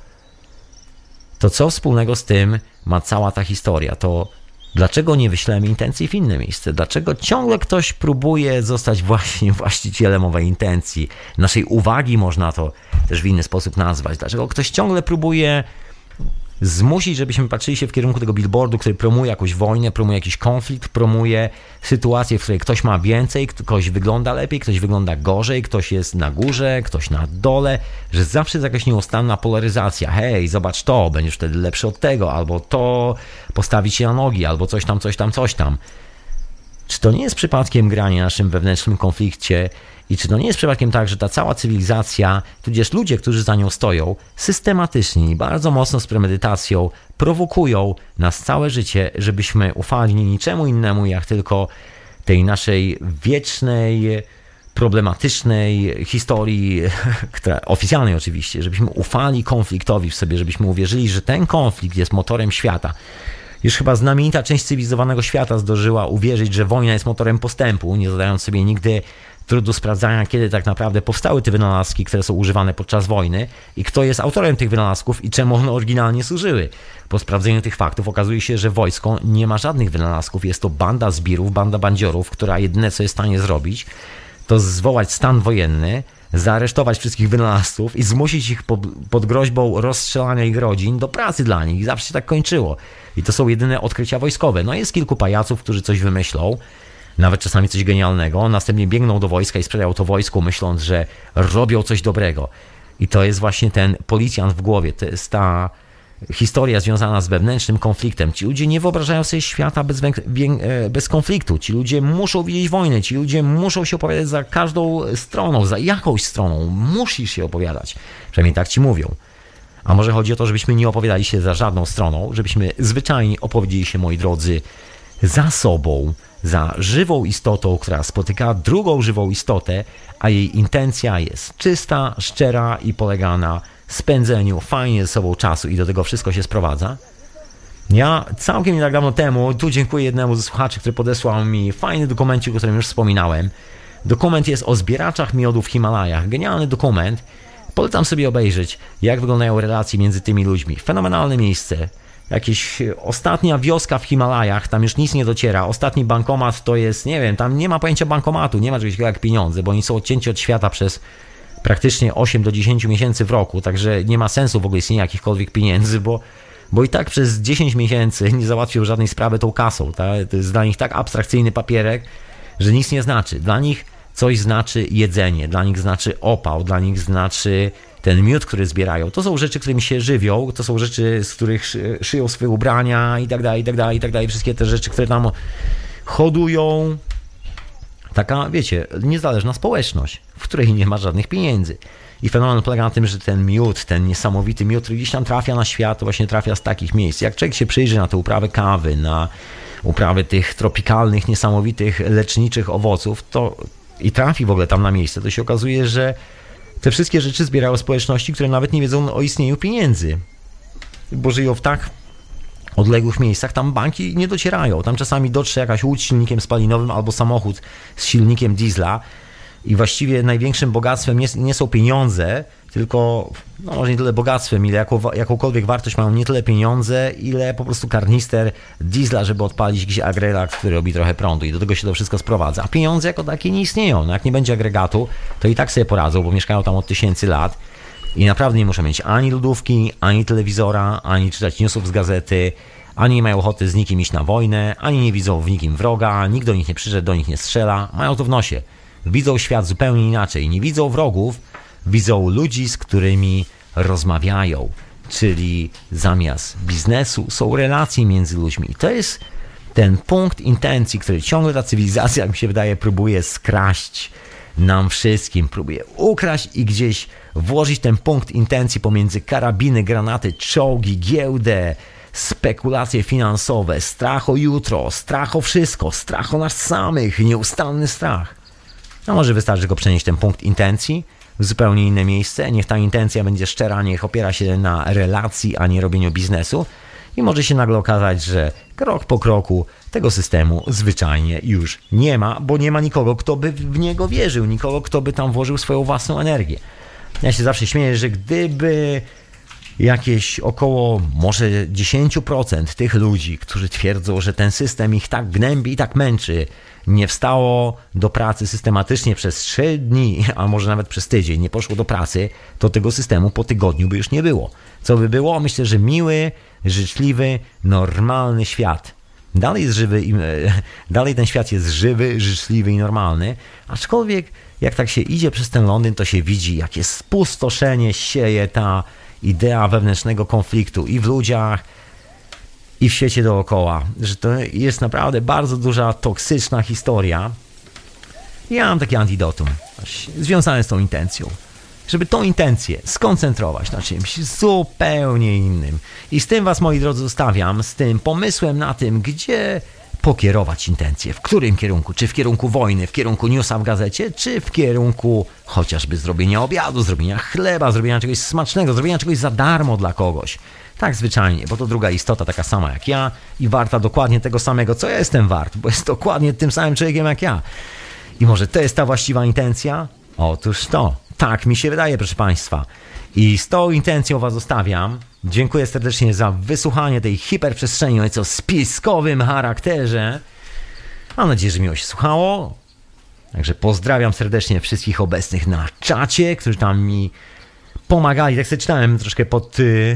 to co wspólnego z tym ma cała ta historia? To dlaczego nie wyślemy intencji w inne miejsce? Dlaczego ciągle ktoś próbuje zostać właśnie właścicielem owej intencji? Naszej uwagi można to też w inny sposób nazwać. Dlaczego ktoś ciągle próbuje zmusić, żebyśmy patrzyli się w kierunku tego billboardu, który promuje jakąś wojnę, promuje jakiś konflikt, promuje sytuację, w której ktoś ma więcej, ktoś wygląda lepiej, ktoś wygląda gorzej, ktoś jest na górze, ktoś na dole, że zawsze jest jakaś nieustanna polaryzacja. Hej, zobacz to, będziesz wtedy lepszy od tego, albo to postawić się na nogi, albo coś tam, coś tam, coś tam. Czy to nie jest przypadkiem granie naszym wewnętrznym konflikcie i czy to nie jest przypadkiem tak, że ta cała cywilizacja, tudzież ludzie, którzy za nią stoją, systematycznie i bardzo mocno z premedytacją prowokują nas całe życie, żebyśmy ufali niczemu innemu, jak tylko tej naszej wiecznej, problematycznej historii, która, oficjalnej oczywiście, żebyśmy ufali konfliktowi w sobie, żebyśmy uwierzyli, że ten konflikt jest motorem świata. Już chyba znamienita część cywilizowanego świata zdążyła uwierzyć, że wojna jest motorem postępu, nie zadając sobie nigdy trudu sprawdzania, kiedy tak naprawdę powstały te wynalazki, które są używane podczas wojny i kto jest autorem tych wynalazków i czemu one oryginalnie służyły. Po sprawdzeniu tych faktów okazuje się, że wojsko nie ma żadnych wynalazków, jest to banda zbirów, banda bandziorów, która jedyne co jest w stanie zrobić, to zwołać stan wojenny, zaaresztować wszystkich wynalazców i zmusić ich pod, pod groźbą rozstrzelania ich rodzin do pracy dla nich. I zawsze się tak kończyło. I to są jedyne odkrycia wojskowe. No jest kilku pajaców, którzy coś wymyślą, nawet czasami coś genialnego, następnie biegną do wojska i sprzedają to wojsku, myśląc, że robią coś dobrego. I to jest właśnie ten policjant w głowie, to jest ta historia związana z wewnętrznym konfliktem. Ci ludzie nie wyobrażają sobie świata bez, bez konfliktu. Ci ludzie muszą widzieć wojnę. Ci ludzie muszą się opowiadać za każdą stroną, za jakąś stroną. Musisz się opowiadać. Przynajmniej tak ci mówią. A może chodzi o to, żebyśmy nie opowiadali się za żadną stroną, żebyśmy zwyczajnie opowiedzieli się, moi drodzy, za sobą, za żywą istotą, która spotyka drugą żywą istotę, a jej intencja jest czysta, szczera i polega na spędzeniu fajnie ze sobą czasu i do tego wszystko się sprowadza. Ja całkiem nie tak dawno temu, tu dziękuję jednemu ze słuchaczy, który podesłał mi fajny dokumencik, o którym już wspominałem. Dokument jest o zbieraczach miodu w Himalajach. Genialny dokument. Polecam sobie obejrzeć, jak wyglądają relacje między tymi ludźmi. Fenomenalne miejsce. Jakieś ostatnia wioska w Himalajach, tam już nic nie dociera. Ostatni bankomat to jest, nie wiem, tam nie ma pojęcia bankomatu, nie ma czegoś takiego jak pieniądze, bo oni są odcięci od świata przez praktycznie osiem do dziesięciu miesięcy w roku, także nie ma sensu w ogóle istnienia jakichkolwiek pieniędzy, bo, bo i tak przez dziesięć miesięcy nie załatwią żadnej sprawy tą kasą. Ta, to jest dla nich tak abstrakcyjny papierek, że nic nie znaczy. Dla nich coś znaczy jedzenie, dla nich znaczy opał, dla nich znaczy ten miód, który zbierają. To są rzeczy, którymi się żywią, to są rzeczy, z których szy, szyją swoje ubrania i tak dalej, i tak dalej, i tak dalej. Wszystkie te rzeczy, które tam hodują. Taka, wiecie, niezależna społeczność, w której nie ma żadnych pieniędzy. I fenomen polega na tym, że ten miód, ten niesamowity miód, który gdzieś tam trafia na świat, to właśnie trafia z takich miejsc. Jak człowiek się przyjrzy na tę uprawę kawy, na uprawę tych tropikalnych, niesamowitych, leczniczych owoców, to i trafi w ogóle tam na miejsce, to się okazuje, że te wszystkie rzeczy zbierają społeczności, które nawet nie wiedzą o istnieniu pieniędzy. Bo żyją w tak odległych miejscach, tam banki nie docierają. Tam czasami dotrze jakaś łódź z silnikiem spalinowym albo samochód z silnikiem diesla i właściwie największym bogactwem nie, nie są pieniądze, tylko no może nie tyle bogactwem, ile jaką, jakąkolwiek wartość mają nie tyle pieniądze, ile po prostu karnister diesla, żeby odpalić jakiś agregat, który robi trochę prądu i do tego się to wszystko sprowadza. A pieniądze jako takie nie istnieją. No jak nie będzie agregatu, to i tak sobie poradzą, bo mieszkają tam od tysięcy lat i naprawdę nie muszą mieć ani lodówki, ani telewizora, ani czytać newsów z gazety, ani nie mają ochoty z nikim iść na wojnę, ani nie widzą w nikim wroga, nikt do nich nie przyszedł, do nich nie strzela, mają to w nosie. Widzą świat zupełnie inaczej, nie widzą wrogów, widzą ludzi, z którymi rozmawiają, czyli zamiast biznesu są relacje między ludźmi. To jest ten punkt intencji, który ciągle ta cywilizacja, jak mi się wydaje, próbuje skraść nam wszystkim, próbuje ukraść i gdzieś włożyć ten punkt intencji pomiędzy karabiny, granaty, czołgi, giełdę, spekulacje finansowe, strach o jutro, strach o wszystko, strach o nas samych, nieustanny strach. No może wystarczy go przenieść ten punkt intencji w zupełnie inne miejsce. Niech ta intencja będzie szczera, niech opiera się na relacji, a nie robieniu biznesu. I może się nagle okazać, że krok po kroku tego systemu zwyczajnie już nie ma, bo nie ma nikogo, kto by w niego wierzył, nikogo, kto by tam włożył swoją własną energię. Ja się zawsze śmieję, że gdyby jakieś około może dziesięć procent tych ludzi, którzy twierdzą, że ten system ich tak gnębi i tak męczy, nie wstało do pracy systematycznie przez trzy dni, a może nawet przez tydzień, nie poszło do pracy, to tego systemu po tygodniu by już nie było. Co by było? Myślę, że miły, życzliwy, normalny świat. Dalej jest żywy, dalej ten świat jest żywy, życzliwy i normalny, aczkolwiek jak tak się idzie przez ten Londyn, to się widzi, jakie spustoszenie sieje ta idea wewnętrznego konfliktu i w ludziach, i w świecie dookoła, że to jest naprawdę bardzo duża, toksyczna historia. Ja mam takie antidotum związane z tą intencją, żeby tą intencję skoncentrować na czymś zupełnie innym. I z tym was, moi drodzy, zostawiam, z tym pomysłem na tym, gdzie pokierować intencję, w którym kierunku, czy w kierunku wojny, w kierunku newsa w gazecie, czy w kierunku chociażby zrobienia obiadu, zrobienia chleba, zrobienia czegoś smacznego, zrobienia czegoś za darmo dla kogoś. Tak zwyczajnie, bo to druga istota taka sama jak ja i warta dokładnie tego samego, co ja jestem wart, bo jest dokładnie tym samym człowiekiem jak ja. I może to jest ta właściwa intencja? Otóż to. Tak mi się wydaje, proszę Państwa. I z tą intencją was zostawiam. Dziękuję serdecznie za wysłuchanie tej hiperprzestrzeni o nieco spiskowym charakterze. Mam nadzieję, że miło się słuchało. Także pozdrawiam serdecznie wszystkich obecnych na czacie, którzy tam mi pomagali. Tak sobie czytałem troszkę pod...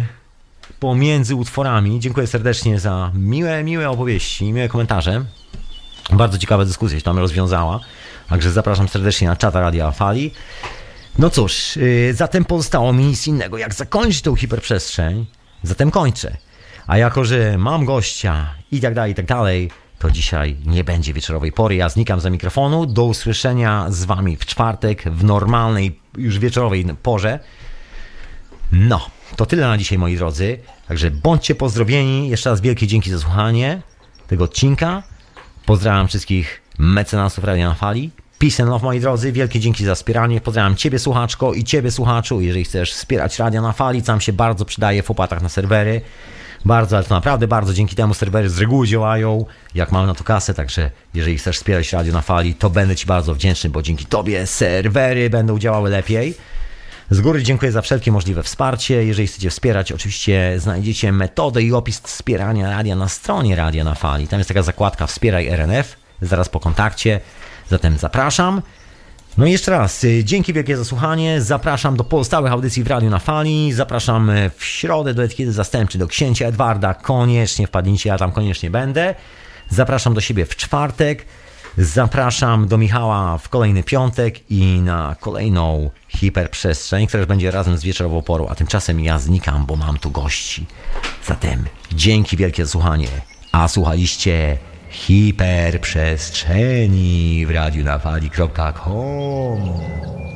pomiędzy utworami. Dziękuję serdecznie za miłe, miłe opowieści, miłe komentarze. Bardzo ciekawa dyskusja się tam rozwiązała. Także zapraszam serdecznie na czata Radia Fali. No cóż, yy, zatem pozostało mi nic innego, jak zakończyć tą hiperprzestrzeń Zatem kończę. A jako, że mam gościa i tak dalej, i tak dalej, to dzisiaj nie będzie wieczorowej pory. Ja znikam za mikrofonu. Do usłyszenia z wami w czwartek w normalnej, już wieczorowej porze. No, to tyle na dzisiaj, moi drodzy. Także bądźcie pozdrowieni. Jeszcze raz wielkie dzięki za słuchanie tego odcinka. Pozdrawiam wszystkich mecenasów Radia na Fali. Peace and love, moi drodzy. Wielkie dzięki za wspieranie. Pozdrawiam ciebie, słuchaczko, i ciebie, słuchaczu. Jeżeli chcesz wspierać Radia na Fali, co nam się bardzo przydaje w opłatach na serwery. Bardzo, ale to naprawdę bardzo. Dzięki temu serwery z reguły działają, jak mam na to kasę. Także jeżeli chcesz wspierać Radio na Fali, to będę ci bardzo wdzięczny, bo dzięki tobie serwery będą działały lepiej. Z góry dziękuję za wszelkie możliwe wsparcie. Jeżeli chcecie wspierać, oczywiście znajdziecie metodę i opis wspierania radia na stronie Radia na Fali. Tam jest taka zakładka Wspieraj R N F, zaraz po kontakcie. Zatem zapraszam. No i jeszcze raz, dzięki wielkie za słuchanie. Zapraszam do pozostałych audycji w Radiu na Fali. Zapraszam w środę do etykiety zastępczej do księcia Edwarda. Koniecznie wpadnijcie, ja tam koniecznie będę. Zapraszam do siebie w czwartek. Zapraszam do Michała w kolejny piątek i na kolejną hiperprzestrzeń, która już będzie razem z wieczorową porą, a tymczasem ja znikam, bo mam tu gości. Zatem dzięki wielkie za słuchanie. A słuchaliście hiperprzestrzeni w radiu na fali kropka com.